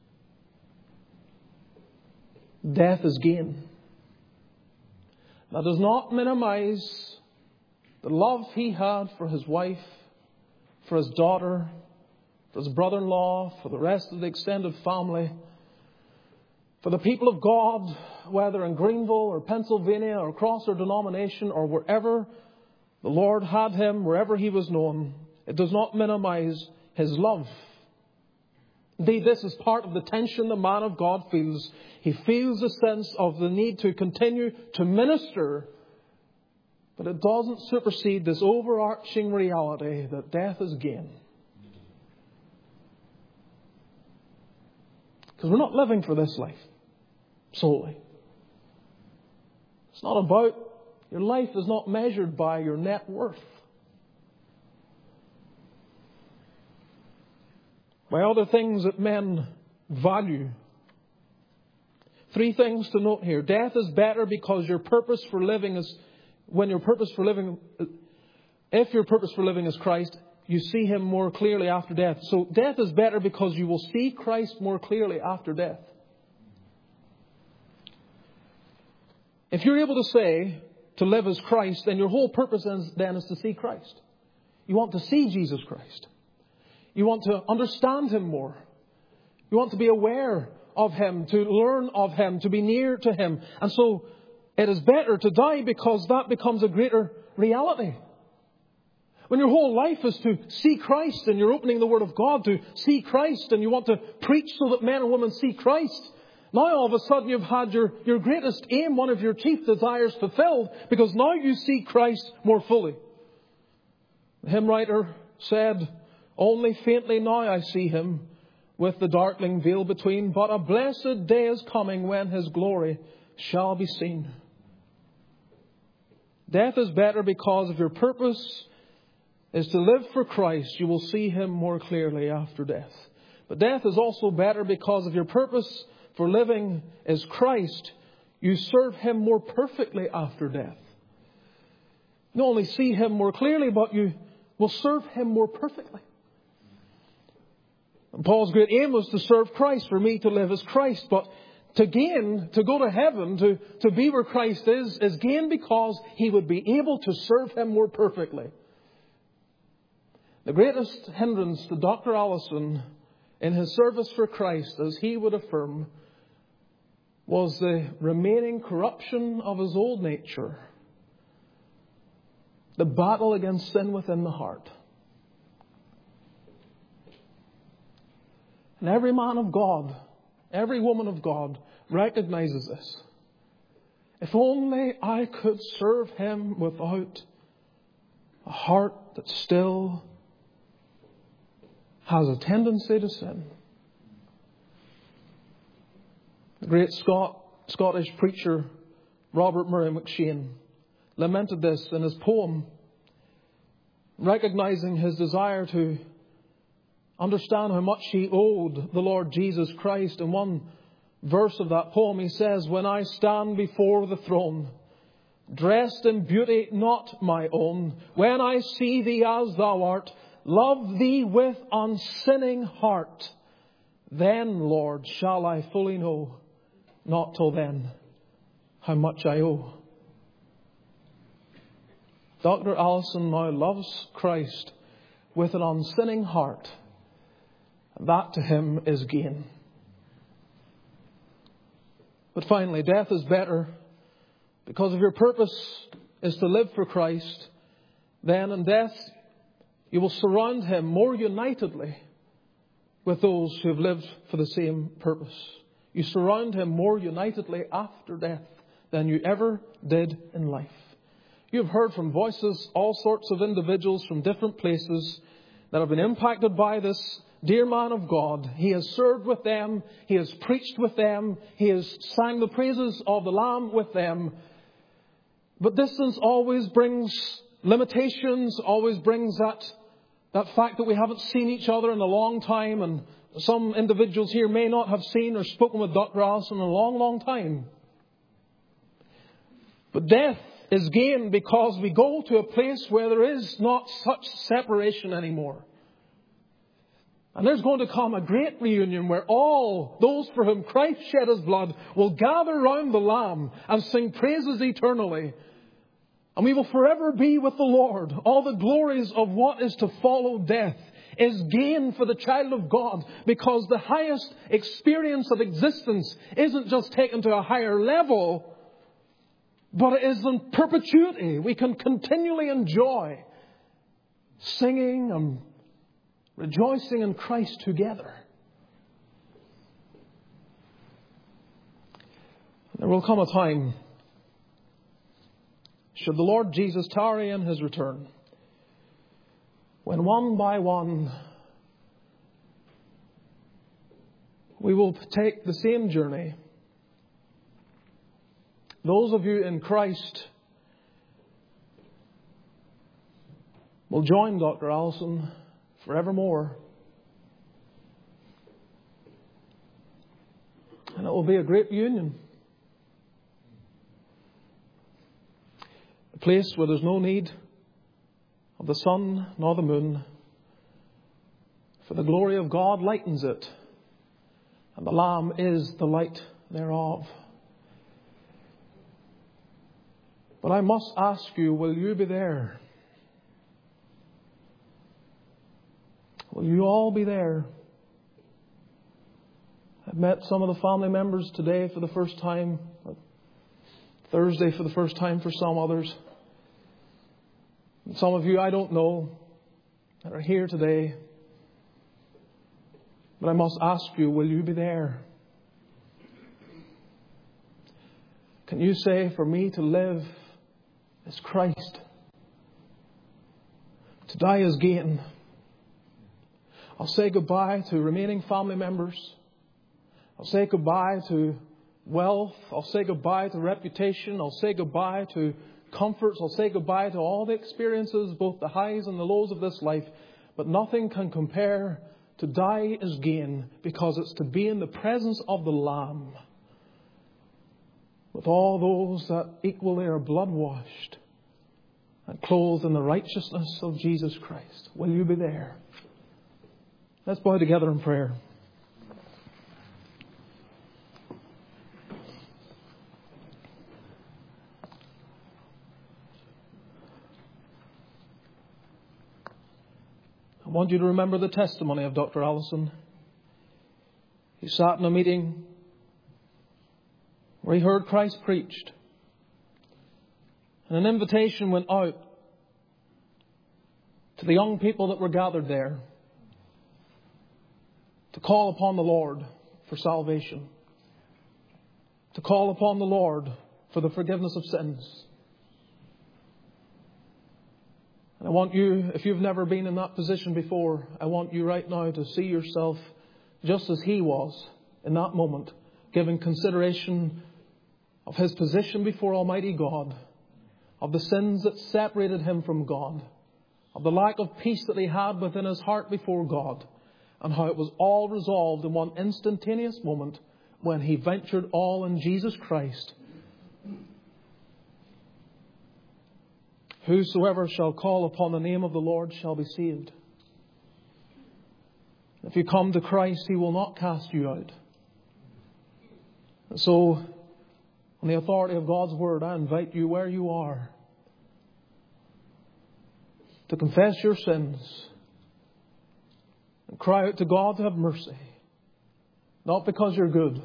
S10: Death is gain. That does not minimize the love he had for his wife, for his daughter, for his brother-in-law, for the rest of the extended family, for the people of God, whether in Greenville or Pennsylvania or across our denomination or wherever the Lord had him, wherever he was known. It does not minimize his love. Indeed, this is part of the tension the man of God feels. He feels a sense of the need to continue to minister, but it doesn't supersede this overarching reality that death is gain. Because we're not living for this life solely. It's not about, your life is not measured by your net worth. by other things that men value. 3 things to note here. Death is better because your purpose for living is, if your purpose for living is Christ, you see Him more clearly after death. So death is better because you will see Christ more clearly after death. If you're able to say, to live as Christ, then your whole purpose then is to see Christ. You want to see Jesus Christ. You want to understand Him more. You want to be aware of Him, to learn of Him, to be near to Him. And so it is better to die because that becomes a greater reality. When your whole life is to see Christ and you're opening the Word of God to see Christ and you want to preach so that men and women see Christ, now all of a sudden you've had your greatest aim, one of your chief desires fulfilled, because now you see Christ more fully. The hymn writer said, "Only faintly now I see Him, with the darkling veil between, but a blessed day is coming when His glory shall be seen." Death is better because if your purpose is to live for Christ, you will see Him more clearly after death. But death is also better because if your purpose for living is Christ, you serve Him more perfectly after death. You not only see Him more clearly, but you will serve Him more perfectly. And Paul's great aim was to serve Christ, for me to live as Christ. But to gain, to go to heaven, to be where Christ is gain because he would be able to serve Him more perfectly. The greatest hindrance to Dr. Allison in his service for Christ, as he would affirm, was the remaining corruption of his old nature. The battle against sin within the heart. And every man of God, every woman of God recognizes this. If only I could serve Him without a heart that still has a tendency to sin. The great Scottish preacher Robert Murray McCheyne lamented this in his poem, recognizing his desire to understand how much he owed the Lord Jesus Christ. In one verse of that poem he says, "When I stand before the throne, dressed in beauty not my own, when I see Thee as Thou art, love Thee with unsinning heart, then, Lord, shall I fully know, not till then, how much I owe." Dr. Allison now loves Christ with an unsinning heart. That to him is gain. But finally, death is better because if your purpose is to live for Christ, then in death you will surround Him more unitedly with those who have lived for the same purpose. You surround Him more unitedly after death than you ever did in life. You have heard from voices, all sorts of individuals from different places that have been impacted by this dear man of God. He has served with them. He has preached with them. He has sang the praises of the Lamb with them. But distance always brings limitations, always brings that fact that we haven't seen each other in a long time. And some individuals here may not have seen or spoken with Dr. Allison in a long, long time. But death is gain because we go to a place where there is not such separation anymore. And there's going to come a great reunion where all those for whom Christ shed His blood will gather round the Lamb and sing praises eternally. And we will forever be with the Lord. All the glories of what is to follow death is gain for the child of God, because the highest experience of existence isn't just taken to a higher level, but it is in perpetuity. We can continually enjoy singing and rejoicing in Christ together. There will come a time, should the Lord Jesus tarry in His return, when one by one we will take the same journey. Those of you in Christ will join Dr. Allison forevermore. And it will be a great reunion. A place where there's no need of the sun nor the moon, for the glory of God lightens it, and the Lamb is the light thereof. But I must ask you, will you be there? Will you all be there? I've met some of the family members today for the first time, Thursday for the first time for some others. And some of you I don't know that are here today. But I must ask you, will you be there? Can you say, for me to live is Christ, to die is gain? I'll say goodbye to remaining family members. I'll say goodbye to wealth. I'll say goodbye to reputation. I'll say goodbye to comforts. I'll say goodbye to all the experiences, both the highs and the lows of this life. But nothing can compare to die is gain, because it's to be in the presence of the Lamb with all those that equally are blood-washed and clothed in the righteousness of Jesus Christ. Will you be there? Let's bow together in prayer. I want you to remember the testimony of Dr. Allison. He sat in a meeting where he heard Christ preached. And an invitation went out to the young people that were gathered there to call upon the Lord for salvation, to call upon the Lord for the forgiveness of sins. And I want you, if you've never been in that position before, I want you right now to see yourself just as he was in that moment, giving consideration of his position before Almighty God, of the sins that separated him from God, of the lack of peace that he had within his heart before God, and how it was all resolved in one instantaneous moment when he ventured all in Jesus Christ. Whosoever shall call upon the name of the Lord shall be saved. If you come to Christ, he will not cast you out. And so, on the authority of God's Word, I invite you where you are to confess your sins and cry out to God to have mercy. Not because you're good,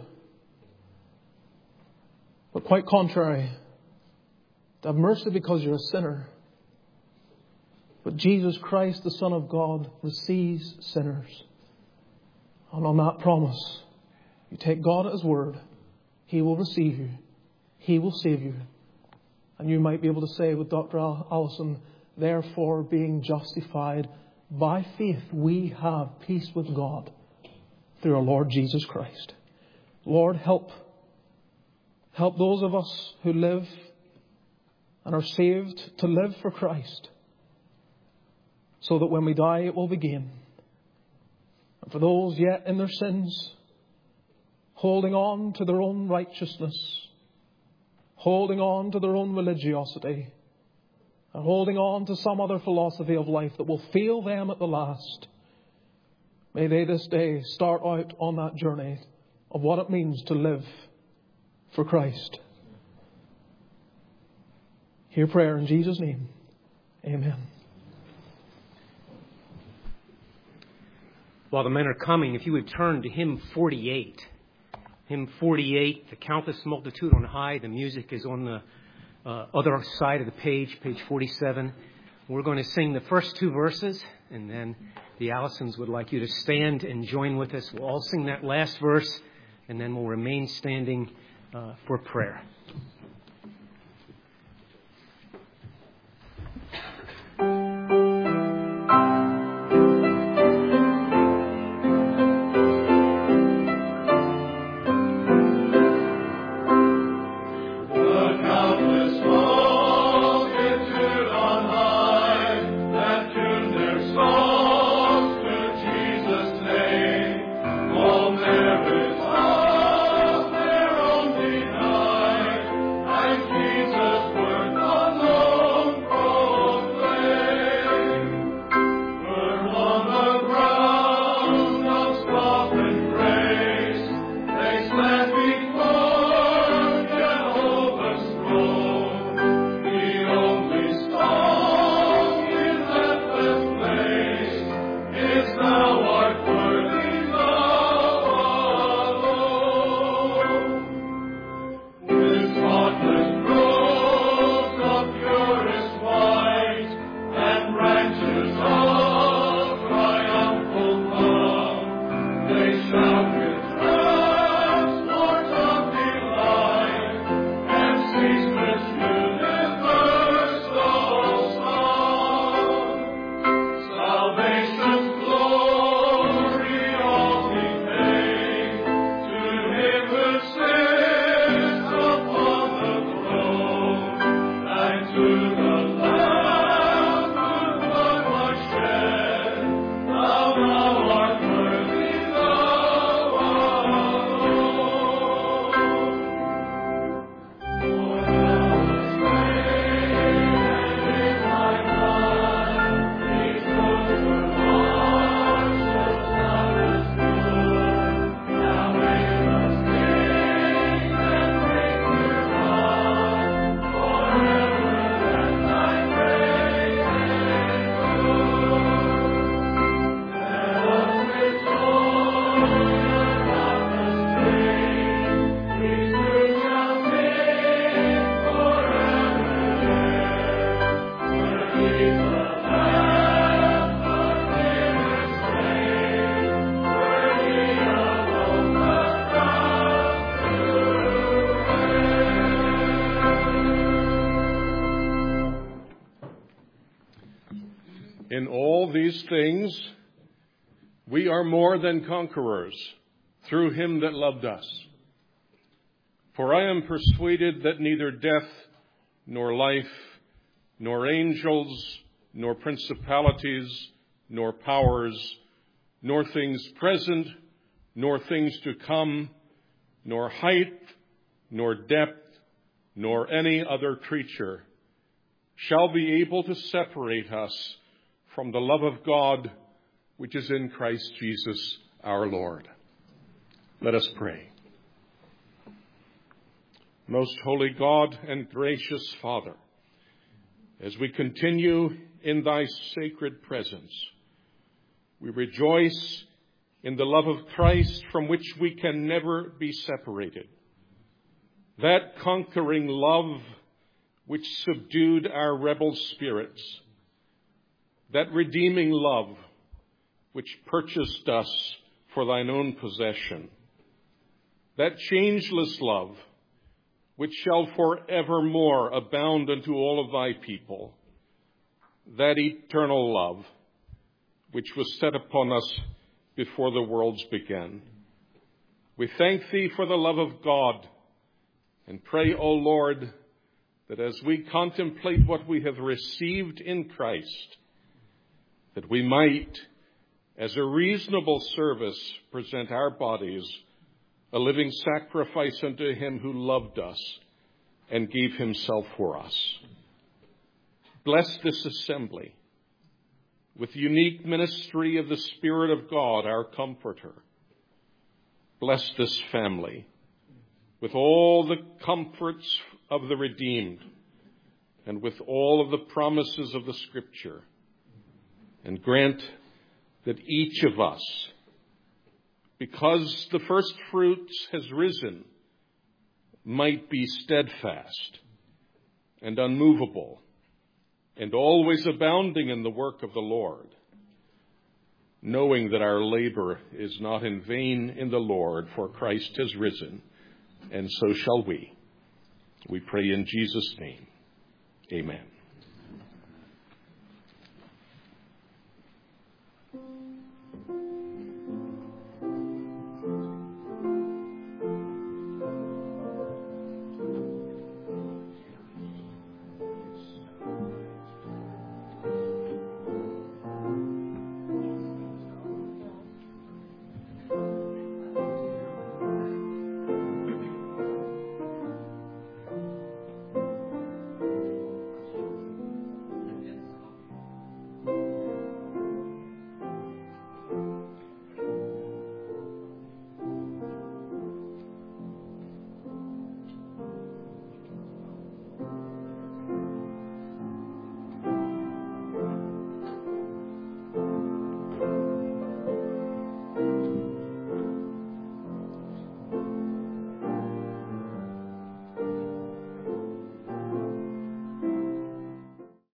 S10: but quite contrary, to have mercy because you're a sinner. But Jesus Christ, the Son of God, receives sinners. And on that promise, you take God at His word. He will receive you. He will save you. And you might be able to say with Dr. Allison, therefore, being justified by faith, we have peace with God through our Lord Jesus Christ. Lord, help those of us who live and are saved to live for Christ, so that when we die it will be gain. And for those yet in their sins, holding on to their own righteousness, holding on to their own religiosity, and holding on to some other philosophy of life that will fail them at the last, may they this day start out on that journey of what it means to live for Christ. Hear prayer in Jesus' name. Amen.
S11: While the men are coming, if you would turn to hymn 48. Hymn 48, the countless multitude on high. The music is on the other side of the page 47. We're going to sing the first two verses, and then the Allisons would like you to stand and join with us. We'll all sing that last verse, and then we'll remain standing for prayer.
S12: Oh, there is
S6: in all these things, we are more than conquerors through him that loved us. For I am persuaded that neither death, nor life, nor angels, nor principalities, nor powers, nor things present, nor things to come, nor height, nor depth, nor any other creature shall be able to separate us from the love of God which is in Christ Jesus our Lord. Let us pray. Most holy God and gracious Father, as we continue in thy sacred presence, we rejoice in the love of Christ from which we can never be separated. That conquering love which subdued our rebel spirits, that redeeming love which purchased us for thine own possession, that changeless love which shall forevermore abound unto all of thy people, that eternal love which was set upon us before the worlds began. We thank thee for the love of God and pray, O Lord, that as we contemplate what we have received in Christ, that we might, as a reasonable service, present our bodies a living sacrifice unto him who loved us and gave himself for us. Bless this assembly with unique ministry of the Spirit of God, our Comforter. Bless this family with all the comforts of the redeemed and with all of the promises of the Scripture. And grant that each of us, because the first fruits has risen, might be steadfast and unmovable and always abounding in the work of the Lord, knowing that our labor is not in vain in the Lord, for Christ has risen, and so shall we. We pray in Jesus' name. Amen.